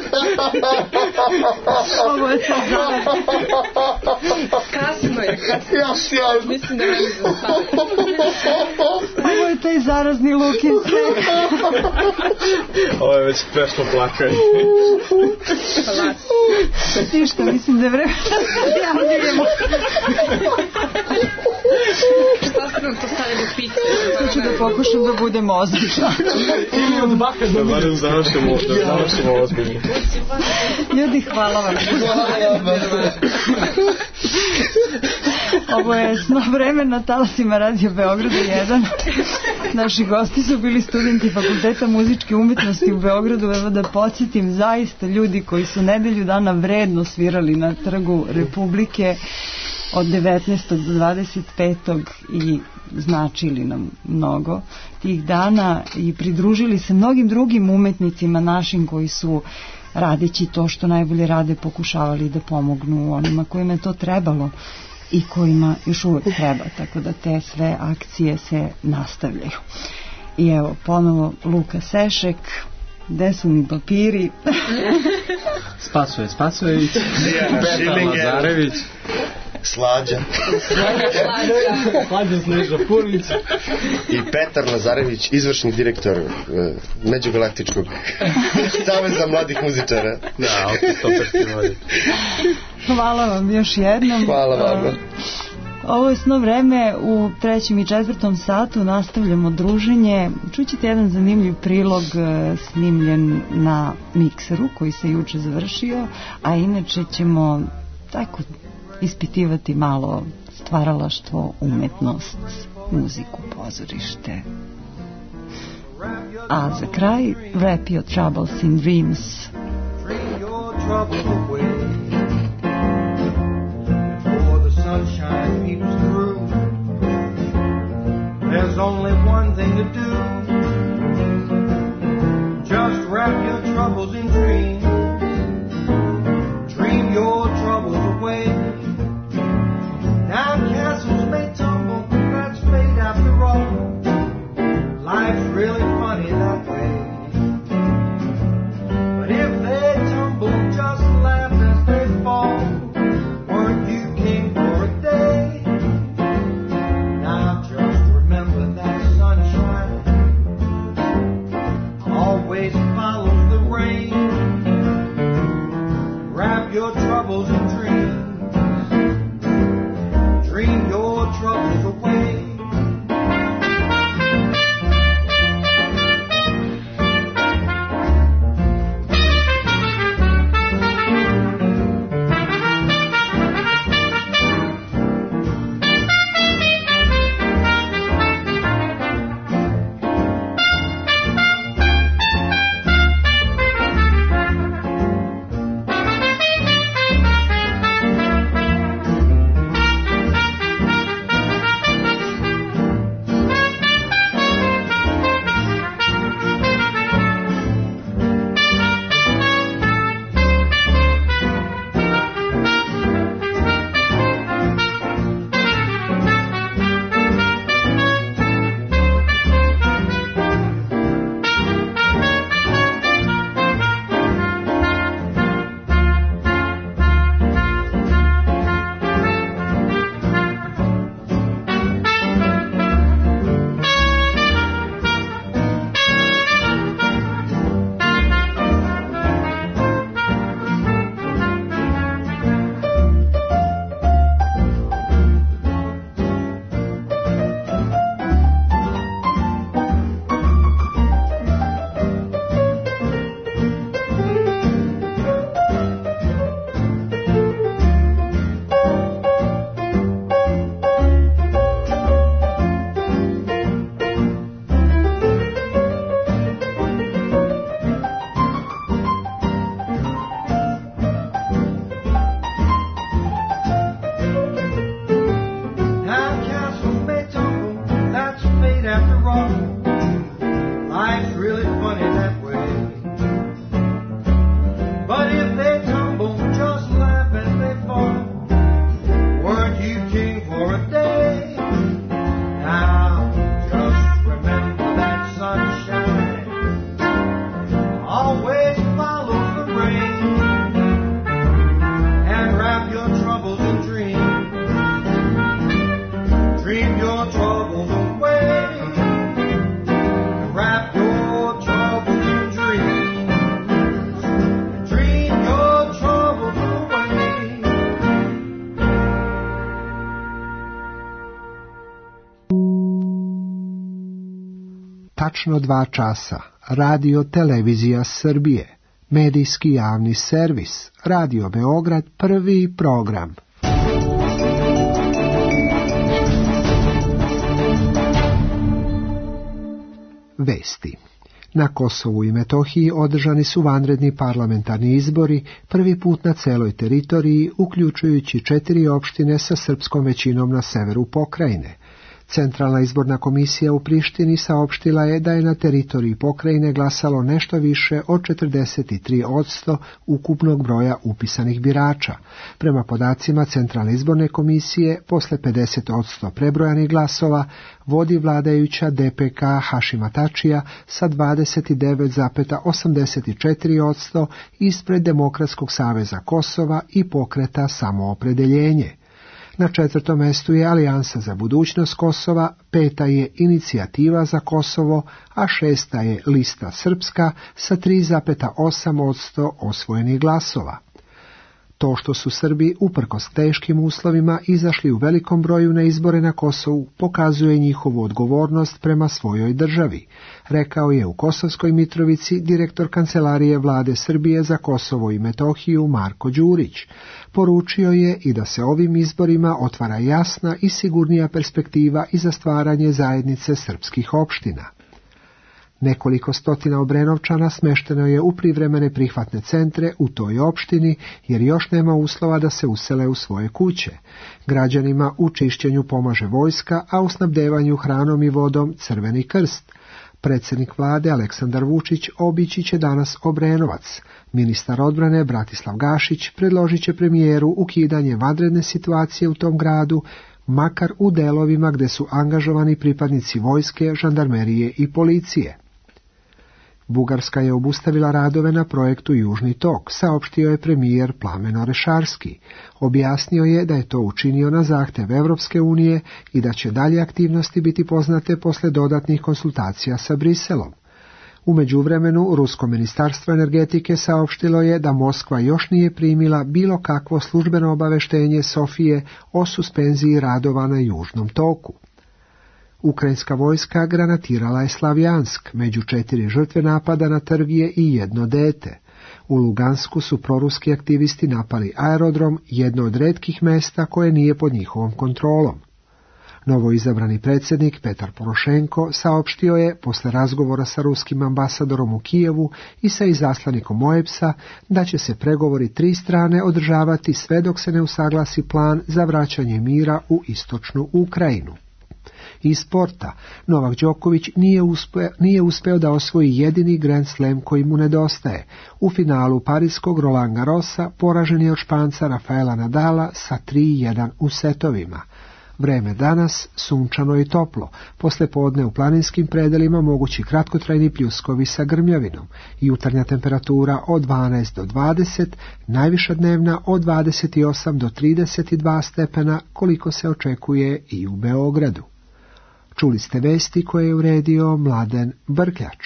Ovo je to zaraz. Kasno je, kasno. Ja sjajno. Mislim da ne mi zastaviti. Ovo je taj zarazni Lukin sve. Ovo je već prešlo plakanje. Ništa, mislim da je vreme da se javljamo. Šta ste nam to stavili u piće? To ću da pokušam da budem ozbiljna. Ili od baka da budem završimo, da završimo ozbiljno. Ljudi, hvala vam. Ovo je Sno vreme na talasima Radio Beograda jedan. Naši gosti su bili studenti Fakulteta muzičke umetnosti u Beogradu. Evo da podsjetim, zaista ljudi koji su nedelju dana vredno svirali na Trgu Republike od devetnaestog do dvadeset petog i značili nam mnogo tih dana i pridružili se mnogim drugim umetnicima našim koji su radeći to što najbolje rade, pokušavali da pomognu onima kojima je to trebalo i kojima još uvek treba, tako da te sve akcije se nastavljaju. I evo, ponovo Luka Sešek, gde su mi papiri? Spasoje Spasojević, Petar Lazarević, Slađa Slađa Sneža Purlić i Petar Lazarević, izvršni direktor uh, Međugalaktičkog saveza mladih muzičara. Da, autostoperski. Hvala vam još jednom. Hvala vam. Ovo je Sno vreme, u trećem i četvrtom satu nastavljamo druženje. Čućete jedan zanimljiv prilog snimljen na mikseru koji se juče završio, a inače ćemo tako ispitivati malo stvaralaštvo, umetnost, muziku, pozorište. A za kraj, Wrap Your Troubles in Dreams. Sunshine peeps through. There's only one thing to do. Just wrap your troubles in dreams. Dream your troubles away. Now castles may tumble, that's fate after all. Life's really funny that way. But if they tumble, just laugh as they fall. Weren't you king for a day? Now just remember that sunshine always follows the rain. Wrap your troubles in dreams. Dream your troubles away. Tačno dva časa. Radio Televizija Srbije. Medijski javni servis. Radio Beograd, prvi program. Vesti. Na Kosovu i Metohiji održani su vanredni parlamentarni izbori, prvi put na celoj teritoriji, uključujući četiri opštine sa srpskom većinom na severu pokrajine. Centralna izborna komisija u Prištini saopštila je da je na teritoriji pokrajine glasalo nešto više od četrdeset tri posto ukupnog broja upisanih birača. Prema podacima Centralne izborne komisije, posle pedeset posto prebrojanih glasova vodi vladajuća D P K Hašima Tačija sa dvadeset devet zarez osamdeset četiri posto ispred Demokratskog saveza Kosova i pokreta Samoopredeljenje. Na četvrtom mjestu je Alijansa za budućnost Kosova, peta je Inicijativa za Kosovo, a šesta je Lista Srpska sa tri zarez osam posto osvojenih glasova. To što su Srbi, uprkos teškim uslovima, izašli u velikom broju na izbore na Kosovu, pokazuje njihovu odgovornost prema svojoj državi, rekao je u Kosovskoj Mitrovici direktor Kancelarije Vlade Srbije za Kosovo i Metohiju Marko Đurić. Poručio je i da se ovim izborima otvara jasna i sigurnija perspektiva i za stvaranje zajednice srpskih opština. Nekoliko stotina Obrenovčana smešteno je u privremene prihvatne centre u toj opštini, jer još nema uslova da se usele u svoje kuće. Građanima u čišćenju pomaže vojska, a u snabdevanju hranom i vodom Crveni krst. Predsjednik vlade Aleksandar Vučić obići će danas Obrenovac. Ministar odbrane Bratislav Gašić predložit će premijeru ukidanje vanredne situacije u tom gradu, makar u delovima gde su angažovani pripadnici vojske, žandarmerije i policije. Bugarska je obustavila radove na projektu Južni tok, saopštio je premijer Plamen Orešarski. Objasnio je da je to učinio na zahtev Evropske unije i da će dalje aktivnosti biti poznate posle dodatnih konsultacija sa Briselom. U međuvremenu, Rusko ministarstvo energetike saopštilo je da Moskva još nije primila bilo kakvo službeno obaveštenje Sofije o suspenziji radova na Južnom toku. Ukrajinska vojska granatirala je Slavjansk, među četiri žrtve napada na trg je i jedno dete. U Lugansku su proruski aktivisti napali aerodrom, jedno od retkih mesta koje nije pod njihovom kontrolom. Novoizabrani predsjednik Petar Porošenko saopštio je, posle razgovora sa ruskim ambasadorom u Kijevu i sa izaslanikom O E B S-a, da će se pregovori tri strane održavati sve dok se ne usaglasi plan za vraćanje mira u istočnu Ukrajinu. Iz sporta, Novak Đoković nije uspeo, nije uspeo da osvoji jedini Grand Slam koji mu nedostaje. U finalu parijskog Roland Garrosa poražen je od Španca Rafaela Nadala sa tri jedan u setovima. Vreme danas sunčano i toplo, posle podne u planinskim predelima mogući kratkotrajni pljuskovi sa grmljavinom, jutarnja temperatura od dvanaest do dvadeset, najviša dnevna od dvadeset osam do trideset dva stepena, koliko se očekuje i u Beogradu. Čuli ste vesti koje je uredio Mladen Brkljač.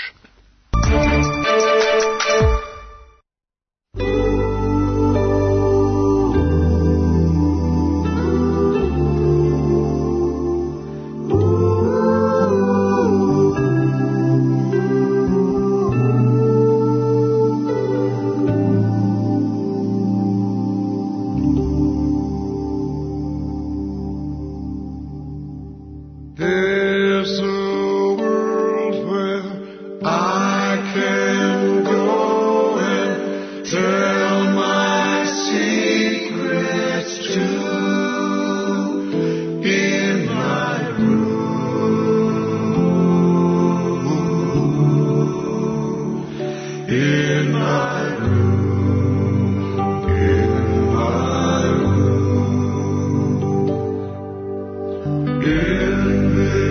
In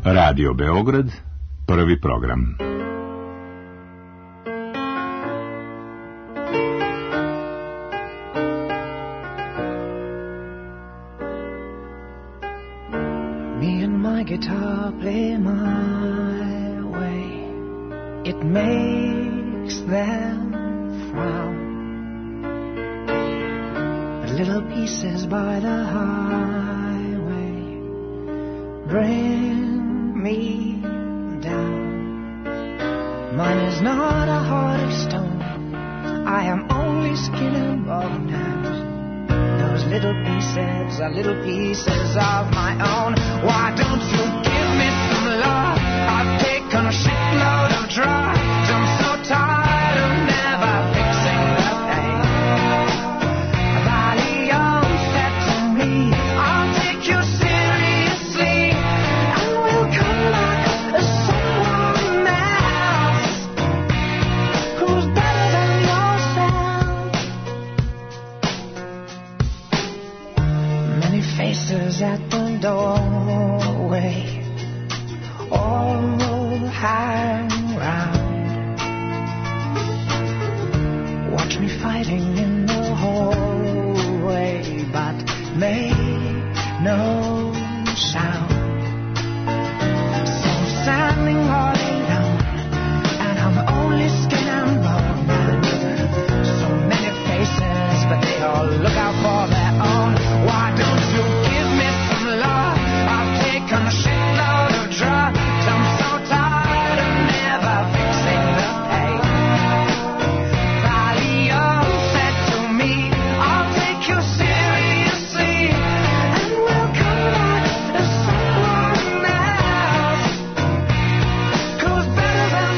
Radio Beograd, prvi program. Me and my guitar play my way. It makes them frown. But little pieces by the highway bring me down. Mine is not a heart of stone. I am only skin and bone, and those little pieces are little pieces of my own. Why don't you give me some love? I've taken a shitload of drugs. I'm so tired of never fixing the pain. Valium said to me, I'll take you seriously, and we'll come back as someone else who's better than yourself. Many faces at the doorway, all hang round. Watch me fighting in the hallway, but make no sound. So I'm standing all alone, and I'm only skin and bone. So many faces, but they all look out for their own. Why don't you give me some love? I've taken a shitload of drugs. I'm so tired of never fixing the pain. Valium said to me, I'll take you seriously, and we'll come back as someone else who's better than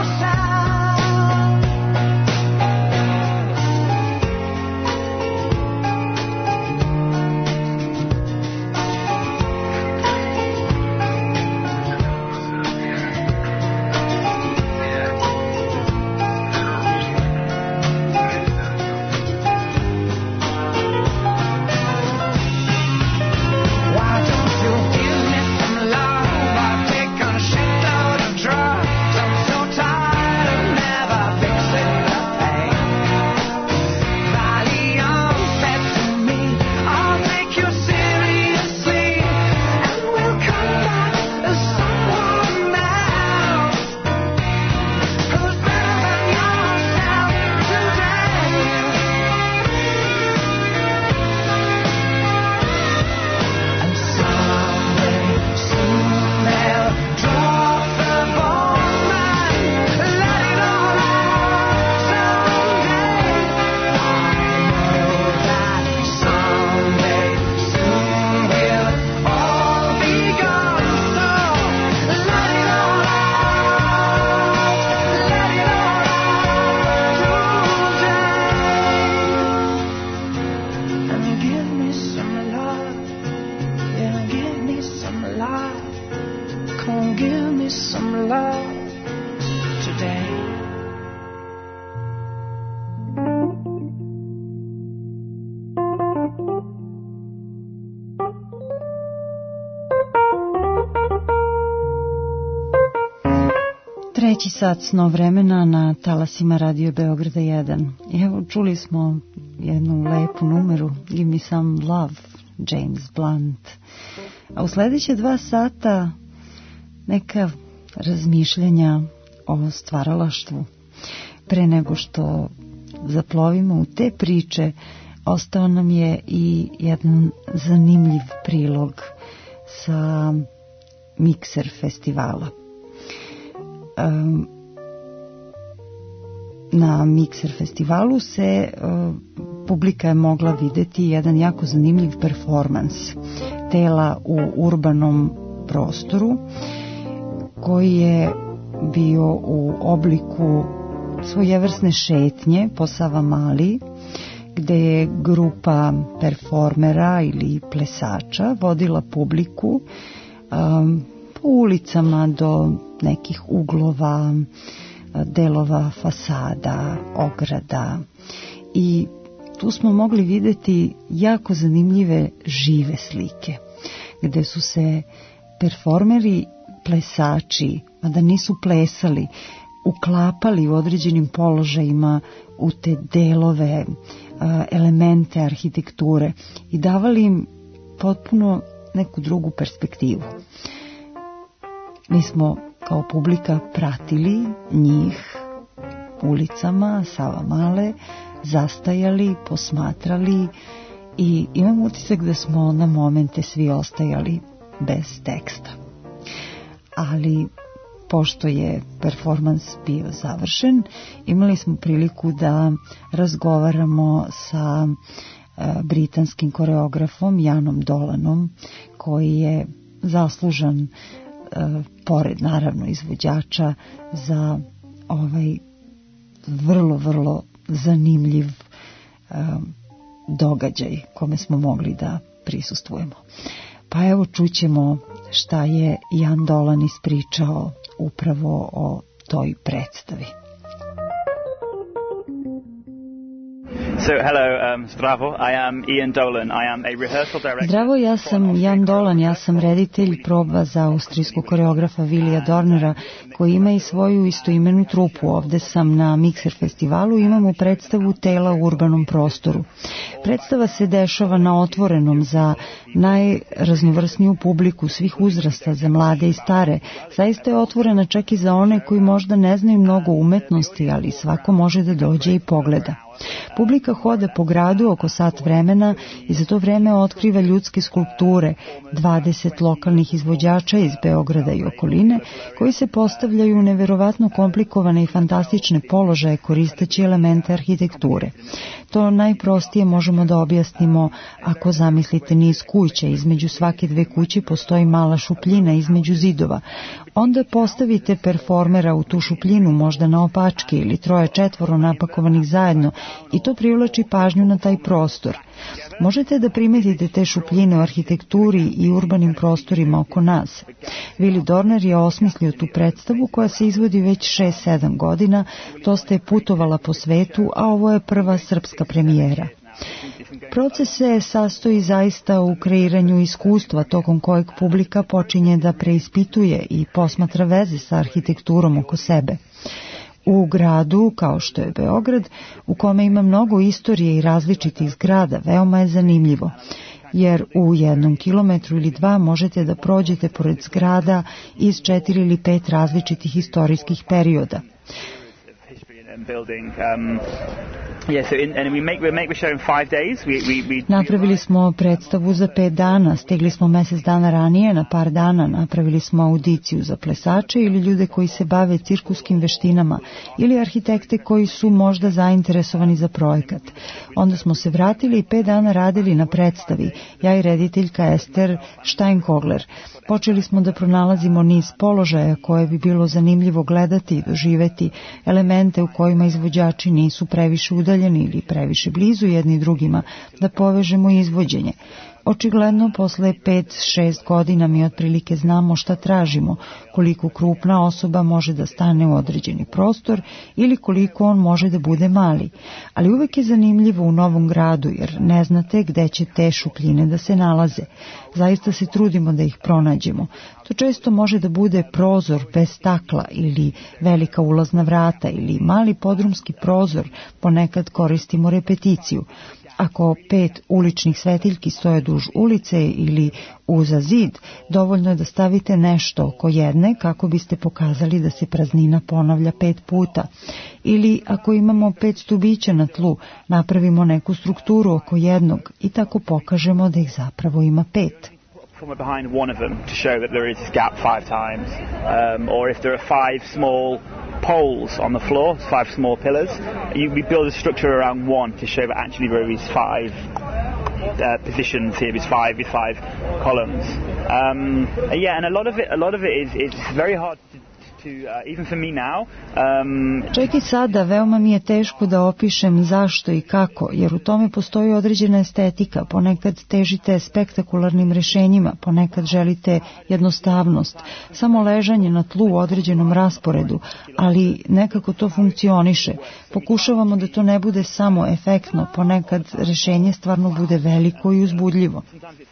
Why don't you give me some love? I've taken a shitload of drugs. I'm so tired of never fixing the pain. Valium said to me, I'll take you seriously, and we'll come back as someone else who's better than yourself today. And someday, soon they'll drop the bomb and let it all out. Someday, I know that someday, soon we'll all be gone. So let it all out, let it all out today. And give me some love. Yeah, give me some love. Come on, give me some love today. Treći sat sno vremena na talasima Radio Beograda jedan. I evo, čuli smo jednu lepu numeru, Give Me Some Love, James Blunt. A u sledeće dva sata neka razmišljanja o stvaralaštvu. Pre nego što zaplovimo u te priče, ostao nam je i jedan zanimljiv prilog sa Mikser festivala. Um, na Mikser festivalu se uh, publika je mogla videti jedan jako zanimljiv performans tela u urbanom prostoru koji je bio u obliku svojevrsne šetnje po Savamali, gde je grupa performera ili plesača vodila publiku um, po ulicama do nekih uglova, delova fasada, ograda, i tu smo mogli videti jako zanimljive žive slike, gde su se performeri plesači, a da nisu plesali, uklapali u određenim položajima u te delove, elemente arhitekture i davali im potpuno neku drugu perspektivu. Mi smo kao publika pratili njih ulicama Savamale, zastajali, posmatrali i imam utisak da smo na momente svi ostajali bez teksta. Ali pošto je performans bio završen, imali smo priliku da razgovaramo sa e, britanskim koreografom Janom Dolanom, koji je zaslužan, e, pored naravno izvođača, za ovaj vrlo, vrlo zanimljiv e, događaj kome smo mogli da prisustvujemo. Pa evo čućemo šta je Jan Dolan ispričao upravo o toj predstavi. So, hello, um, Zdravo, I am Ian Dolan, I am a rehearsal director. Zdravo, ja sam Jan Dolan, ja sam reditelj proba za austrijskog koreografa Vilija Dornera, koji ima i svoju istoimenu trupu. Ovde sam na Mikser festivalu, imamo predstavu Tela u urbanom prostoru. Predstava se dešava na otvorenom za najraznovrsniju publiku svih uzrasta, za mlade i stare. Zaista je otvorena čak i za one koji možda ne znaju mnogo umetnosti, ali svako može da dođe i pogleda. Publika hoda po gradu oko sat vremena i za to vreme otkriva ljudske skulpture, dvadeset lokalnih izvođača iz Beograda i okoline, koji se postavljaju u neverovatno komplikovane i fantastične položaje koristeći elemente arhitekture. To najprostije možemo da objasnimo ako zamislite niz kuća, između svake dve kuće postoji mala šupljina između zidova. Onda postavite performera u tu šupljinu, možda na opačke ili troje četvoro napakovanih zajedno, i to privlači pažnju na taj prostor. Možete da primetite te šupljine u arhitekturi i urbanim prostorima oko nas. Willi Dorner je osmislio tu predstavu koja se izvodi već šest sedam godina, dosta je putovala po svetu, a ovo je prva srpska premijera. Proces se sastoji zaista u kreiranju iskustva tokom kojeg publika počinje da preispituje i posmatra veze sa arhitekturom oko sebe. U gradu, kao što je Beograd, u kome ima mnogo istorije i različitih zgrada, veoma je zanimljivo, jer u jednom kilometru ili dva možete da prođete pored zgrada iz četiri ili pet različitih istorijskih perioda. Napravili smo predstavu za pet dana, stigli smo mesec dana ranije, na par dana napravili smo audiciju za plesače ili ljude koji se bave cirkuskim veštinama ili arhitekte koji su možda zainteresovani za projekat. Onda smo se vratili i pet dana radili na predstavi, ja i rediteljka Ester Steinkogler. Počeli smo da pronalazimo niz položaja koje bi bilo zanimljivo gledati i doživeti, elemente u kojima izvođači nisu previše udaljeni ili previše blizu jedni drugima, da povežemo izvođenje. Očigledno, posle pet šest godina mi otprilike znamo šta tražimo, koliko krupna osoba može da stane u određeni prostor ili koliko on može da bude mali. Ali uvek je zanimljivo u novom gradu, jer ne znate gde će te šupljine da se nalaze. Zaista se trudimo da ih pronađemo. To često može da bude prozor bez stakla ili velika ulazna vrata ili mali podrumski prozor, ponekad koristimo repeticiju. Ako pet uličnih svetiljki stoje duž ulice ili uza zid, dovoljno je da stavite nešto oko jedne kako biste pokazali da se praznina ponavlja pet puta. Ili ako imamo pet stubića na tlu, napravimo neku strukturu oko jednog i tako pokažemo da ih zapravo ima pet. From behind one of them to show that there is this gap five times, um, or if there are five small poles on the floor, five small pillars, you, we build a structure around one to show that actually there is five uh, positions here, is five, is five columns. Um, yeah, and a lot of it, a lot of it is is very hard to Čak i sada veoma mi je teško da opišem zašto i kako, jer u tome postoji određena estetika. Ponekad težite spektakularnim rešenjima, ponekad želite jednostavnost, samo ležanje na tlu u određenom rasporedu, ali nekako to funkcioniše. Pokušavamo da to ne bude samo efektno, ponekad rešenje stvarno bude veliko i uzbudljivo.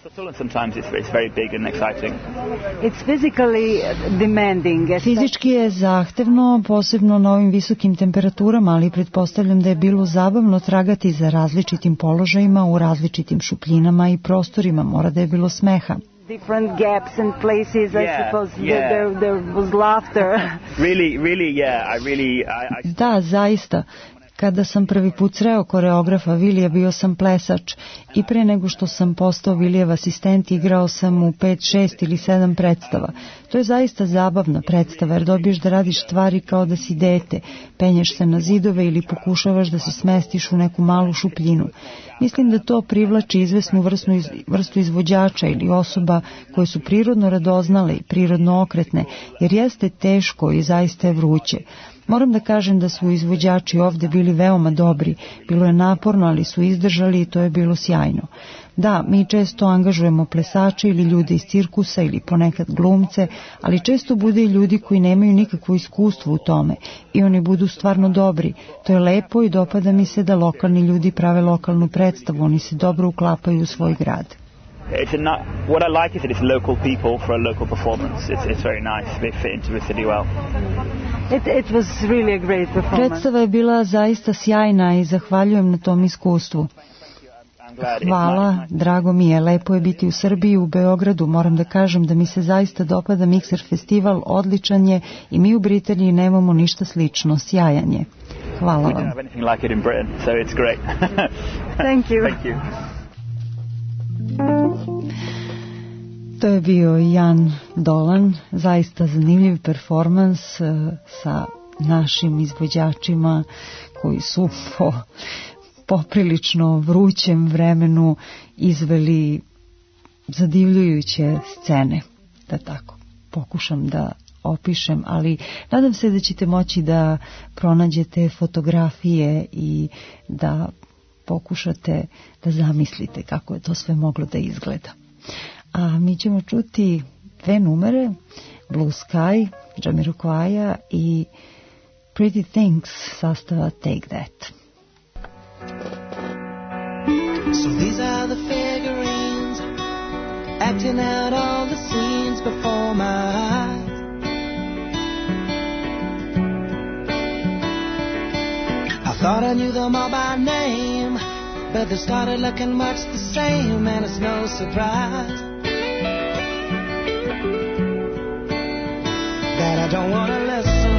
Fizički je zahtevno, posebno na ovim visokim temperaturama, ali pretpostavljam da je bilo zabavno tragati za različitim položajima u različitim šupljinama i prostorima. Mora da je bilo smeha. Different gaps and places, I Yeah, suppose yeah. there, there, there was laughter. Really, really, yeah, I really... I, I... Da, zaista. Kada sam prvi put sreo koreografa Vilija, bio sam plesač i pre nego što sam postao Vilijev asistent igrao sam u pet, šest ili sedam predstava. To je zaista zabavna predstava jer dobiješ da radiš stvari kao da si dete, penješ se na zidove ili pokušavaš da se smestiš u neku malu šupljinu. Mislim da to privlači izvesnu vrstu, iz, vrstu izvođača ili osoba koje su prirodno radoznale i prirodno okretne, jer jeste teško i zaista je vruće. Moram da kažem da su izvođači ovde bili veoma dobri. Bilo je naporno, ali su izdržali i to je bilo sjajno. Da, mi često angažujemo plesače ili ljude iz cirkusa ili ponekad glumce, ali često bude i ljudi koji nemaju nikakvo iskustvo u tome i oni budu stvarno dobri. To je lepo i dopada mi se da lokalni ljudi prave lokalnu predstavu, oni se dobro uklapaju u svoj grad. It's a not, what I like is that it's local people for a local performance. It's, it's very nice. They fit into the city well. It, it was really a great performance. Predstava je bila zaista sjajna i zahvaljujem na tom iskustvu. Hvala, drago mi je, lepo je biti u Srbiji, u Beogradu. Moram da kažem da mi se zaista dopada Mikser festival, odličan je i mi u Britaniji nemamo ništa slično, sjajan je. Hvala We vam. don't have anything like it in Britain, so it's great. Thank you. Thank you. To je bio Jan Dolan, zaista zanimljiv performans uh, sa našim izvođačima koji su po poprilično vrućem vremenu izveli zadivljujuće scene, da tako pokušam da opišem, ali nadam se da ćete moći da pronađete fotografije i da pokušate da zamislite kako je to sve moglo da izgleda. A mi ćemo čuti dve numere, Blue Sky, Jamiroquaia i Pretty Things sastava Take That. So these are the figurines acting out all the scenes before my eyes. I thought I knew them all by name, but they started looking much the same, and it's no surprise that I don't want to listen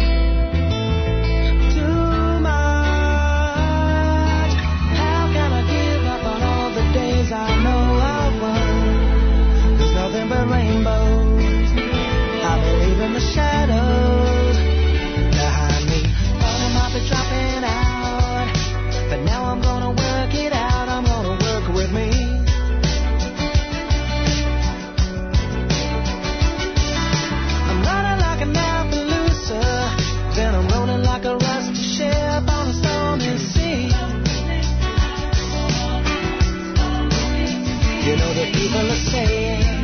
too much. How can I give up on all the days I know I won? There's nothing but rainbows. I believe in the shadows behind me. Thought I might be dropping out, but now I'm gonna work it out. I'm gonna work with me. I'm running like an Appaloosa, then I'm rolling like a rusty ship on a stormy sea. You know that people are saying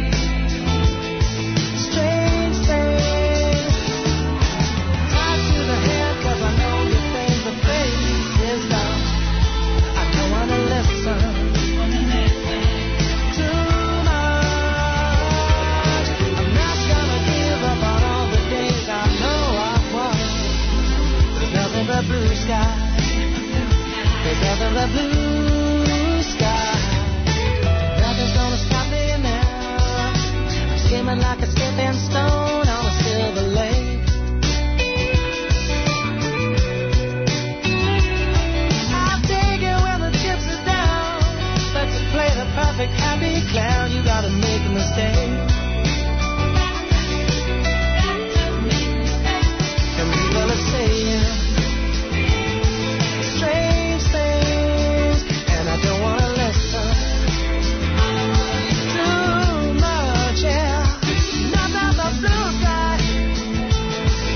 strange things. Tied to the head 'cause I know you think the face is dumb. I don't wanna listen too much. I'm not gonna give up on all the days I know I've won. There's nothing but blue sky. There's nothing but blue sky. Nothing's gonna stop me now. I'm skimming like a skipping stone on a silver lake. I'll take it when the chips are down, but to play the perfect happy clown, you gotta make a mistake. And people are saying strange things, and I don't wanna listen too much. Yeah, nothing but blue sky.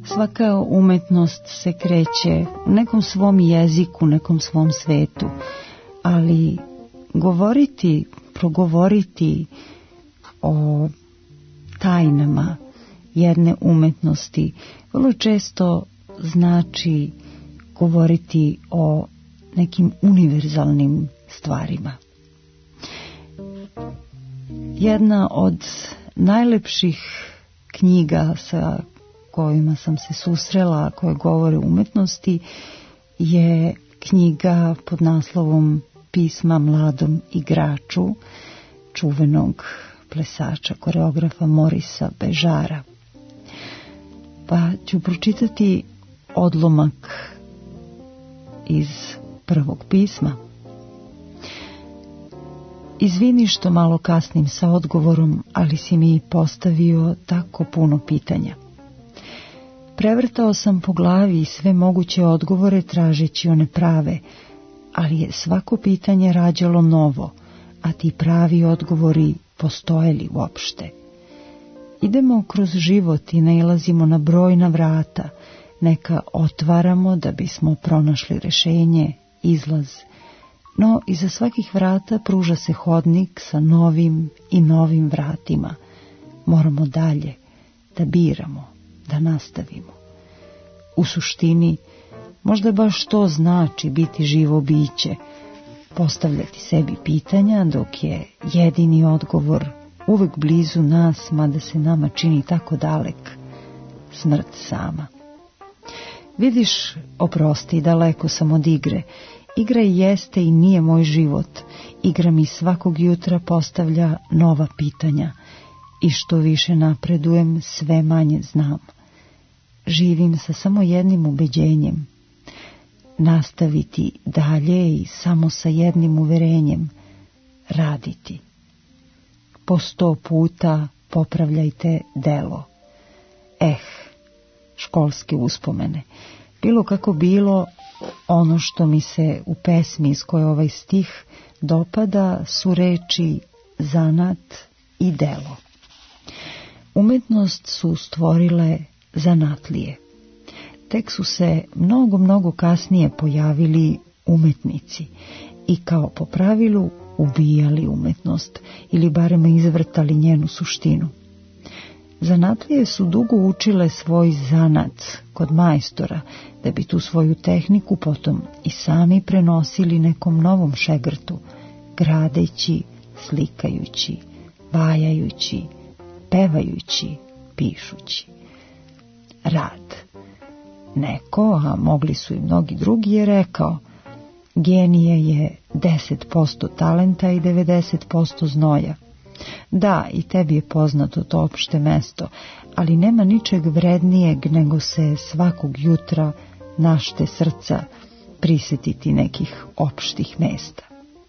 Svaka umetnost se kreće u nekom svom jeziku, nekom svom svetu, ali govoriti, progovoriti o tajnama jedne umetnosti vrlo često znači govoriti o nekim univerzalnim stvarima. Jedna od najlepših knjiga sa kojima sam se susrela, koje govore o umetnosti, je knjiga pod naslovom Pisma mladom igraču, čuvenog plesača, koreografa Morisa Bežara. Pa ću pročitati odlomak iz prvog pisma. Izvini što malo kasnim sa odgovorom, ali si mi postavio tako puno pitanja. Prevrtao sam po glavi sve moguće odgovore tražeći one prave, ali je svako pitanje rađalo novo, a ti pravi odgovori postojeli uopšte. Idemo kroz život i nailazimo na brojna vrata, neka otvaramo da bismo pronašli rešenje, izlaz, no iza svakih vrata pruža se hodnik sa novim i novim vratima. Moramo dalje da biramo, da nastavimo. U suštini, možda baš to znači biti živo biće, postavljati sebi pitanja dok je jedini odgovor uvek blizu nas, mada se nama čini tako dalek, smrt sama. Vidiš, oprosti, daleko sam od igre. Igra jeste i nije moj život. Igra mi svakog jutra postavlja nova pitanja i što više napredujem, sve manje znam. Živim sa samo jednim ubeđenjem. Nastaviti dalje i samo sa jednim uverenjem. Raditi. Po sto puta popravljajte delo. Eh, školske uspomene. Bilo kako bilo, ono što mi se u pesmi iz koje ovaj stih dopada su reči zanat i delo. Umetnost su stvorile zanatlije. Tek su se mnogo, mnogo kasnije pojavili umetnici i kao po pravilu ubijali umetnost ili barem izvrtali njenu suštinu. Zanatlije su dugo učile svoj zanat kod majstora, da bi tu svoju tehniku potom i sami prenosili nekom novom šegrtu, gradeći, slikajući, vajajući, pevajući, pišući. Rad. Neko, a mogli su i mnogi drugi, je rekao: genije je deset posto talenta i devedeset posto znoja. Da, i tebi je poznato to opšte mesto, ali nema ničeg vrednijeg nego se svakog jutra našte srca prisjetiti nekih opštih mesta.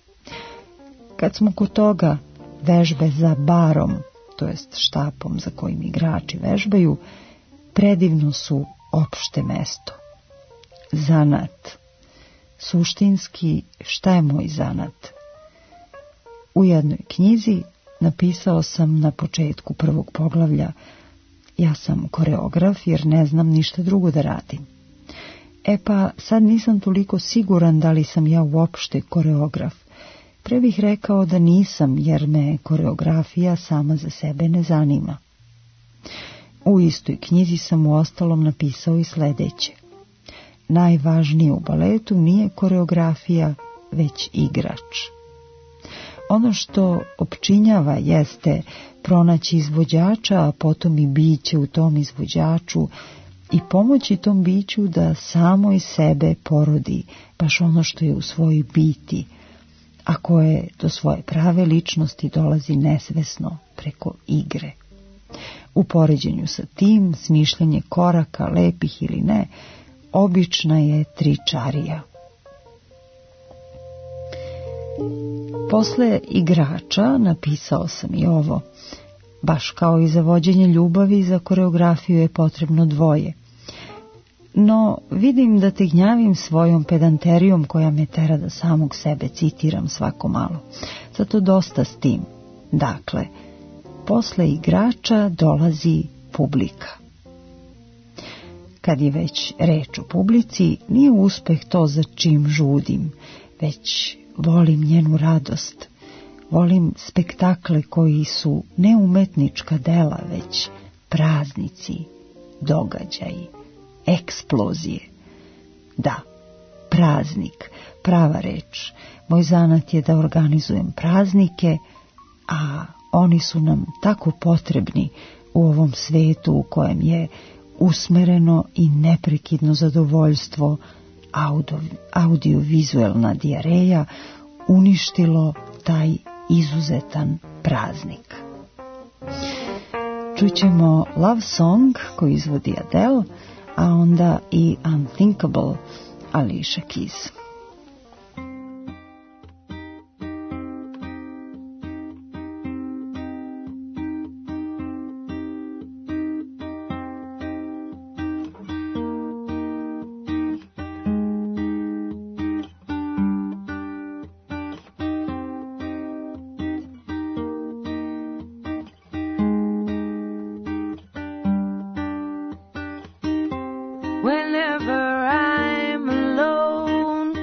Kad smo kod toga, vežbe za barom, to jest štapom za kojim igrači vežbaju, predivno su opšte mesto. Zanat. Suštinski, šta je moj zanat? U jednoj knjizi napisao sam na početku prvog poglavlja: ja sam koreograf jer ne znam ništa drugo da radim. E pa sad nisam toliko siguran da li sam ja uopšte koreograf. Pre bih rekao da nisam, jer me koreografija sama za sebe ne zanima. U istoj knjizi sam uostalom napisao i sledeće: najvažnije u baletu nije koreografija, već igrač. Ono što opčinjava jeste pronaći izvođača, a potom i biće u tom izvođaču i pomoći tom biću da samo iz sebe porodi baš ono što je u svojoj biti, a koje do svoje prave ličnosti dolazi nesvesno preko igre. U poređenju sa tim, smišljanje koraka, lepih ili ne, obična je tričarija. Posle igrača napisao sam i ovo: baš kao i za vođenje ljubavi, za koreografiju je potrebno dvoje. No, vidim da te gnjavim svojom pedanterijom koja me tera da samog sebe citiram svako malo. Zato dosta s tim. Dakle, posle igrača dolazi publika. Kad je već reč o publici, nije uspeh to za čim žudim, već volim njenu radost. Volim spektakle koji su ne umetnička dela, već praznici, događaji, eksplozije. Da, praznik, prava reč. Moj zanat je da organizujem praznike, a oni su nam tako potrebni u ovom svetu u kojem je usmereno i neprekidno zadovoljstvo audio, audiovizuelna dijareja uništilo taj izuzetan praznik. Čućemo Love Song koji izvodi Adele, a onda i Unthinkable Alicia Keys. Whenever I'm alone,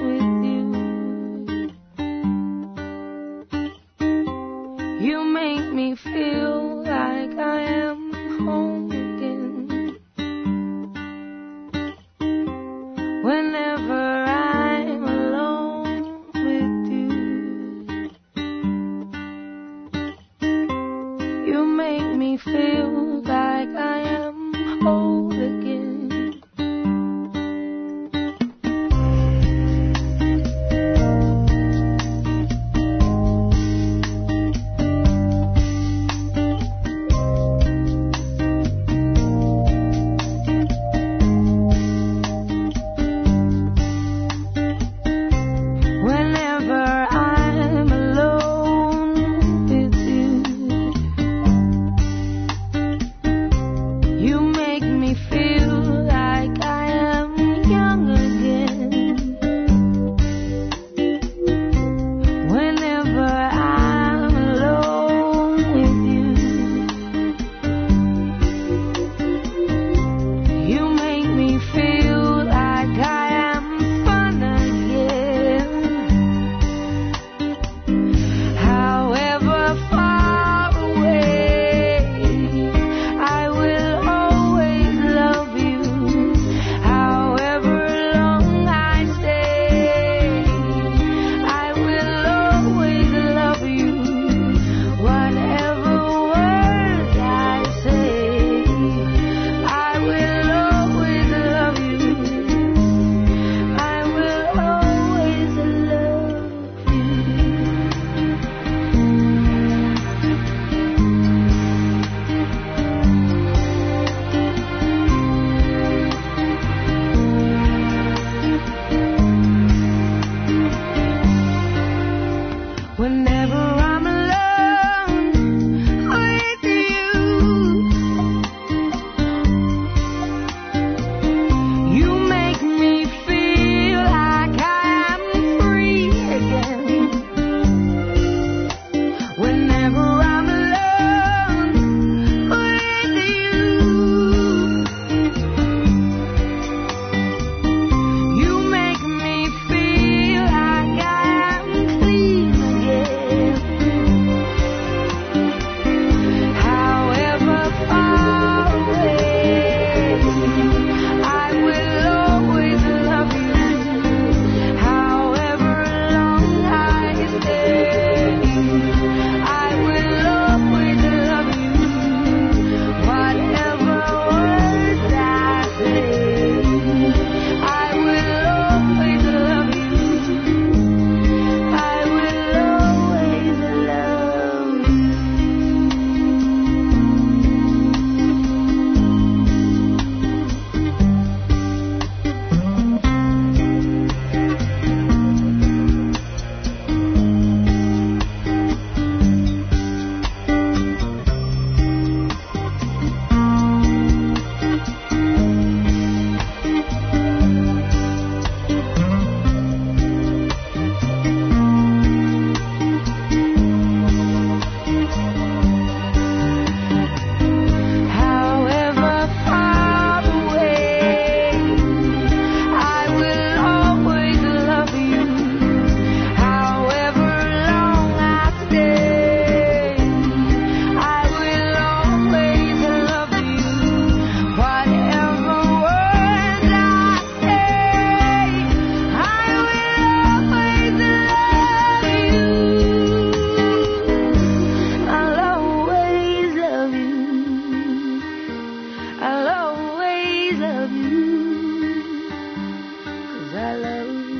'cause I love you.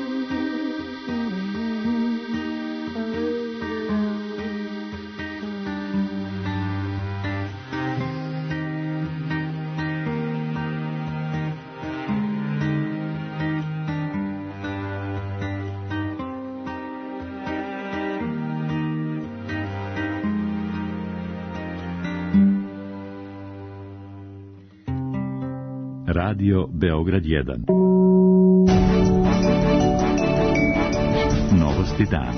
Radio Beograd jedan. Novosti dana.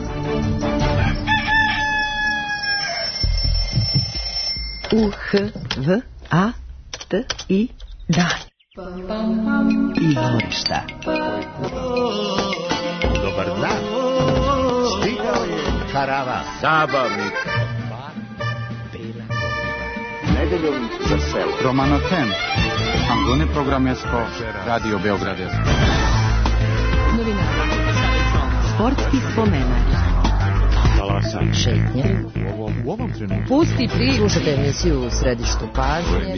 U H V A T I dan. Izvorišta. Dobar dan. Stigao je karavan zabavnik. Nedeljom za selo. Romano Ten. Angone Programesko, Radio Beograd. Novinari. Sportski spomenač. Talasan. Šetnje. U ovom trenutku. Pusti pri. Slušajte emisiju u središtu pažnje.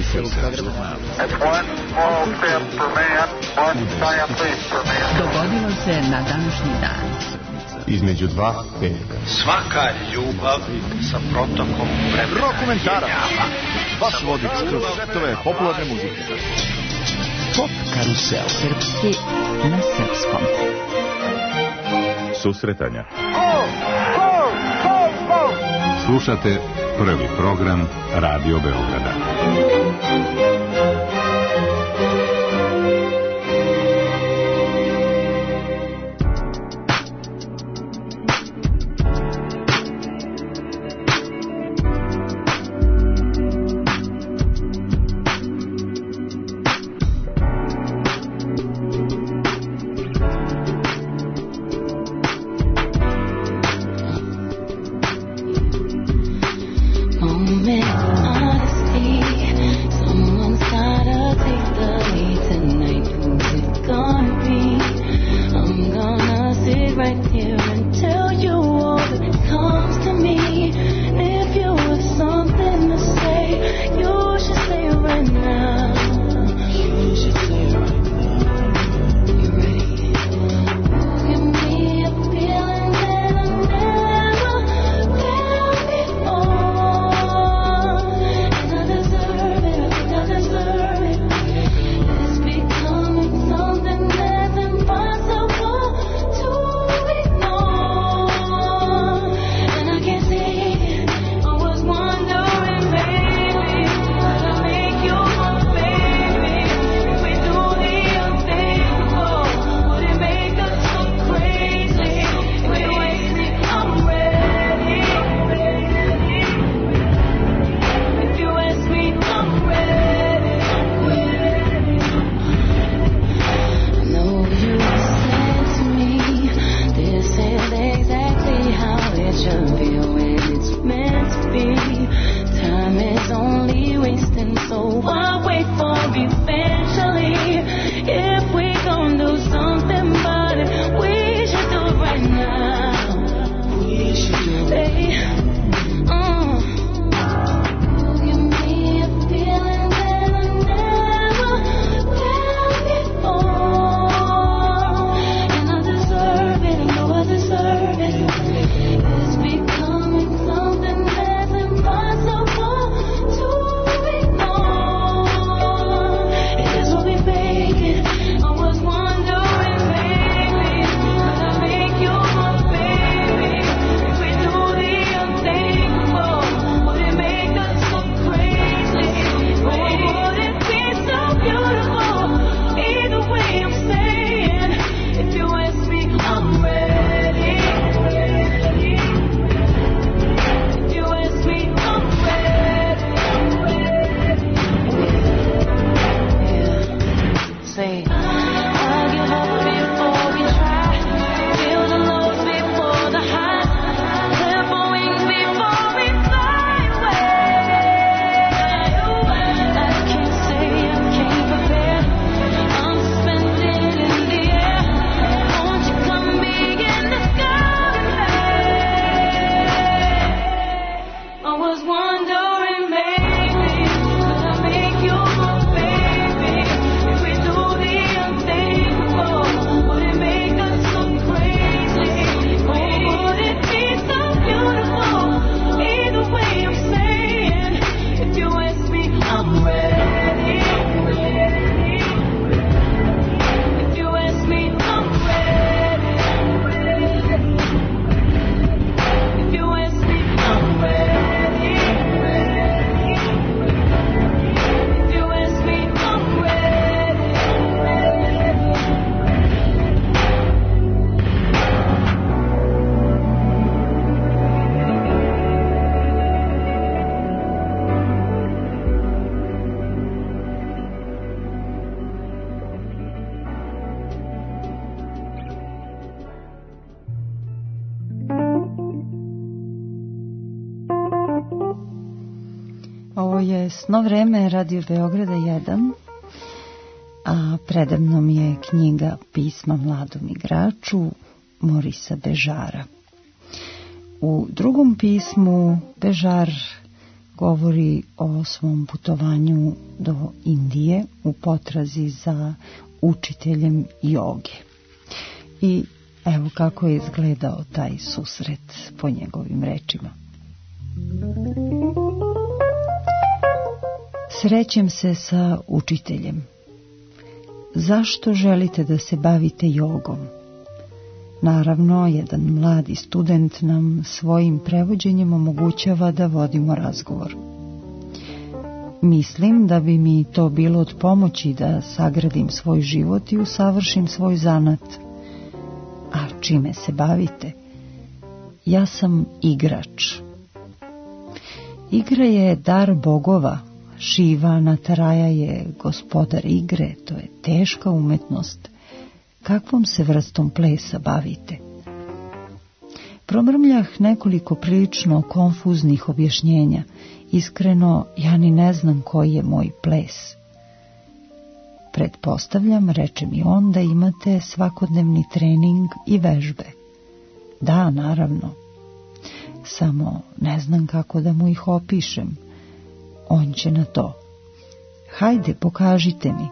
Dogodilo se na današnji dan. Između dva petka. Svaka ljubav sa protokom vremena. Rokomentara. Vaš vodič kroz svetove popularne muzike. Pop karusel. Srpski na srpskom. Susretanja. Slušate prvi program Radio Beograda. Moment, honesty, someone Sno vreme Radio Beograda jedan, a predavnom je knjiga Pisma mladom igraču Morisa Bežara. U drugom pismu Bežar govori o svom putovanju do Indije u potrazi za učiteljem joge. I evo kako je izgledao taj susret po njegovim rečima. Srećem se sa učiteljem. Zašto želite da se bavite jogom? Naravno, jedan mladi student nam svojim prevođenjem omogućava da vodimo razgovor. Mislim da bi mi to bilo od pomoći da sagradim svoj život i usavršim svoj zanat. A čime se bavite? Ja sam igrač. Igra je dar bogova. Šiva Nataraja je gospodar igre, to je teška umetnost. Kakvom se vrstom plesa bavite? Promrmljah nekoliko prilično konfuznih objašnjenja. Iskreno, ja ni ne znam koji je moj ples. Pretpostavljam, reče mi on, da imate svakodnevni trening i vežbe. Da, naravno. Samo ne znam kako da mu ih opišem. On će na to. Hajde, pokažite mi.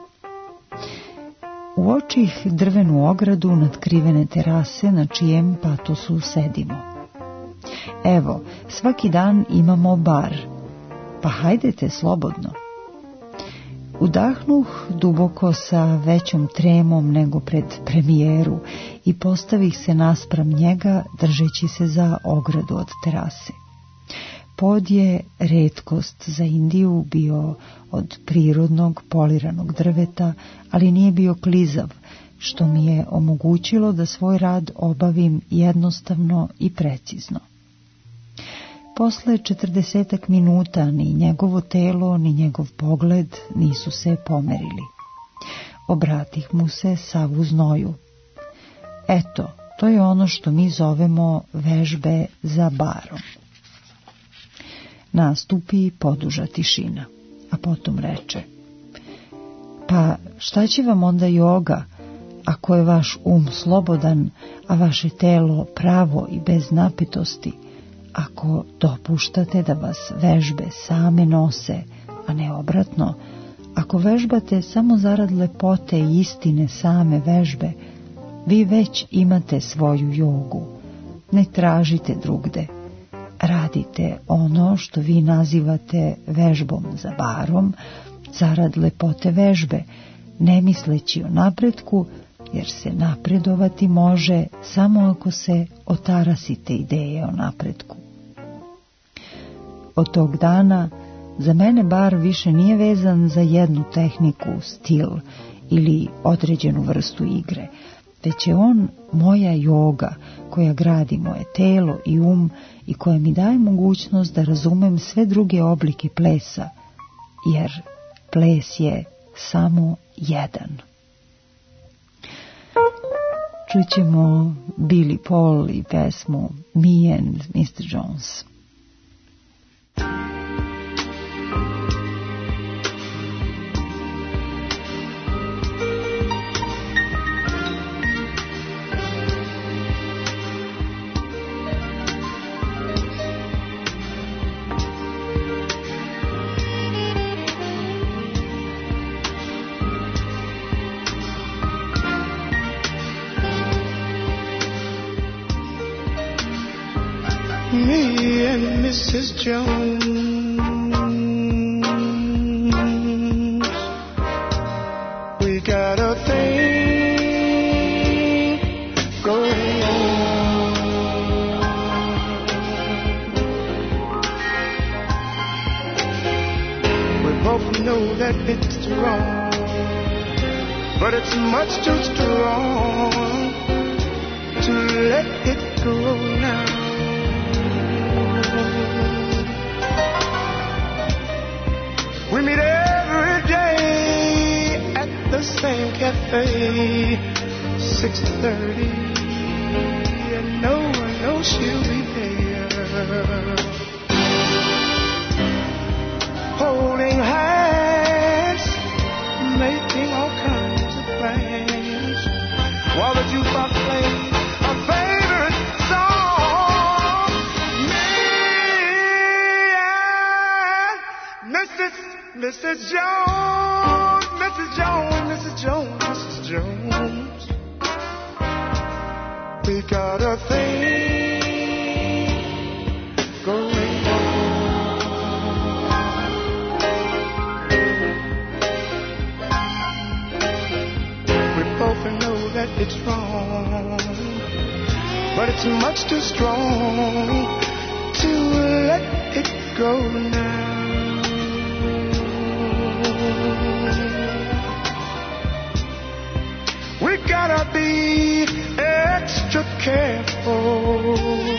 Uočih drvenu ogradu natkrivene terase na čijem patosu sedimo. Evo, svaki dan imamo bar. Pa hajdete slobodno. Udahnuh duboko sa većom tremom nego pred premijeru i postavih se naspram njega držeći se za ogradu od terase. Pod je retkost za Indiju, bio od prirodnog poliranog drveta, ali nije bio klizav, što mi je omogućilo da svoj rad obavim jednostavno i precizno. Posle četrdesetak minuta ni njegovo telo, ni njegov pogled nisu se pomerili. Obratih mu se sav u znoju. Eto, to je ono što mi zovemo vežbe za barom. Nastupi poduža tišina, a potom reče: pa šta će vam onda joga, ako je vaš um slobodan, a vaše telo pravo i bez napetosti, ako dopuštate da vas vežbe same nose, a ne obratno, ako vežbate samo zarad lepote i istine same vežbe, vi već imate svoju jogu, ne tražite drugde. Radite ono što vi nazivate vežbom za barom, zarad lepote vežbe, ne misleći o napretku, jer se napredovati može samo ako se otarasite ideje o napretku. Od tog dana za mene bar više nije vezan za jednu tehniku, stil ili određenu vrstu igre, već je on moja joga koja gradi moje telo i um i koja mi daje mogućnost da razumem sve druge oblike plesa, jer ples je samo jedan. Čućemo Billy Paul i pesmu Me and mister Jones. Me and missus Jones, we got a thing going on. We both know that it's wrong, but it's much too strong to let it go now. We meet every day at the same cafe, six thirty, and no one knows she'll be there. holding hands, making all kinds of plans, while the jukebox plays a favorite song. Me and Missus Missus Jones, Missus Jones, Missus Jones, Missus Jones, we got a thing going on. We both know that it's wrong, but it's much too strong to let it go now. We gotta be extra careful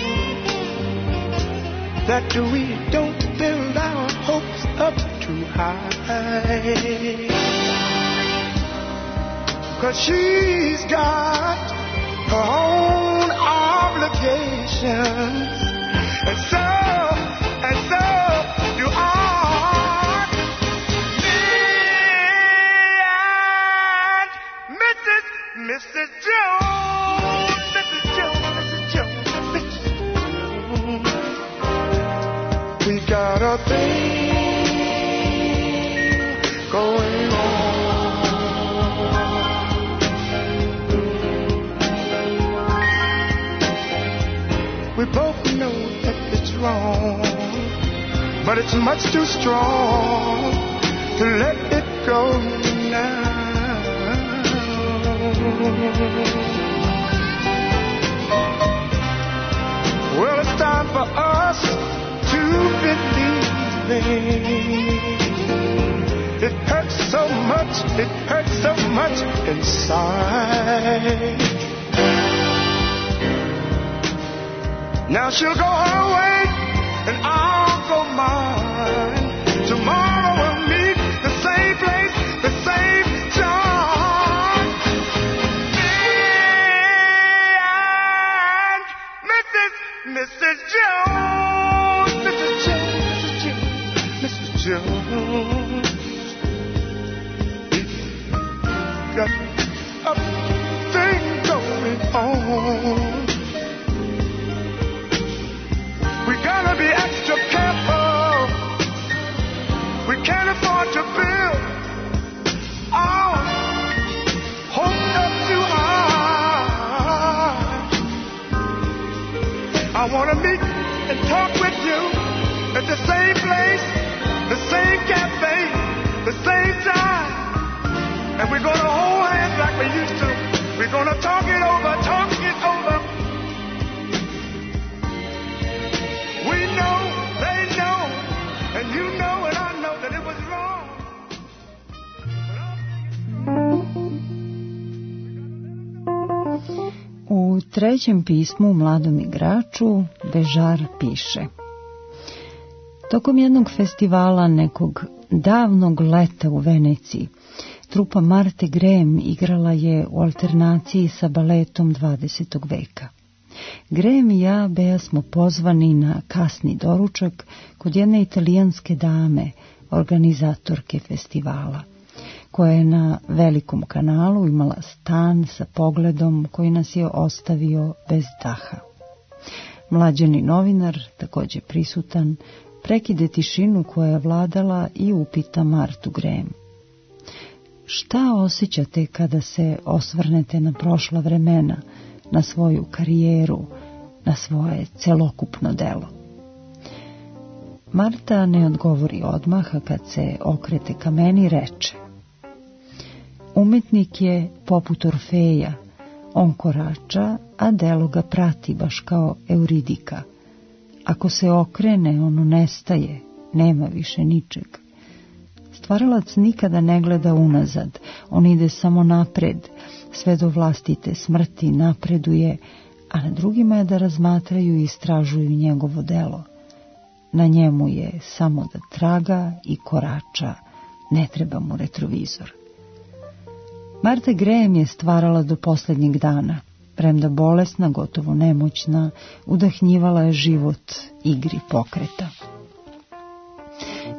that we don't build our hopes up too high, 'cause she's got her own obligations, and so, and so do I. Missus Jones, Missus Jones, Missus Jones, Missus Jones, we got a thing going on. We both know that it's wrong, but it's much too strong to let it go now. Well, it's time for us to believe. It hurts so much, it hurts so much inside. Now she'll go her way and I'll go mine. Tomorrow we'll meet the same place, the same time. Missus Jones, Missus Jones, Missus Jones, we got a thing going on. We gotta be extra careful. We can't afford to build our hopes up too high. I want to meet and talk with you at the same place, the same cafe, the same time. And we're going to hold hands like we used to. We're going to talk it over, talk it over. We know, they know, and you know and I know that it was wrong. U trećem pismu mladom igraču Bežar piše: tokom jednog festivala nekog davnog leta u Veneciji, trupa Marte Graham igrala je u alternaciji sa baletom dvadesetog veka. Graham i ja, Bea, smo pozvani na kasni doručak kod jedne italijanske dame, organizatorke festivala, koja je na velikom kanalu imala stan sa pogledom koji nas je ostavio bez daha. Mlađeni novinar, također prisutan, prekide tišinu koja je vladala i upita Martu Graham: šta osjećate kada se osvrnete na prošla vremena, na svoju karijeru, na svoje celokupno delo? Marta ne odgovori odmah, a kad se okrete ka meni reče: umetnik je poput Orfeja, on korača, a delo ga prati baš kao Euridika. Ako se okrene, ono nestaje, nema više ničeg. Stvaralac nikada ne gleda unazad, on ide samo napred, sve do vlastite smrti napreduje, a na drugima je da razmatraju i istražuju njegovo delo. Na njemu je samo da traga i korača, ne treba mu retrovizor. Marta Graham je stvarala do posljednjeg dana, premda bolesna, gotovo nemoćna, udahnjivala je život igri pokreta.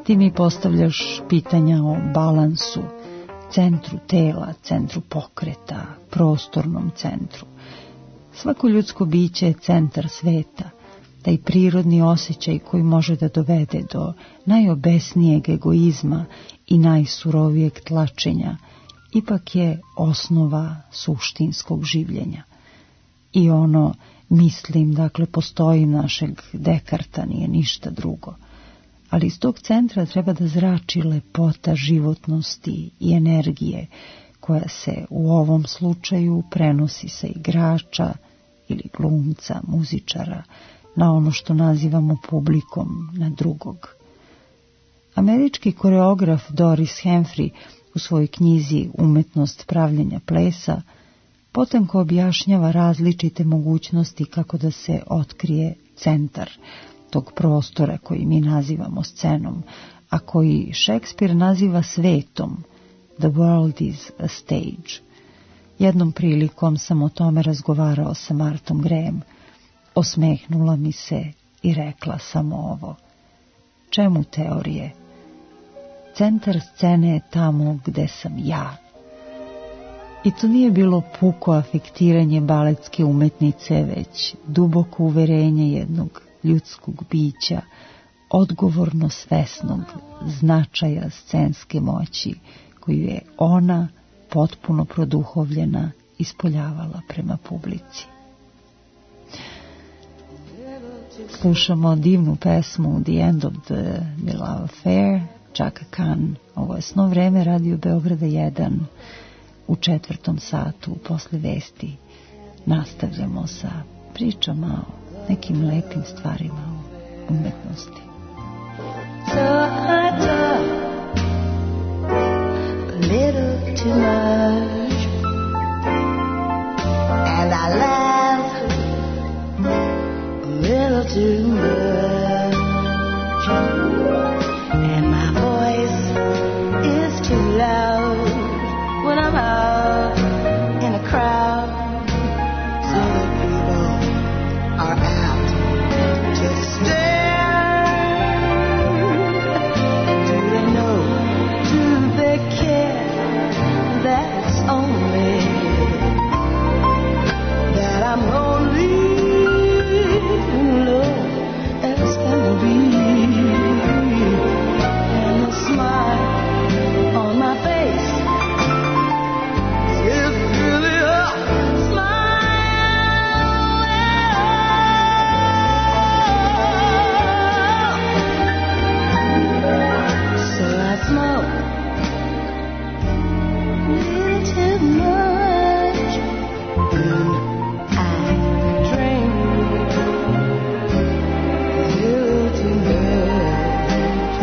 Ti mi postavljaš pitanja o balansu, centru tela, centru pokreta, prostornom centru. Svako ljudsko biće je centar sveta, taj prirodni osjećaj koji može da dovede do najobesnijeg egoizma i najsurovijeg tlačenja, ipak je osnova suštinskog življenja. I ono, mislim, dakle, postoji našeg Dekarta, nije ništa drugo. Ali iz tog centra treba da zrači lepota životnosti i energije, koja se u ovom slučaju prenosi sa igrača ili glumca, muzičara, na ono što nazivamo publikom, na drugog. Američki koreograf Doris Humphrey u svojoj knjizi Umetnost pravljenja plesa potanko objašnjava različite mogućnosti kako da se otkrije centar tog prostora koji mi nazivamo scenom, a koji Šekspir naziva svetom. The world is a stage. Jednom prilikom sam o tome razgovarao sa Martom Graham. Osmehnula mi se i rekla samo ovo. Čemu teorije? Centar scene je tamo gde sam ja. I to nije bilo puko afektiranje baletske umetnice, već duboko uverenje jednog ljudskog bića, odgovorno svesnog značaja scenske moći, koju je ona, potpuno produhovljena, ispoljavala prema publici. Slušamo divnu pesmu The End of the, the Love Affair, Chaka Khan. Ovo je Sno vreme, Radio Beograda jedan. U četvrtom satu, posle vesti, nastavljamo sa pričama o nekim lepim stvarima u umetnosti. A little too much, and I laugh a little too much, and my voice is too loud when I'm out in a crowd, so that people are apt to stare. Do they know? Do they care? That's only that I'm lonely, low as can be, and the smile on my face is really a smile. So I smoke too much, and I drink you too much,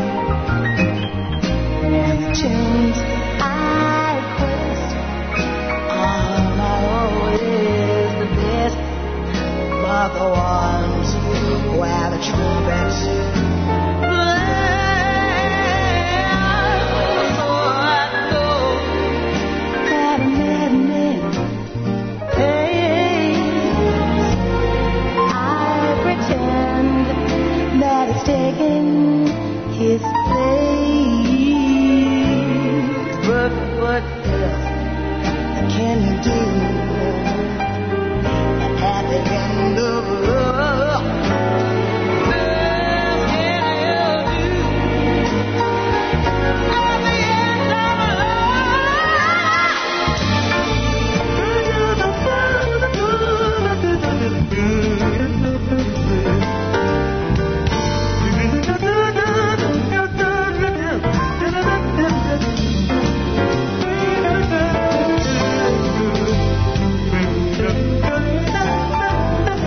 and the tunes I request are not always the best, but the ones where the trumpets play. So I know that a madman pays. I pretend that it's taking his place. But what else can you do at the end of love? What else can you do at the end of love?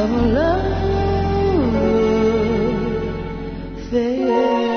of a love affair.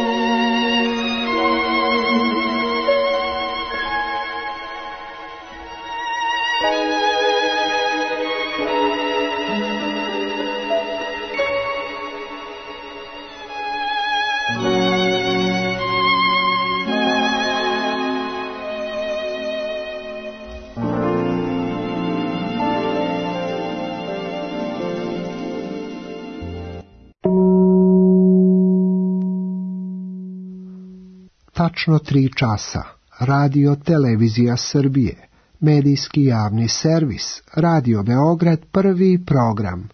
Tačno tri časa. Radio Televizija Srbije. Medijski javni servis. Radio Beograd, prvi program.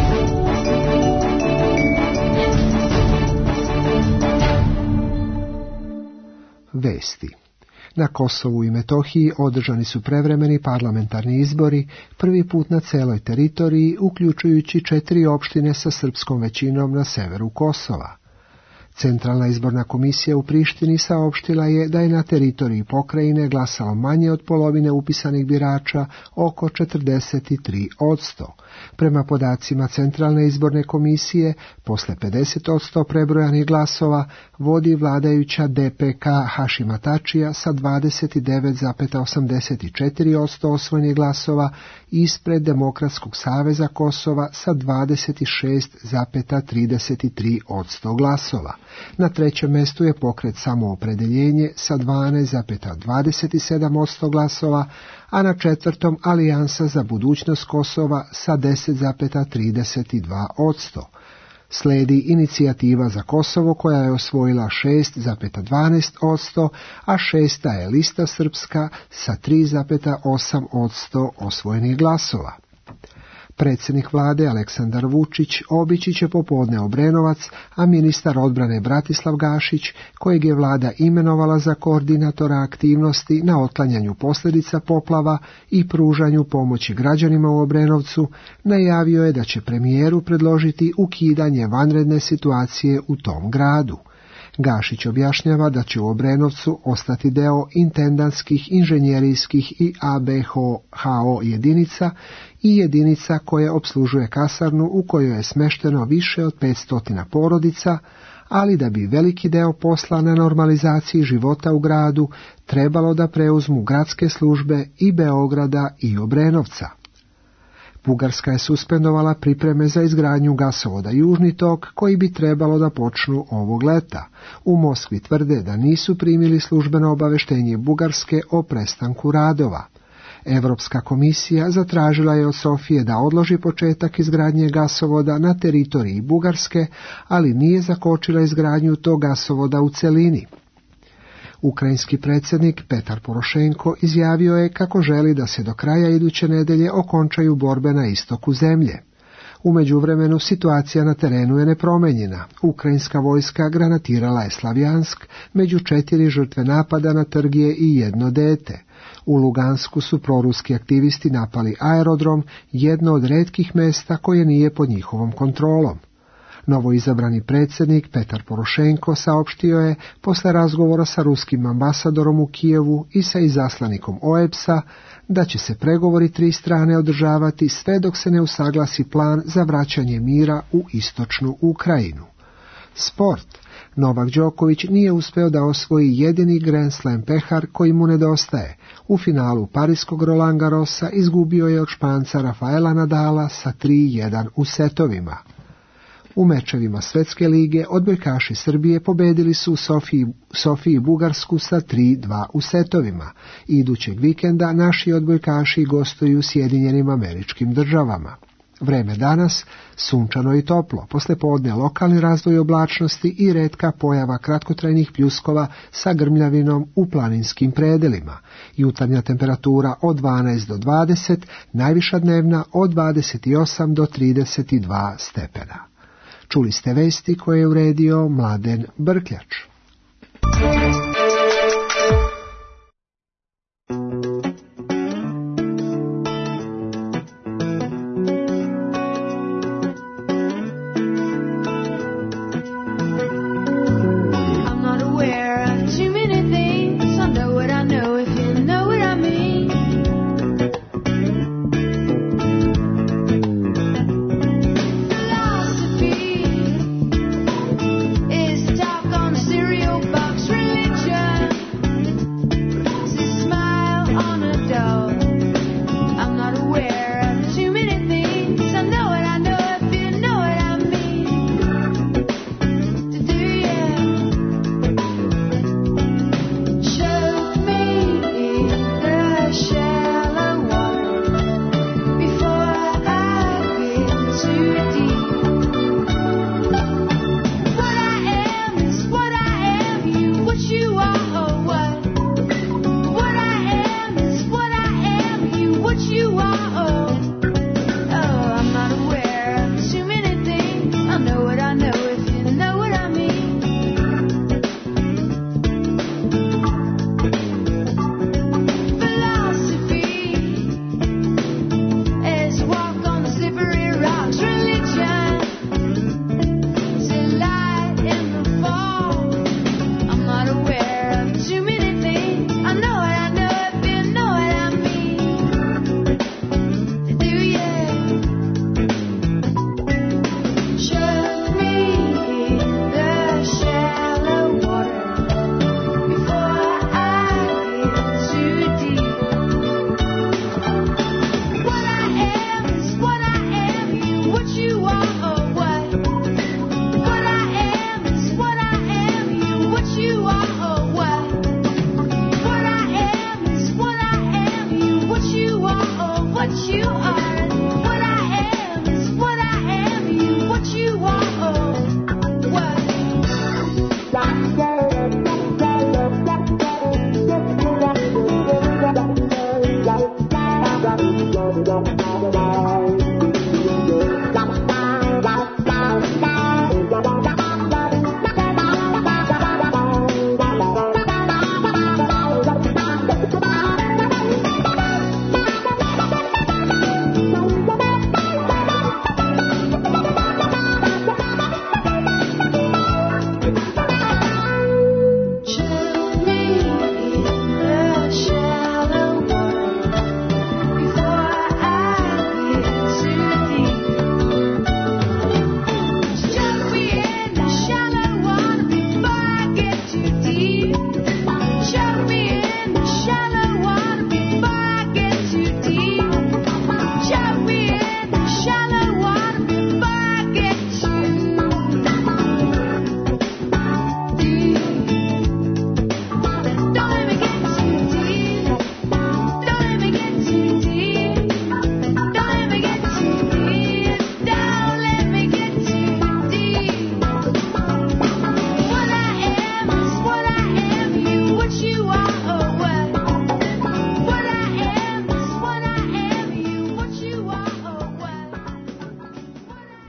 Vesti. Na Kosovu i Metohiji održani su prevremeni parlamentarni izbori, prvi put na celoj teritoriji, uključujući četiri opštine sa srpskom većinom na severu Kosova. Centralna izborna komisija u Prištini saopštila je da je na teritoriji pokrajine glasalo manje od polovine upisanih birača, oko četrdeset tri posto. Prema podacima Centralne izborne komisije, posle pedeset posto prebrojanih glasova vodi vladajuća D P K Hašima Tačija sa dvadeset devet zarez osamdeset četiri posto osvojenih glasova, ispred Demokratskog saveza Kosova sa dvadeset šest zarez trideset tri posto glasova. Na trećem mestu je pokret Samoopredeljenje sa dvanaest zarez dvadeset sedam posto glasova, a na četvrtom Alijansa za budućnost Kosova sa deset zarez trideset dva posto. Sledi Inicijativa za Kosovo koja je osvojila šest zarez dvanaest posto, a šesta je Lista Srpska sa tri zarez osam posto osvojenih glasova. Predsjednik vlade Aleksandar Vučić obići će popodne Obrenovac, a ministar odbrane Bratislav Gašić, kojeg je vlada imenovala za koordinatora aktivnosti na otklanjanju posljedica poplava i pružanju pomoći građanima u Obrenovcu, najavio je da će premijeru predložiti ukidanje vanredne situacije u tom gradu. Gašić objašnjava da će u Obrenovcu ostati deo intendantskih, inženjerijskih i A B H O jedinica i jedinica koje opslužuje kasarnu u kojoj je smešteno više od petsto porodica, ali da bi veliki deo posla na normalizaciji života u gradu trebalo da preuzmu gradske službe i Beograda i Obrenovca. Bugarska je suspendovala pripreme za izgradnju gasovoda Južni tok, koji bi trebalo da počnu ovog leta. U Moskvi tvrde da nisu primili službeno obaveštenje Bugarske o prestanku radova. Evropska komisija zatražila je od Sofije da odloži početak izgradnje gasovoda na teritoriji Bugarske, ali nije zakočila izgradnju tog gasovoda u celini. Ukrajinski predsjednik Petar Porošenko izjavio je kako želi da se do kraja iduće nedelje okončaju borbe na istoku zemlje. U međuvremenu situacija na terenu je nepromenjena. Ukrajinska vojska granatirala je Slavjansk, među četiri žrtve napada na trgije i jedno dete. U Lugansku su proruski aktivisti napali aerodrom, jedno od retkih mesta koje nije pod njihovom kontrolom. Novoizabrani predsjednik Petar Porošenko saopštio je posle razgovora sa ruskim ambasadorom u Kijevu i sa izaslanikom O E B S-a da će se pregovori tri strane održavati sve dok se ne usaglasi plan za vraćanje mira u istočnu Ukrajinu. Sport. Novak Đoković nije uspeo da osvoji jedini Grand Slam pehar koji mu nedostaje. U finalu Pariskog Roland Garrosa izgubio je od Španca Rafaela Nadala sa tri jedan u setovima. U mečevima Svetske lige odbojkaši Srbije pobedili su u Sofiji, Sofiji Bugarsku sa tri dva u setovima. Idućeg vikenda naši odbojkaši gostuju u Sjedinjenim Američkim Državama. Vreme danas sunčano i toplo, poslijepodne lokalni razvoj oblačnosti i retka pojava kratkotrajnih pljuskova sa grmljavinom u planinskim predelima. Jutarnja temperatura od dvanaest do dvadeset, najviša dnevna od dvadeset osam do trideset dva stepena. Čuli ste vesti koje je uredio Mladen Brkljač.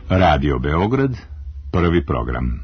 Radio Beograd, prvi program.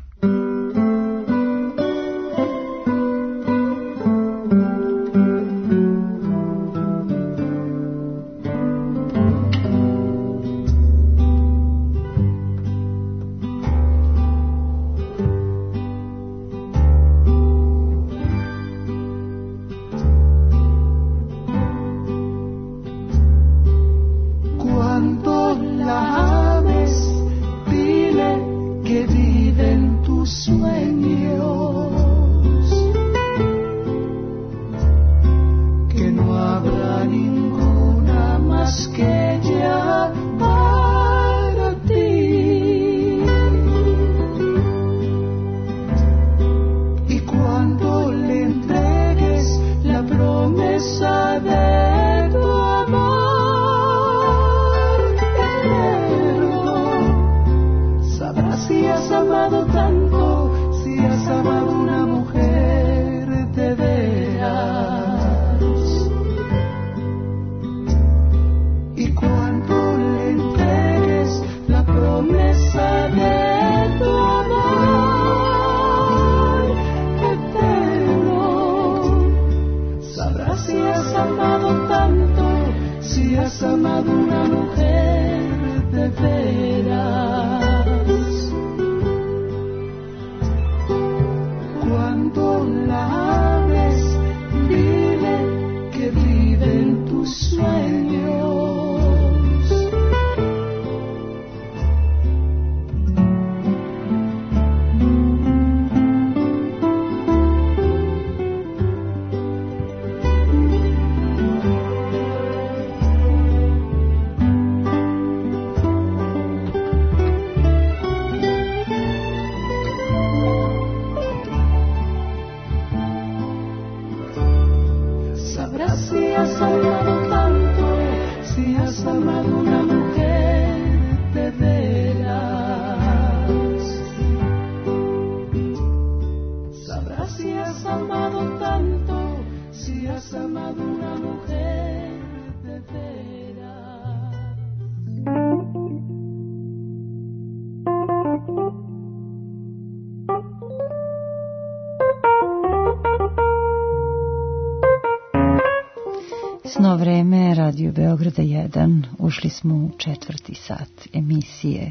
Sno vreme, Radio Beograda jedan, ušli smo u četvrti sat emisije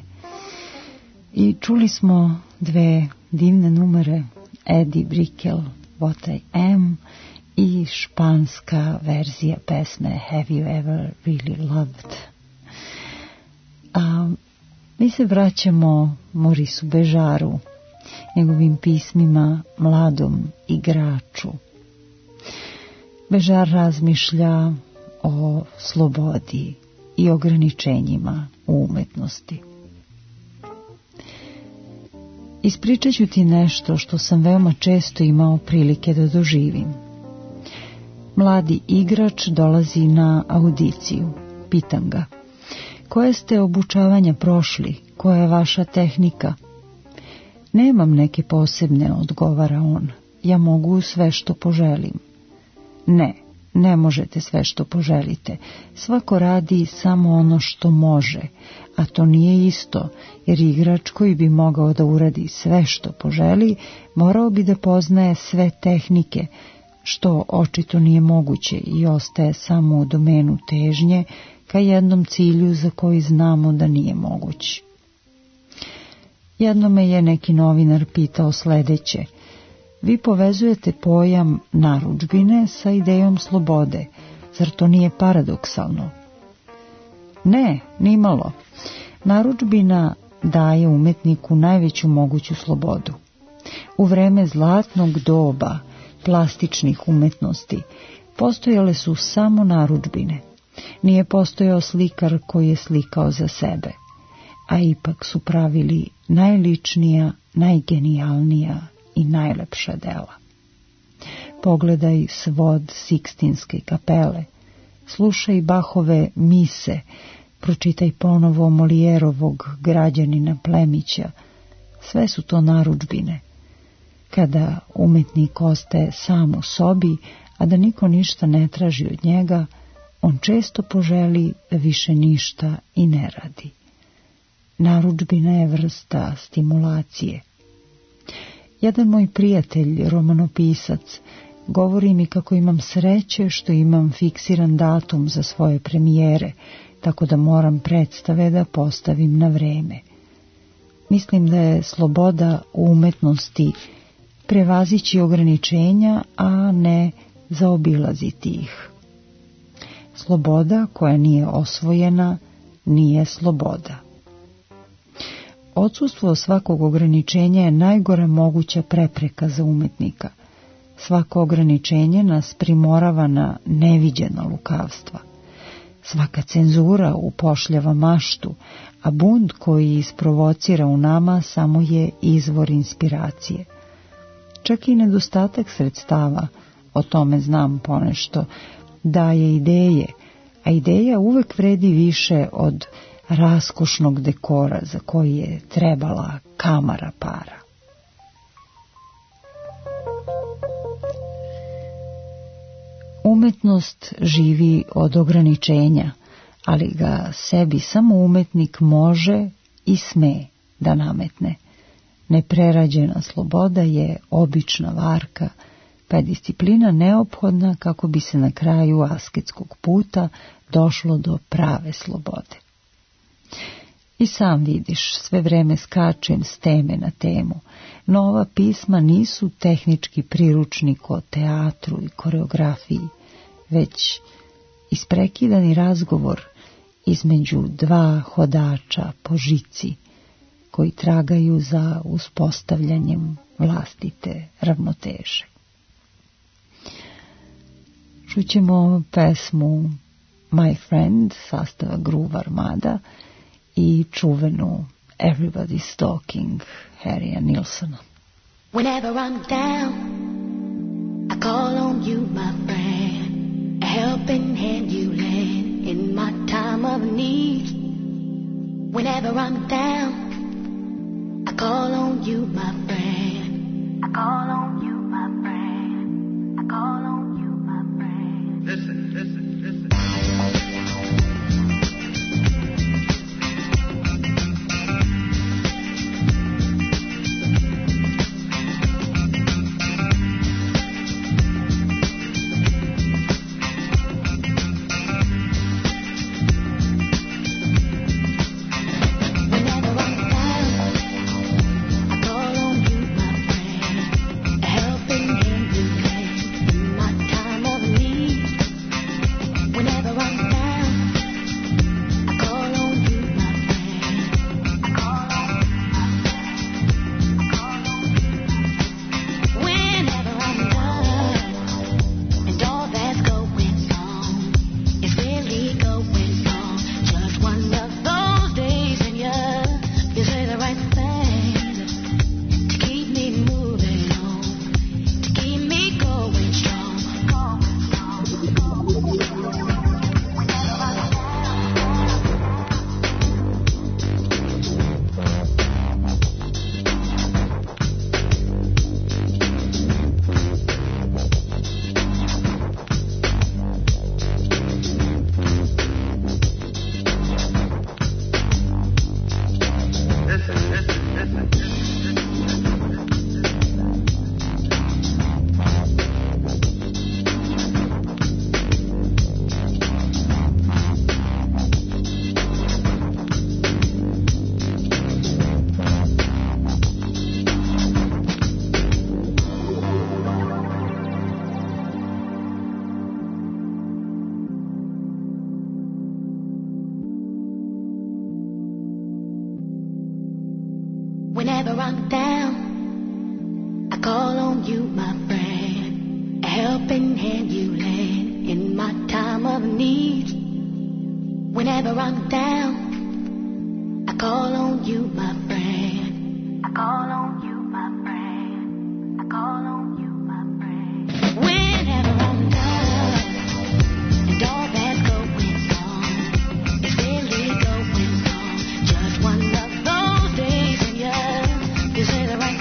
i čuli smo dve divne numere, Eddie Brickell, What I Am, i španska verzija pesme Have You Ever Really Loved. A mi se vraćamo Morisu Bežaru, njegovim pismima Mladom igraču. Bežar razmišlja o slobodi i ograničenjima u umetnosti. Ispričat ću ti nešto što sam veoma često imao prilike da doživim. Mladi igrač dolazi na audiciju. Pitam ga, koje ste obučavanja prošli, koja je vaša tehnika? Nemam neke posebne, odgovara on. Ja mogu sve što poželim. Ne, ne možete sve što poželite. Svako radi samo ono što može, a to nije isto, jer igrač koji bi mogao da uradi sve što poželi, morao bi da poznaje sve tehnike, što očito nije moguće i ostaje samo u domenu težnje ka jednom cilju za koji znamo da nije moguć. Jedno me je neki novinar pitao sledeće: vi povezujete pojam narudžbine sa idejom slobode, zar to nije paradoksalno? Ne, nimalo. Narudžbina daje umetniku najveću moguću slobodu. U vreme zlatnog doba plastičnih umetnosti postojale su samo narudžbine. Nije postojao slikar koji je slikao za sebe, a ipak su pravili najličnija, najgenijalnija i najlepša dela. Pogledaj svod Sikstinske kapele, slušaj Bachove mise, pročitaj ponovo Molijerovog Građanina Plemića. Sve su to narudžbine. Kada umetnik ostaje sam u sobi, a da niko ništa ne traži od njega, on često poželi da više ništa i ne radi. narudžbina je vrsta stimulacije. Jedan moj prijatelj, romanopisac, govori mi kako imam sreće što imam fiksiran datum za svoje premijere, tako da moram predstave da postavim na vreme. Mislim da je sloboda u umetnosti prevazići ograničenja, a ne zaobilaziti ih. Sloboda koja nije osvojena nije sloboda. Odsustvo svakog ograničenja je najgora moguća prepreka za umetnika. Svako ograničenje nas primorava na neviđena lukavstva. Svaka cenzura upošljava maštu, a bunt koji isprovocira u nama samo je izvor inspiracije. Čak i nedostatak sredstava, o tome znam ponešto, daje ideje, a ideja uvek vredi više od raskošnog dekora za koji je trebala kamara para. Umetnost živi od ograničenja, ali ga sebi samo umetnik može i sme da nametne. Neprerađena sloboda je obična varka, pa je disciplina neophodna kako bi se na kraju asketskog puta došlo do prave slobode. I sam vidiš, sve vreme skačem s teme na temu. Nova pisma nisu tehnički priručnik o teatru i koreografiji, već isprekidani razgovor između dva hodača po žici koji tragaju za uspostavljanjem vlastite ravnoteže. Čućemo pesmu My Friend sastava Groove Armada i čuvenu Everybody's Talking Harrya Nilssona. Whenever I'm down, I call on you, my friend, a helping hand you lend in my time of need. Whenever I'm down, I call on you, my friend, I call on you, my friend, I call on you, my friend. Listen, listen, listen. Whenever I'm down, I call on you, my friend, a helping hand you lend in my time of need. Whenever I'm down, I call on you, my friend, I call on you, my friend, I call on you, my friend. Whenever I'm down, and all that's going on, it's really going on, just one of those days when you, you say the right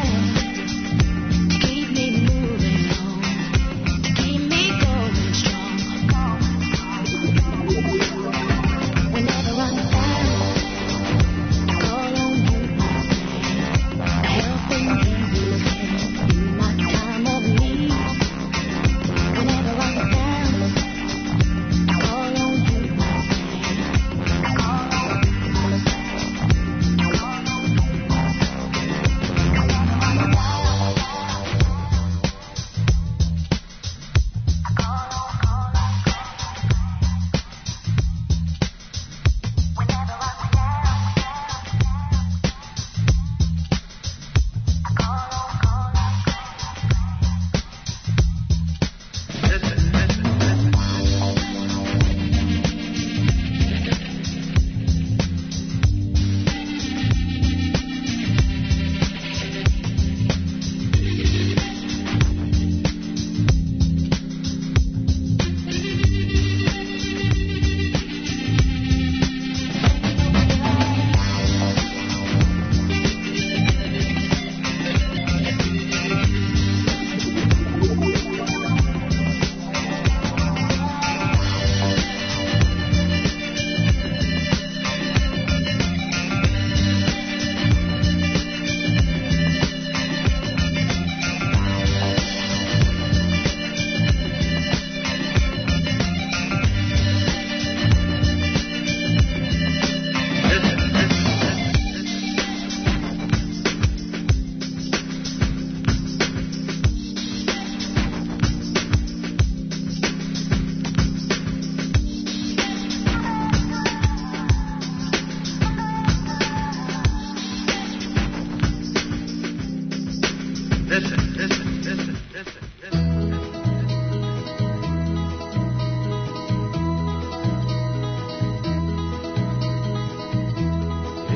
thing, to keep me moving on, to keep me going strong. Whenever I'm down, I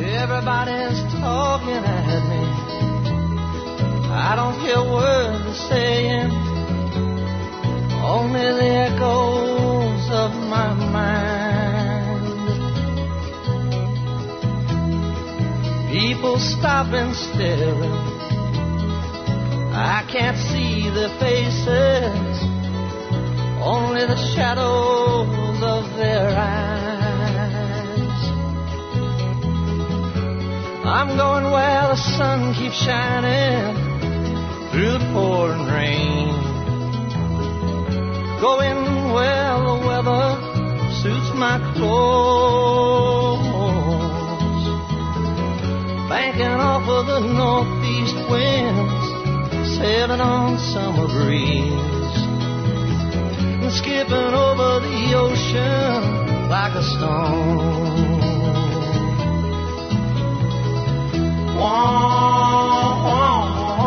Everybody's talking at me. I don't hear words they're saying, only the echoes of my mind. People stop and stare. I can't see their faces, only the shadows of their eyes. I'm going where the sun keeps shining through the pouring rain, going where the weather suits my clothes, banking off of the northeast winds, sailing on summer breeze, and skipping over the ocean like a stone. Wah, wah,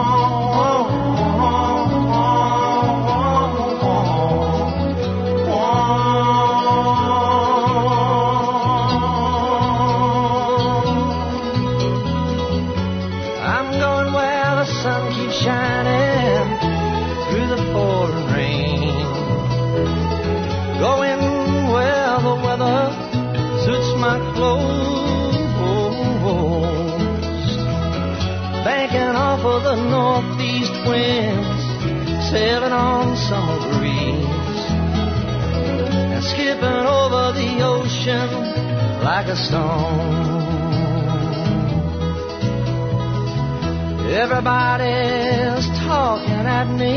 the northeast winds, sailing on summer breeze, and skipping over the ocean like a stone. Everybody's talking at me,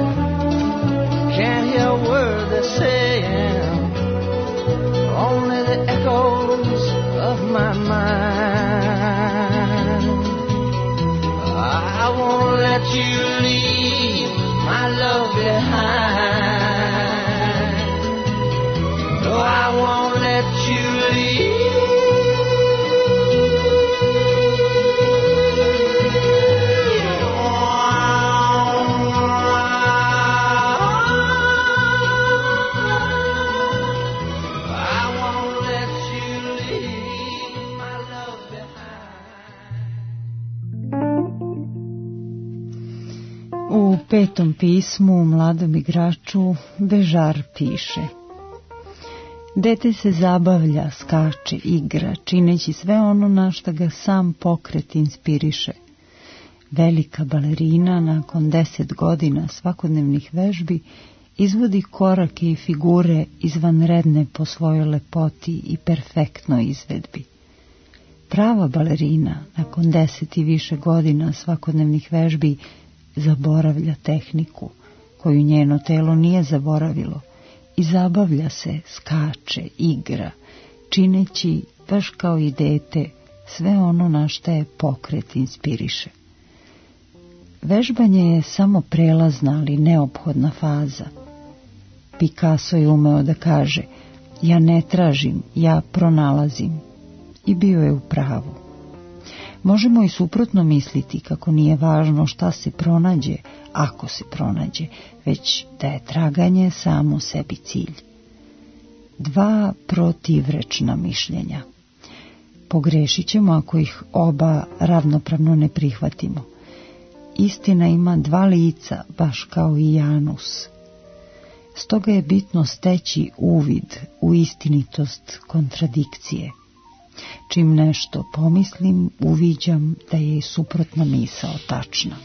can't hear a word they're saying, only the echoes of my mind. I won't let you leave my love behind. No, I won't let you leave. U petom pismu mladom igraču Bežar piše: dete se zabavlja, skače, igra, čineći sve ono na što ga sam pokret inspiriše. Velika balerina nakon deset godina svakodnevnih vežbi izvodi korake i figure izvanredne po svojoj lepoti i perfektnoj izvedbi. Prava balerina nakon deset i više godina svakodnevnih vežbi zaboravlja tehniku koju njeno telo nije zaboravilo i zabavlja se, skače, igra, čineći, baš kao i dete, sve ono na što je pokret inspiriše. Vežbanje je samo prelazna, ali neophodna faza. Picasso je umeo da kaže: ja ne tražim, ja pronalazim. I bio je u pravu. Možemo i suprotno misliti kako nije važno šta se pronađe, ako se pronađe, već da je traganje samo sebi cilj. Dva protivrečna mišljenja. Pogrešit ćemo ako ih oba ravnopravno ne prihvatimo. Istina ima dva lica, baš kao i Janus. Stoga je bitno steći uvid u istinitost kontradikcije. Čim nešto pomislim, uviđam da je i suprotna misao tačna.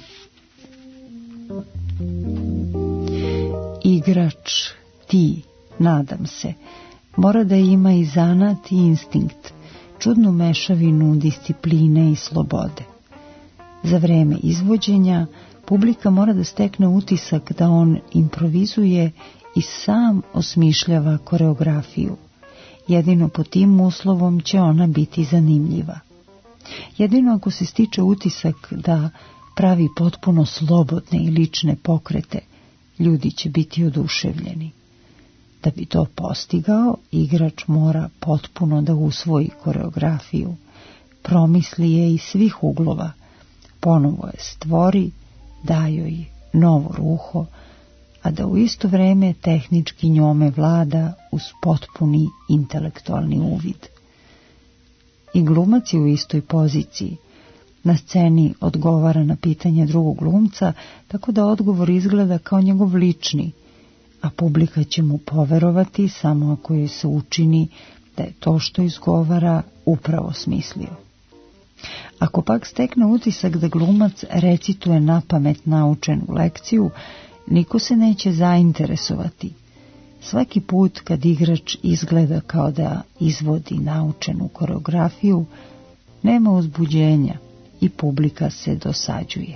Igrač, ti, nadam se, mora da ima i zanat i instinkt, čudnu mešavinu discipline i slobode. Za vreme izvođenja publika mora da stekne utisak da on improvizuje i sam osmišljava koreografiju. Jedino pod tim uslovom će ona biti zanimljiva. Jedino ako se stiče utisak da pravi potpuno slobodne i lične pokrete, ljudi će biti oduševljeni. Da bi to postigao, igrač mora potpuno da usvoji koreografiju, promisli je iz svih uglova, ponovo je stvori, da joj novo ruho, a da u isto vreme tehnički njome vlada uz potpuni intelektualni uvid. I glumac je u istoj poziciji. Na sceni odgovara na pitanje drugog glumca, tako da odgovor izgleda kao njegov lični, a publika će mu poverovati samo ako joj se učini da je to što izgovara upravo smislio. Ako pak stekne utisak da glumac recituje napamet naučenu lekciju, niko se neće zainteresovati. Svaki put kad igrač izgleda kao da izvodi naučenu koreografiju, nema uzbuđenja i publika se dosađuje.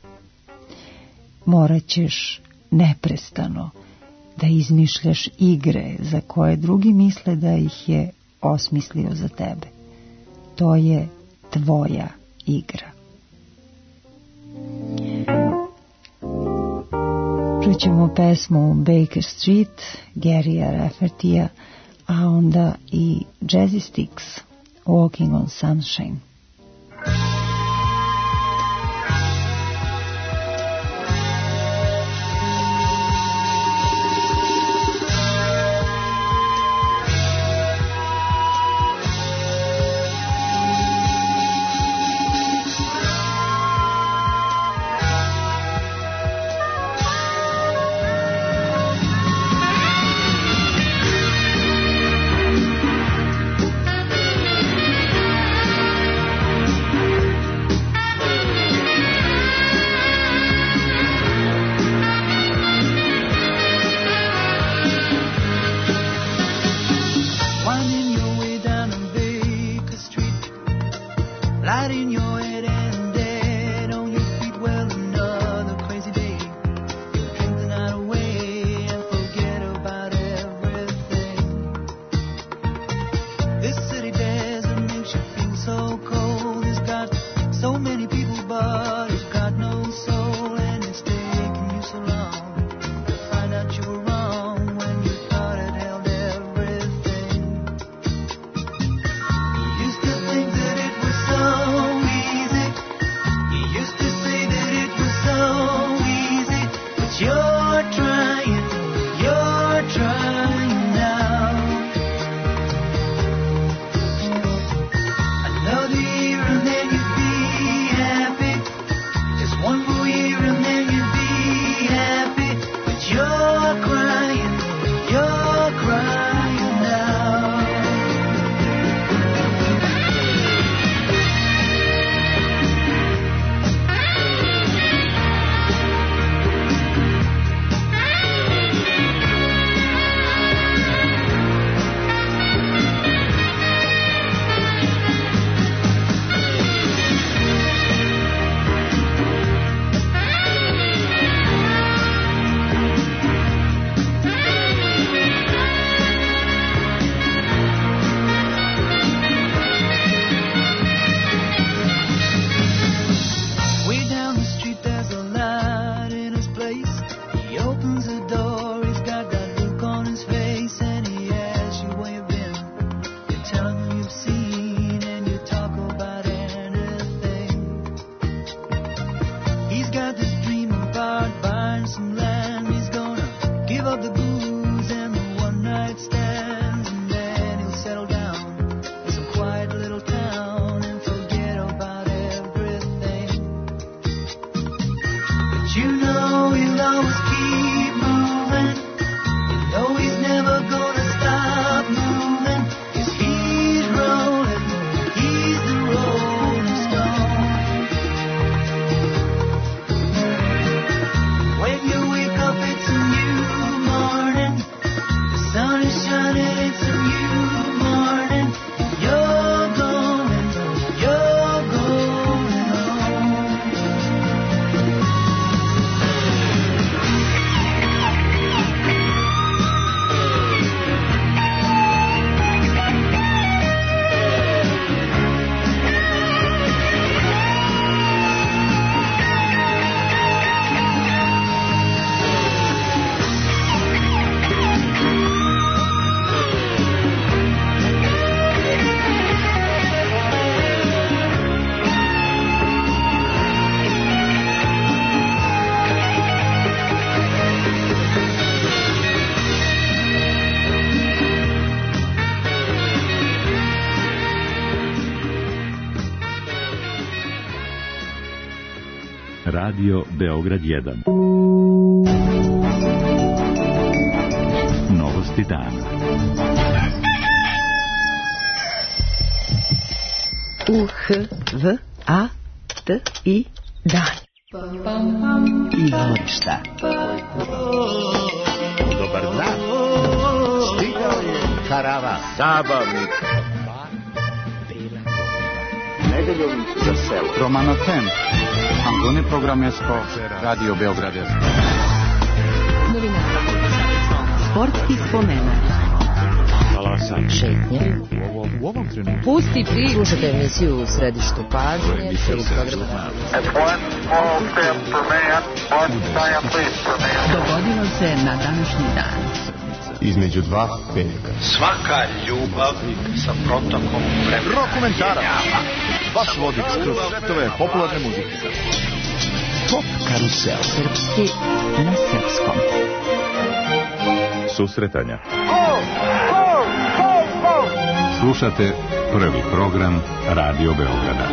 Morat ćeš neprestano da izmišljaš igre za koje drugi misle da ih je osmislio za tebe. To je tvoja igra. Čućemo pesmu Baker Street, Garyja Raffertija, a onda i Jazzy Sticks, Walking on Sunshine. Used to think that it was so easy. Radio Beograd jedan. Novosti dana. U H V A T I dan. Izvorišta. Dobar dan. Stigao je karava. Zabavnik. Nedeljom za selo. Romano Fem. Angone Programesko. Radio Beograd jedan. Novinara. Sportski spomenak. Salasan. Šetnje. U ovom trenutku. Pusti pri. Slušajte emisiju u središtu pažnje. Dogodilo se na današnji dan. Između dva petka. Svaka ljubav sa protokom vremena. Rokomentara. Vaš vodič kroz svetove popularne muzike. Pop karusel. Srpski na srpskom. Susretanja. Slušate prvi program Radio Beograda.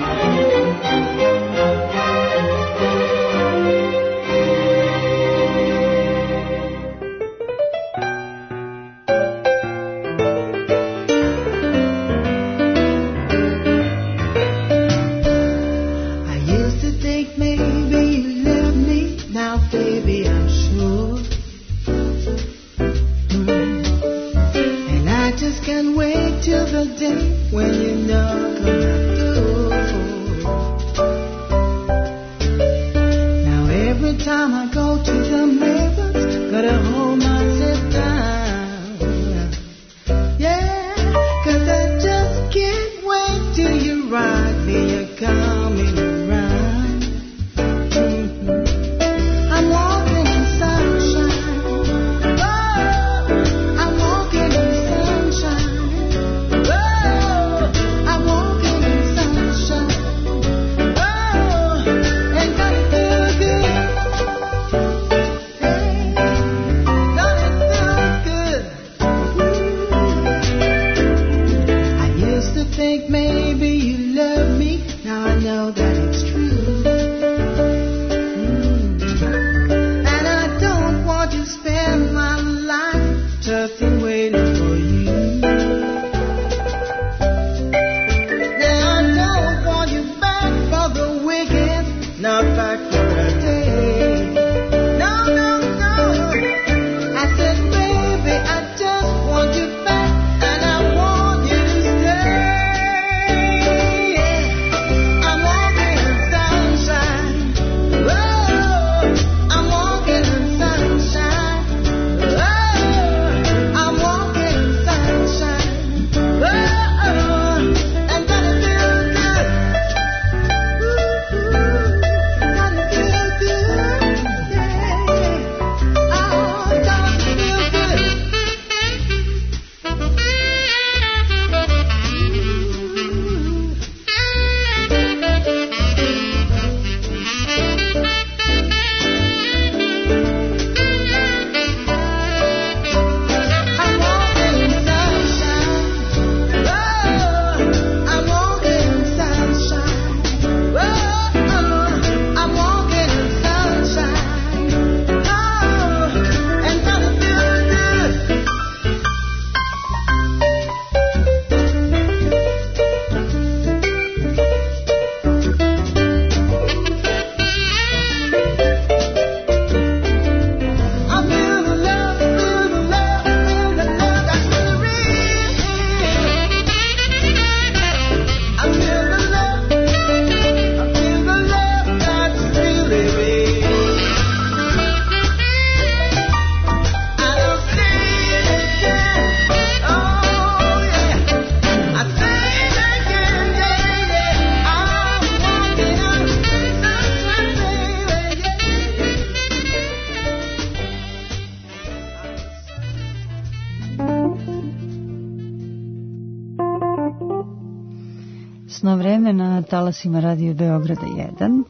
Sno vreme na talasima Radio Beograda jedan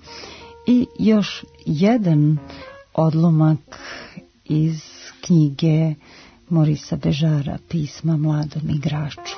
i još jedan odlomak iz knjige Morisa Bežara Pisma mladom igraču.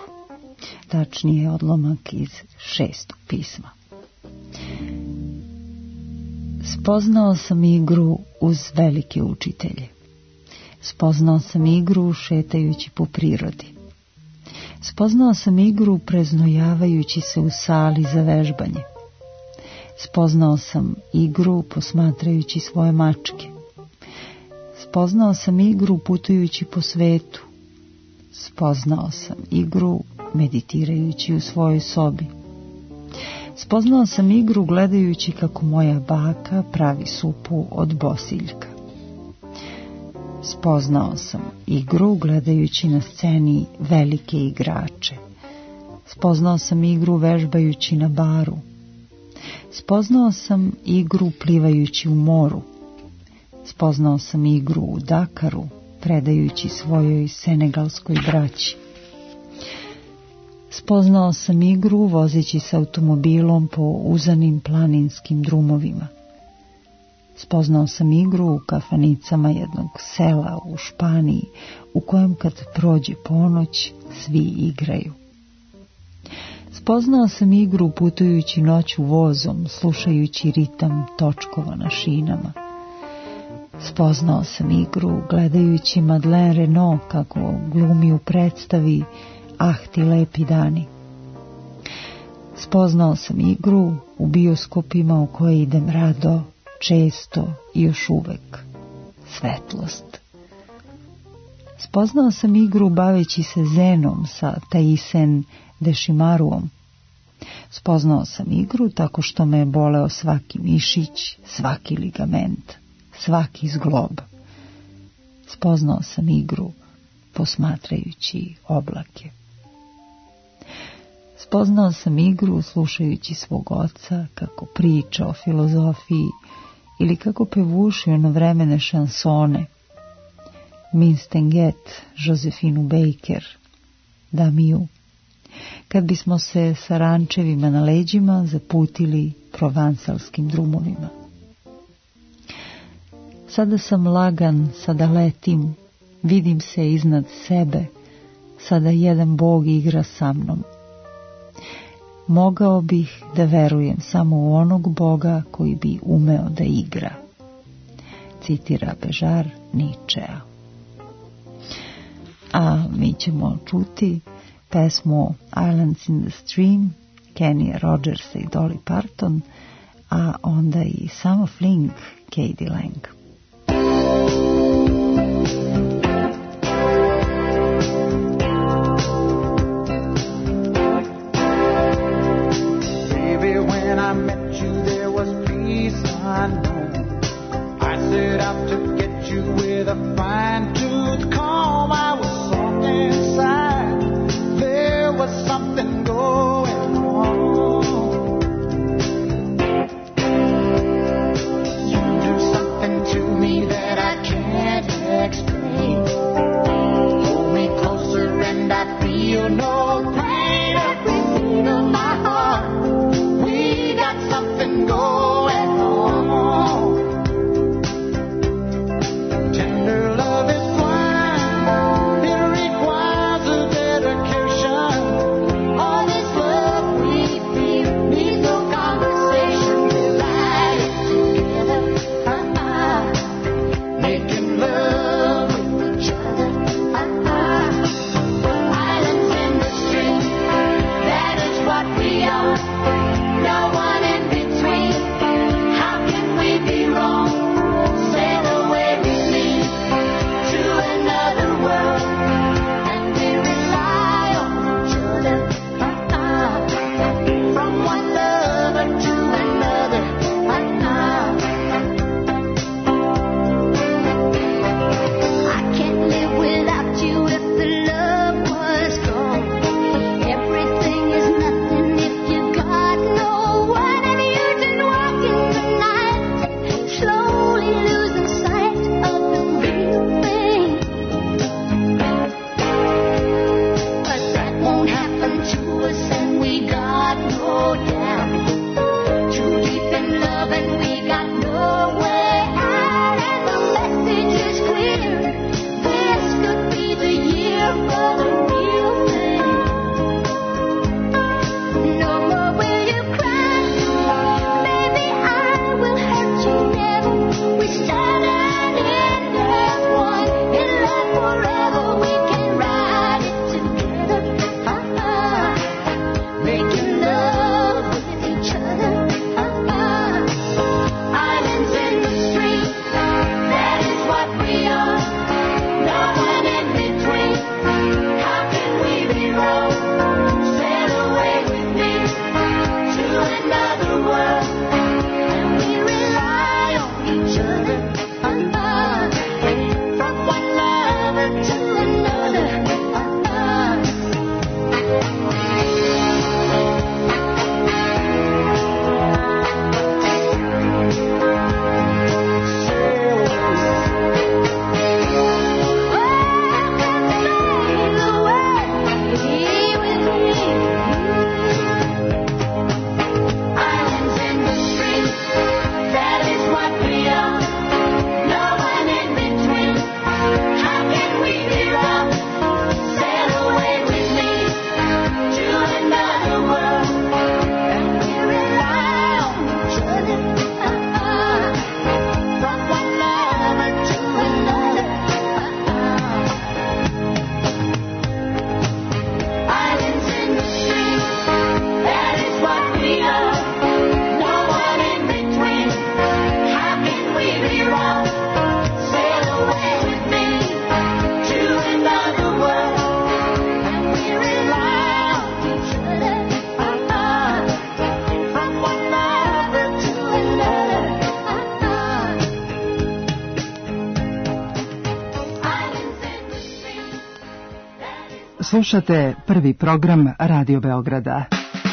Tačnije odlomak iz šestog pisma. Spoznao sam igru uz velike učitelje. Spoznao sam igru šetajući po prirodi. Spoznao sam igru preznojavajući se u sali za vežbanje. Spoznao sam igru posmatrajući svoje mačke. Spoznao sam igru putujući po svetu. Spoznao sam igru meditirajući u svojoj sobi. Spoznao sam igru gledajući kako moja baka pravi supu od bosiljka. Spoznao sam igru gledajući na sceni velike igrače. Spoznao sam igru vežbajući na baru. Spoznao sam igru plivajući u moru. Spoznao sam igru u Dakaru, predajući svojoj senegalskoj braći. Spoznao sam igru vozeći se automobilom po uzanim planinskim drumovima. Spoznao sam igru u kafanicama jednog sela u Španiji, u kojem kad prođe ponoć, svi igraju. Spoznao sam igru putujući noću vozom, slušajući ritam točkova na šinama. Spoznao sam igru gledajući Madeleine Renaud kako glumi u predstavi Ah ti lepi dani. Spoznao sam igru u bioskopima u koje idem rado, često i još uvek. Svetlost. Spoznao sam igru baveći se zenom sa Taisen Dešimaruom. Spoznao sam igru tako što me je boleo svaki mišić, svaki ligament, svaki zglob. Spoznao sam igru posmatrajući oblake. Spoznao sam igru slušajući svog oca kako priča o filozofiji ili kako pevuši onovremene šansone. Minstenget, Josefinu Baker, Damiju. Kad bismo se sa rančevima na leđima zaputili provansalskim drumovima. Sada sam lagan, sada letim, vidim se iznad sebe, sada jedan Bog igra sa mnom. Mogao bih da verujem samo u onog Boga koji bi umeo da igra. Citira Bežar Ničea. A mi ćemo čuti pesmu Islands in the Stream, Kenny Rogersa i Dolly Parton, a onda i Summer Fling, Katie Lang. Tender love is blind, it requires a Slušate prvi program Radio Beograda.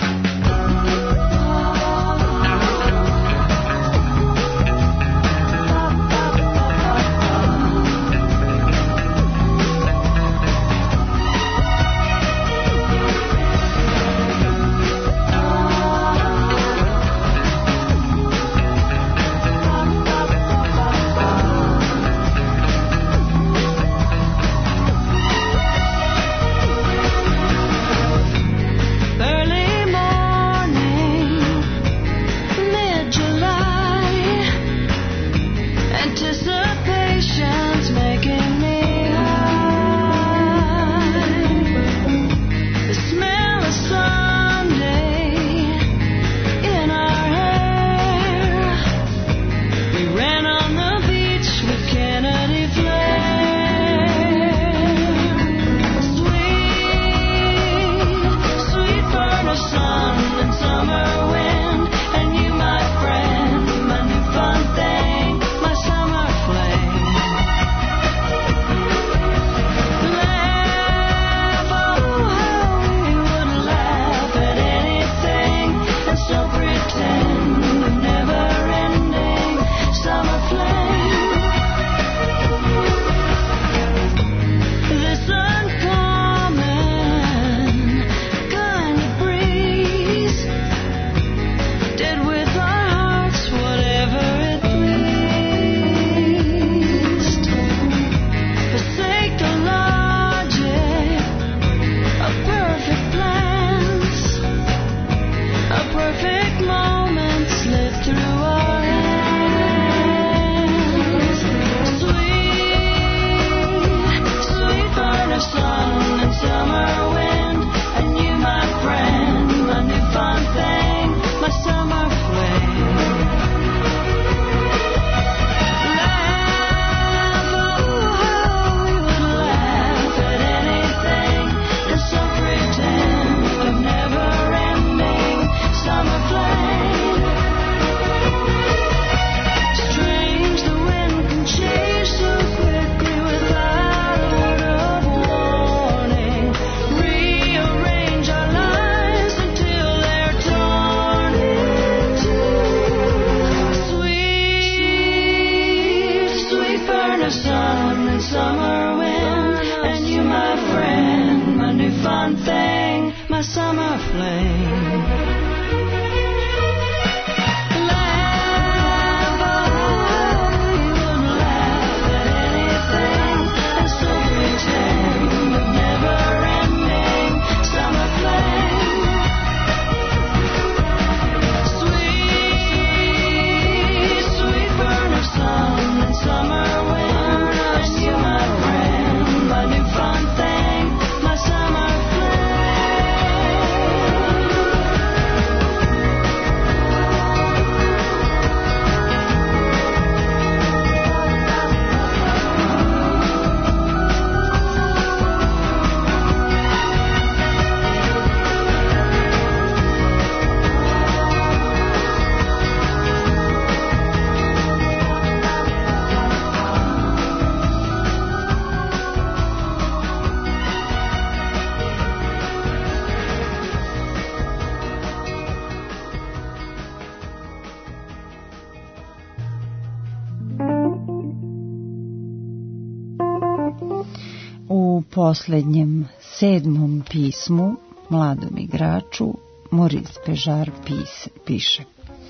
Poslednjem sedmom pismu mladom igraču Maurice Béjart piše: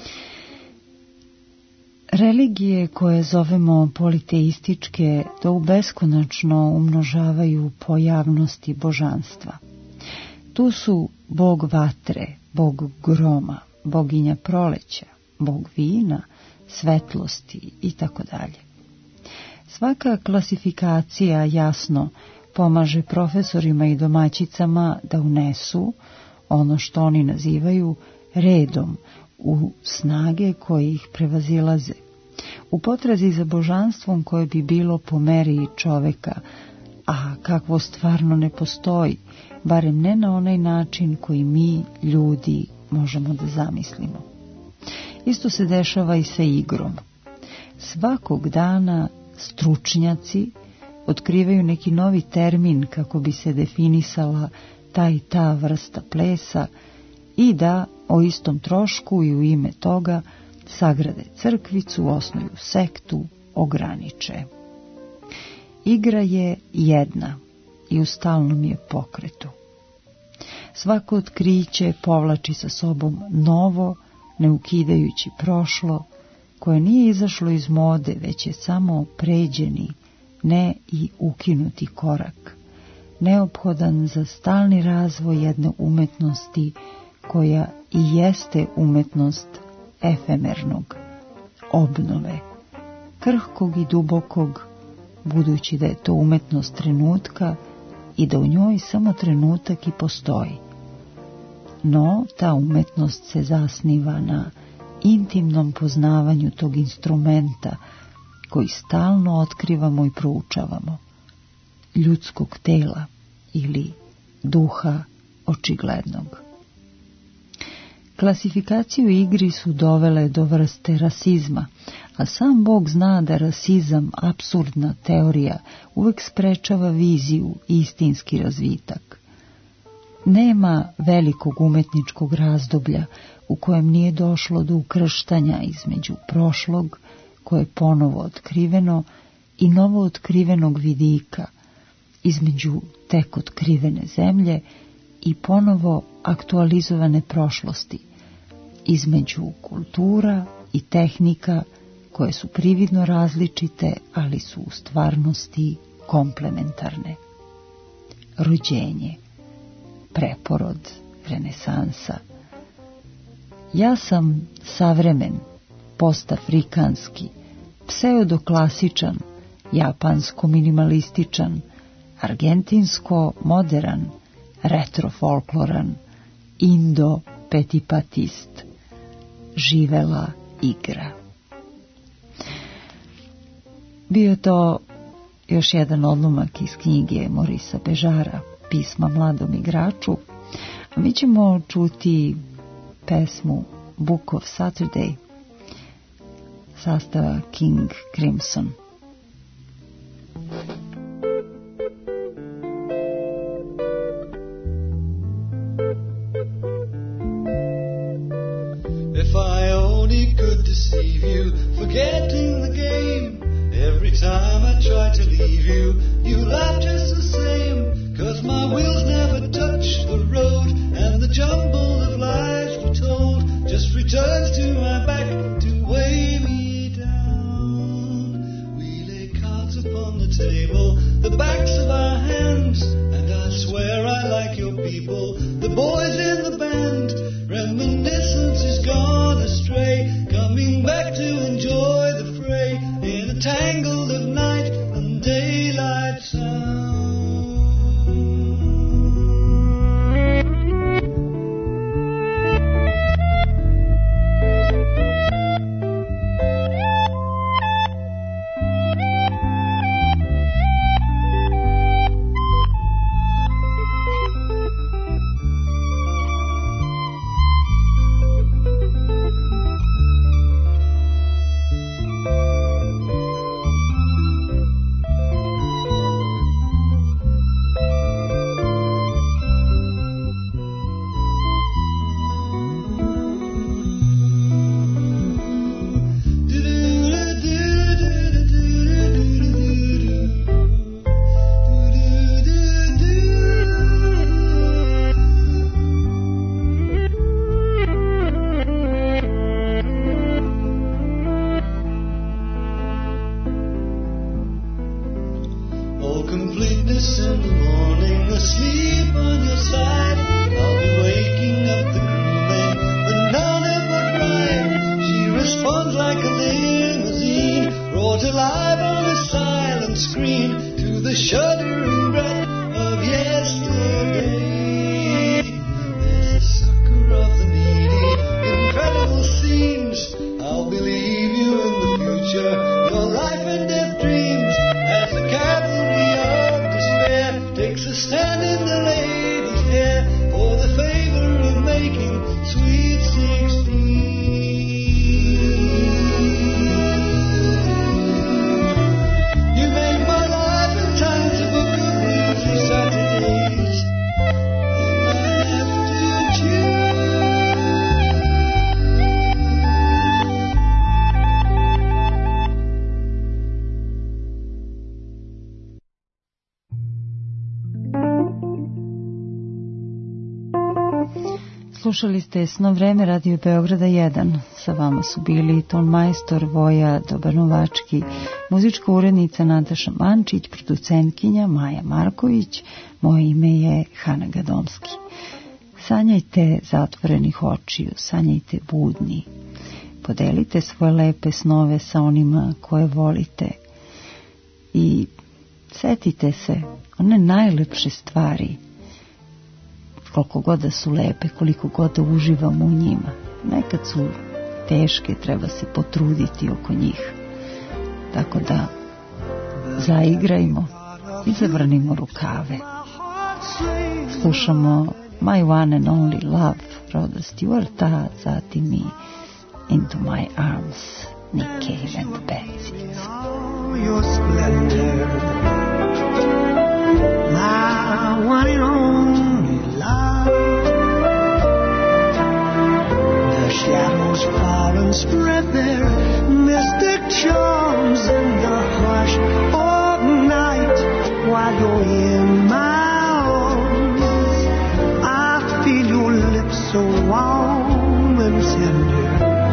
religije koje zovemo politeističke to u beskonačno umnožavaju pojavnosti božanstva. Tu su bog vatre, bog groma, boginja proleća, bog vina, svetlosti i tako dalje. Svaka klasifikacija jasno pomaže profesorima i domaćicama da unesu ono što oni nazivaju redom u snage koje ih prevazilaze, u potrazi za božanstvom koje bi bilo po meri čoveka, a kakvo stvarno ne postoji, barem ne na onaj način koji mi, ljudi, možemo da zamislimo. Isto se dešava i sa igrom. Svakog dana stručnjaci otkrivaju neki novi termin kako bi se definisala ta i ta vrsta plesa i da o istom trošku i u ime toga sagrade crkvicu, osnuju sektu, ograniče. Igra je jedna i u stalnom je pokretu. Svako otkriće povlači sa sobom novo, ne ukidajući prošlo, koje nije izašlo iz mode, već je samo pređeni, ne i ukinuti korak, neophodan za stalni razvoj jedne umetnosti koja i jeste umetnost efemernog, obnove, krhkog i dubokog, budući da je to umetnost trenutka i da u njoj samo trenutak i postoji. No, ta umetnost se zasniva na intimnom poznavanju tog instrumenta koji stalno otkrivamo i proučavamo, ljudskog tela ili duha očiglednog. Klasifikaciju igri su dovele do vrste rasizma, a sam Bog zna da rasizam, apsurdna teorija, uvek sprečava viziju i istinski razvitak. Nema velikog umetničkog razdoblja u kojem nije došlo do ukrštanja između prošlog, koje je ponovo otkriveno, i novo otkrivenog vidika, između tek otkrivene zemlje i ponovo aktualizovane prošlosti, između kultura i tehnika koje su prividno različite, ali su u stvarnosti komplementarne. Rođenje, preporod, renesansa. Ja sam savremen, postafrikanski, pseudoklasičan, japansko-minimalističan, argentinsko-moderan, retrofolkloran, indo-petipatist. Živela igra. Bio je to još jedan odlomak iz knjige Morisa Bežara, Pisma mladom igraču, a mi ćemo čuti pesmu Book of Saturday, sastava King Crimson. If I only could deceive you, forgetting the game. Every time I try to leave you, you laugh just the same. Cause my wheels never touch the road, and the jumble of lies we told just returns to my back to weigh me down. We lay cards upon the table, the backs of our hands, and I swear I like your people, the boys in the band. Reminiscence is gone astray, coming back to enjoy the fray in a tangle of night and daylight sound. Time Slušali ste Sno vreme Radio Beograda jedan. Sa vama su bili ton majstor Voja Dobar-Novački, muzička urednica Nataša Mančić, producentkinja Maja Marković, moje ime je Hana Gadomski. Sanjajte zatvorenih očiju, sanjajte budni. Podelite svoje lepe snove sa onima koje volite i setite se one najlepše stvari, koliko god da su lepe, koliko god da uživamo u njima. Nekad su teške, treba se potruditi oko njih. Tako da zaigrajmo i zavrnimo rukave. Slušamo My One and Only Love, Roda Stewarta, zatim i Into My Arms, Nick Cave and the Bad Seeds. Your splendor, my one and only love. The shadows fall and spread their mystic charms in the hush of night while you're in my arms. I feel your lips so warm and tender,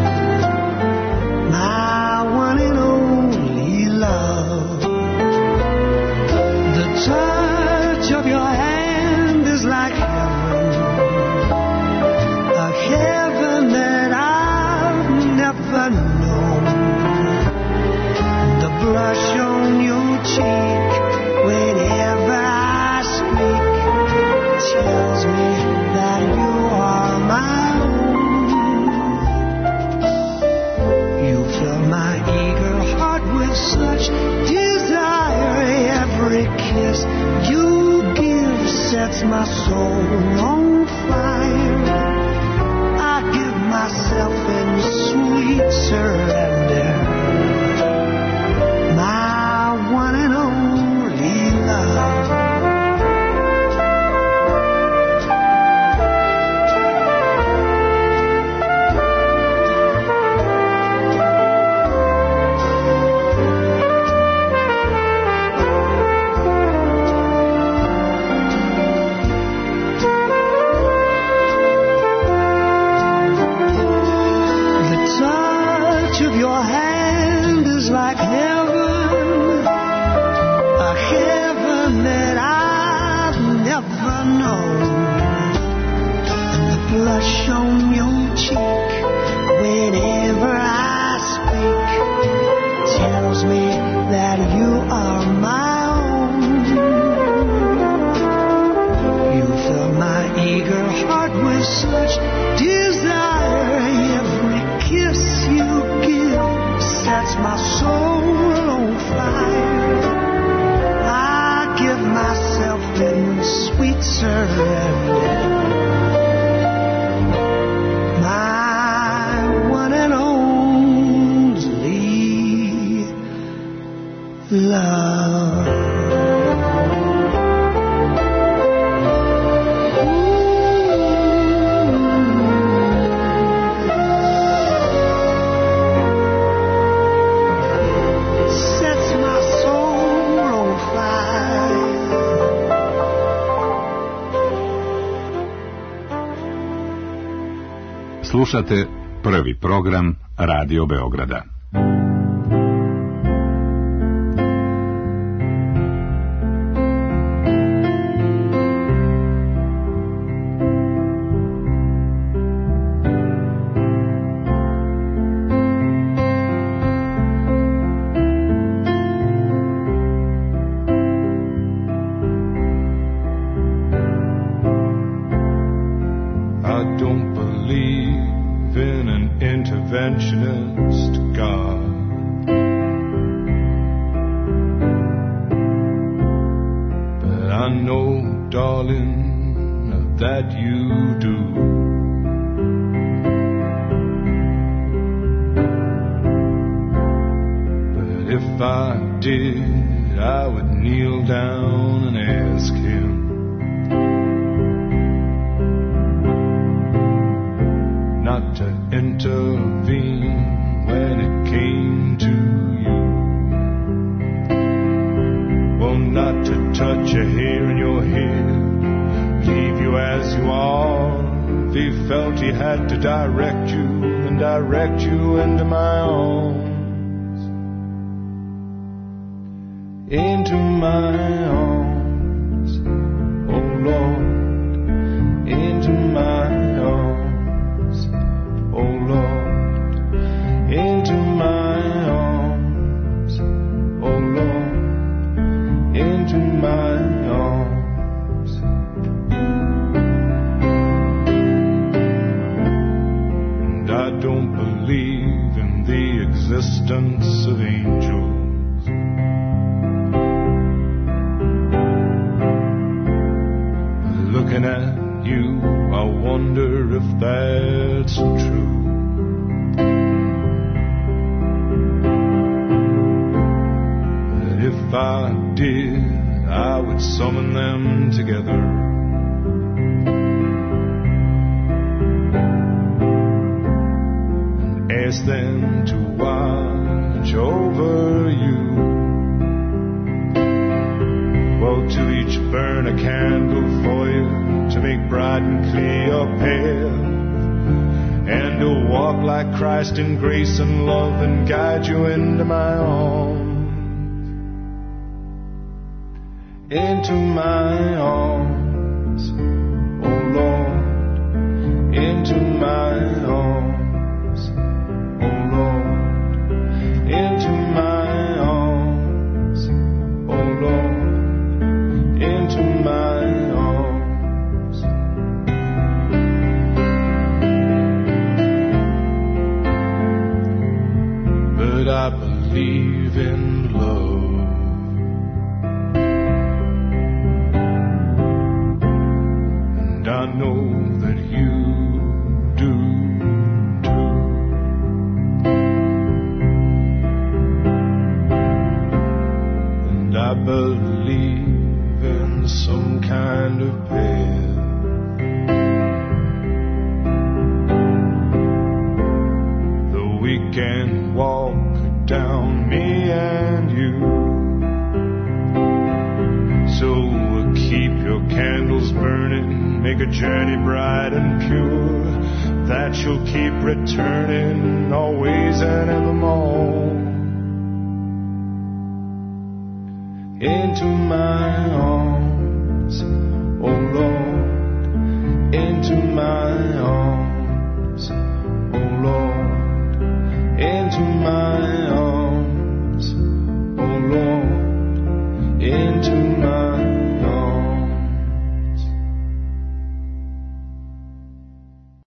my one and only love. The touch of your hand is like heaven, a heaven that I've never known. The blush on your cheek whenever I speak tells me that you are my own. You fill my eager heart with such desire. Every kiss you give sets my soul on fire. I give myself in sweet surrender, my one and only love. Blush on your cheek whenever I speak tells me that you are my own. You fill my eager heart with such desire. Every kiss you give sets my soul on fire. I give myself in sweet surrender, love. Sets my soul on fire. Slušate prvi program Radio Beograda. Felt she had to direct you and direct you into my arms, into my arms, oh Lord, into my arms, oh Lord, into my arms, oh Lord, into my arms. I don't believe in the existence of angels. Looking at you, I wonder if that's true. But if I did, I would summon them together. Ask them to watch over you. Well, to each burn a candle for you, to make bright and clear your path, and to walk like Christ in grace and love and guide you into my arms, into my arms, oh Lord, into my arms. Into my arms, oh Lord, into my arms. But I believe in love, and I know that you do. I believe in some kind of path, though we can walk down, me and you. So keep your candles burning, make a journey bright and pure, that you'll keep returning always and evermore. Into my arms, oh Lord, into my arms.